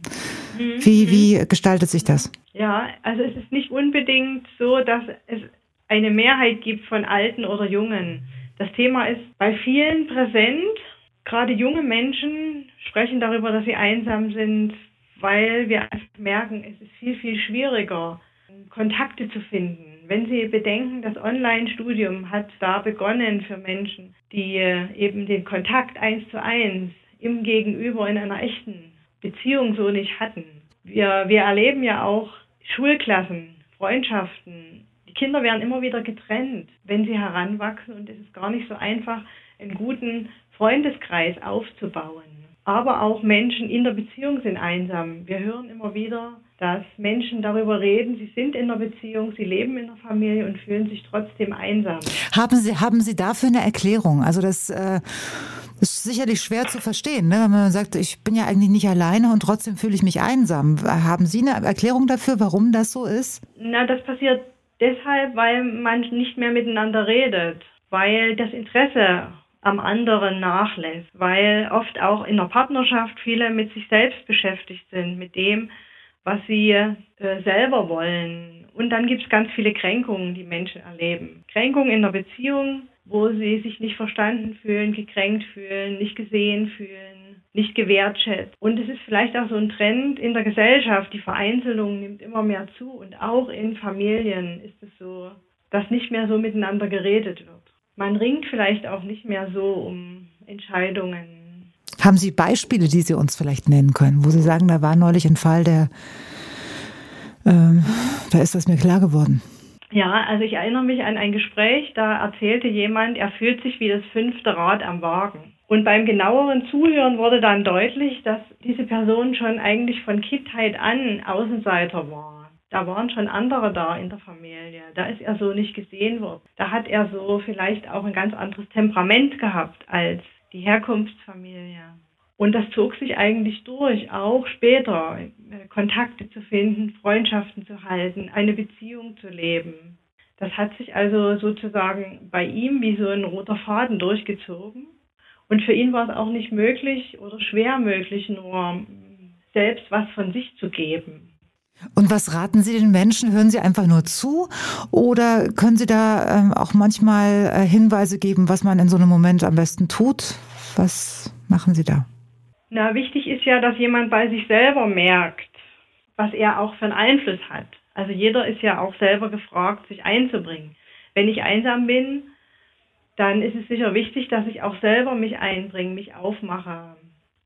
Wie gestaltet sich das? Ja, also es ist nicht unbedingt so, dass es eine Mehrheit gibt von Alten oder Jungen. Das Thema ist bei vielen präsent. Gerade junge Menschen sprechen darüber, dass sie einsam sind, weil wir merken, es ist viel, viel schwieriger, Kontakte zu finden. Wenn Sie bedenken, das Online-Studium hat da begonnen für Menschen, die eben den Kontakt 1:1 im Gegenüber in einer echten Beziehung so nicht hatten. Wir erleben ja auch Schulklassen, Freundschaften. Die Kinder werden immer wieder getrennt, wenn sie heranwachsen, und es ist gar nicht so einfach, einen guten Freundeskreis aufzubauen. Aber auch Menschen in der Beziehung sind einsam. Wir hören immer wieder, dass Menschen darüber reden, sie sind in der Beziehung, sie leben in der Familie und fühlen sich trotzdem einsam. Haben Sie dafür eine Erklärung? Also das ist sicherlich schwer zu verstehen, ne? Wenn man sagt, ich bin ja eigentlich nicht alleine und trotzdem fühle ich mich einsam. Haben Sie eine Erklärung dafür, warum das so ist? Na, das passiert deshalb, weil man nicht mehr miteinander redet, weil das Interesse am anderen nachlässt, weil oft auch in der Partnerschaft viele mit sich selbst beschäftigt sind, mit dem, was sie selber wollen. Und dann gibt es ganz viele Kränkungen, die Menschen erleben. Kränkungen in der Beziehung, wo sie sich nicht verstanden fühlen, gekränkt fühlen, nicht gesehen fühlen, nicht gewertschätzt. Und es ist vielleicht auch so ein Trend in der Gesellschaft, die Vereinzelung nimmt immer mehr zu. Und auch in Familien ist es so, dass nicht mehr so miteinander geredet wird. Man ringt vielleicht auch nicht mehr so um Entscheidungen. Haben Sie Beispiele, die Sie uns vielleicht nennen können, wo Sie sagen, da war neulich ein Fall, da ist das mir klar geworden? Ja, also ich erinnere mich an ein Gespräch, da erzählte jemand, er fühlt sich wie das 5. Rad am Wagen. Und beim genaueren Zuhören wurde dann deutlich, dass diese Person schon eigentlich von Kindheit an Außenseiter war. Da waren schon andere da in der Familie. Da ist er so nicht gesehen worden. Da hat er so vielleicht auch ein ganz anderes Temperament gehabt als die Herkunftsfamilie. Und das zog sich eigentlich durch, auch später Kontakte zu finden, Freundschaften zu halten, eine Beziehung zu leben. Das hat sich also sozusagen bei ihm wie so ein roter Faden durchgezogen. Und für ihn war es auch nicht möglich oder schwer möglich, nur selbst was von sich zu geben. Und was raten Sie den Menschen? Hören Sie einfach nur zu oder können Sie da auch manchmal Hinweise geben, was man in so einem Moment am besten tut? Was machen Sie da? Na, wichtig ist ja, dass jemand bei sich selber merkt, was er auch für einen Einfluss hat. Also jeder ist ja auch selber gefragt, sich einzubringen. Wenn ich einsam bin, dann ist es sicher wichtig, dass ich auch selber mich einbringe, mich aufmache.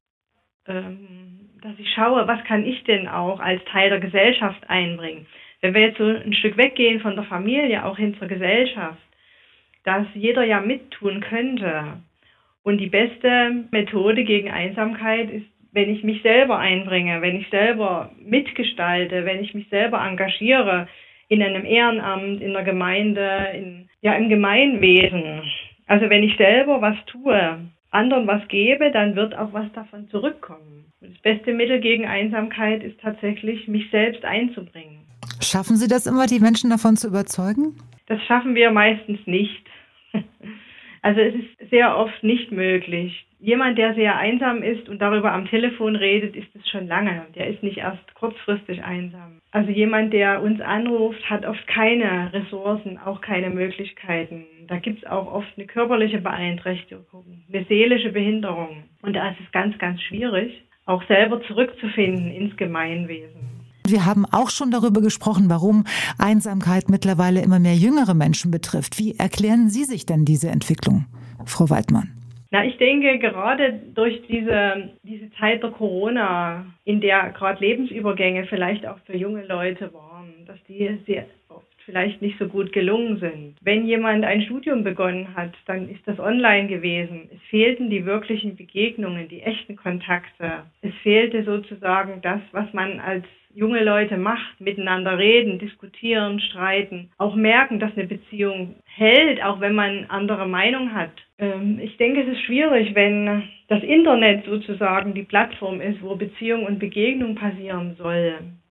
Dass ich schaue, was kann ich denn auch als Teil der Gesellschaft einbringen. Wenn wir jetzt so ein Stück weggehen von der Familie, auch hin zur Gesellschaft, dass jeder ja mittun könnte. Und die beste Methode gegen Einsamkeit ist, wenn ich mich selber einbringe, wenn ich selber mitgestalte, wenn ich mich selber engagiere in einem Ehrenamt, in der Gemeinde, im Gemeinwesen. Also wenn ich selber was tue, anderen was gebe, dann wird auch was davon zurückkommen. Und das beste Mittel gegen Einsamkeit ist tatsächlich, mich selbst einzubringen. Schaffen Sie das immer, die Menschen davon zu überzeugen? Das schaffen wir meistens nicht. Also es ist sehr oft nicht möglich. jemand, der sehr einsam ist und darüber am Telefon redet, ist es schon lange. Der ist nicht erst kurzfristig einsam. Also jemand, der uns anruft, hat oft keine Ressourcen, auch keine Möglichkeiten. Da gibt es auch oft eine körperliche Beeinträchtigung, eine seelische Behinderung. Und da ist es ganz, ganz schwierig, auch selber zurückzufinden ins Gemeinwesen. Wir haben auch schon darüber gesprochen, warum Einsamkeit mittlerweile immer mehr jüngere Menschen betrifft. Wie erklären Sie sich denn diese Entwicklung, Frau Waldmann? Na, ich denke, gerade durch diese Zeit der Corona, in der gerade Lebensübergänge vielleicht auch für junge Leute waren, dass die sehr oft vielleicht nicht so gut gelungen sind. Wenn jemand ein Studium begonnen hat, dann ist das online gewesen. Es fehlten die wirklichen Begegnungen, die echten Kontakte. Es fehlte sozusagen das, was man als junge Leute macht, miteinander reden, diskutieren, streiten, auch merken, dass eine Beziehung hält, auch wenn man andere Meinung hat. Ich denke, es ist schwierig, wenn das Internet sozusagen die Plattform ist, wo Beziehung und Begegnung passieren soll.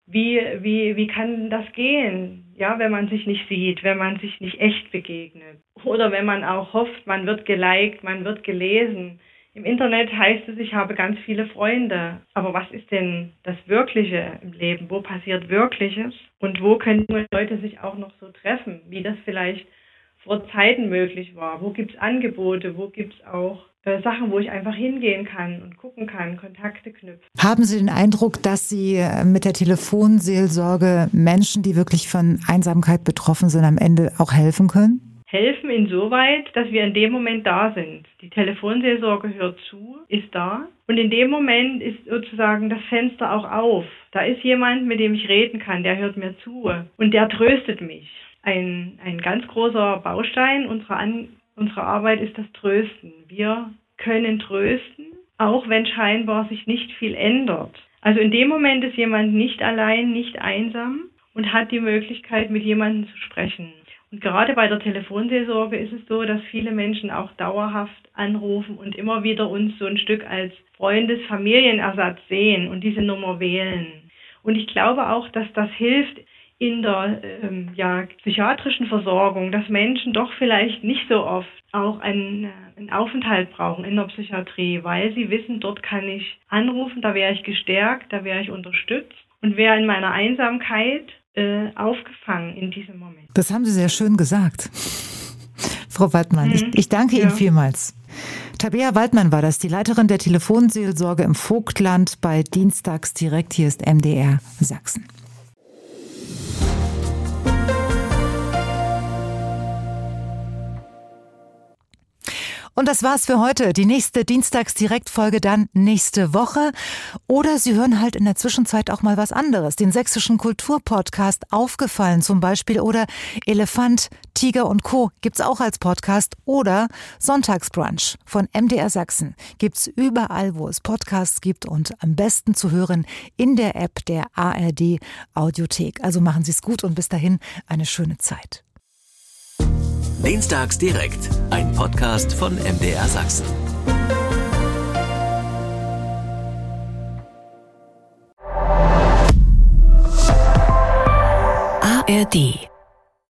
Wie kann das gehen? Ja, wenn man sich nicht sieht, wenn man sich nicht echt begegnet. Oder wenn man auch hofft, man wird geliked, man wird gelesen. Im Internet heißt es, ich habe ganz viele Freunde. Aber was ist denn das Wirkliche im Leben? Wo passiert Wirkliches? Und wo können junge Leute sich auch noch so treffen, wie das vielleicht vor Zeiten möglich war? Wo gibt es Angebote? Wo gibt es auch Sachen, wo ich einfach hingehen kann und gucken kann, Kontakte knüpfen? Haben Sie den Eindruck, dass Sie mit der Telefonseelsorge Menschen, die wirklich von Einsamkeit betroffen sind, am Ende auch helfen können? Helfen insoweit, dass wir in dem Moment da sind. Die Telefonseelsorge hört zu, ist da. Und in dem Moment ist sozusagen das Fenster auch auf. Da ist jemand, mit dem ich reden kann, der hört mir zu und der tröstet mich. Ein ganz großer Baustein unserer Arbeit ist das Trösten. Wir können trösten, auch wenn scheinbar sich nicht viel ändert. Also in dem Moment ist jemand nicht allein, nicht einsam und hat die Möglichkeit, mit jemandem zu sprechen. Und gerade bei der Telefonseelsorge ist es so, dass viele Menschen auch dauerhaft anrufen und immer wieder uns so ein Stück als Freundes-Familienersatz sehen und diese Nummer wählen. Und ich glaube auch, dass das hilft in der psychiatrischen Versorgung, dass Menschen doch vielleicht nicht so oft auch einen Aufenthalt brauchen in der Psychiatrie, weil sie wissen, dort kann ich anrufen, da wäre ich gestärkt, da wäre ich unterstützt und wäre in meiner Einsamkeit aufgefangen in diesem Moment. Das haben Sie sehr schön gesagt, Frau Waldmann. Ich danke Ihnen vielmals. Tabea Waldmann war das, die Leiterin der Telefonseelsorge im Vogtland bei Dienstags direkt. Hier ist MDR Sachsen. Und das war's für heute. Die nächste Dienstags-Direkt-Folge dann nächste Woche. Oder Sie hören halt in der Zwischenzeit auch mal was anderes. Den sächsischen Kulturpodcast Aufgefallen zum Beispiel oder Elefant, Tiger und Co. gibt's auch als Podcast. Oder Sonntagsbrunch von MDR Sachsen gibt's überall, wo es Podcasts gibt und am besten zu hören in der App der ARD Audiothek. Also machen Sie's gut und bis dahin eine schöne Zeit. Dienstags direkt, ein Podcast von MDR Sachsen. ARD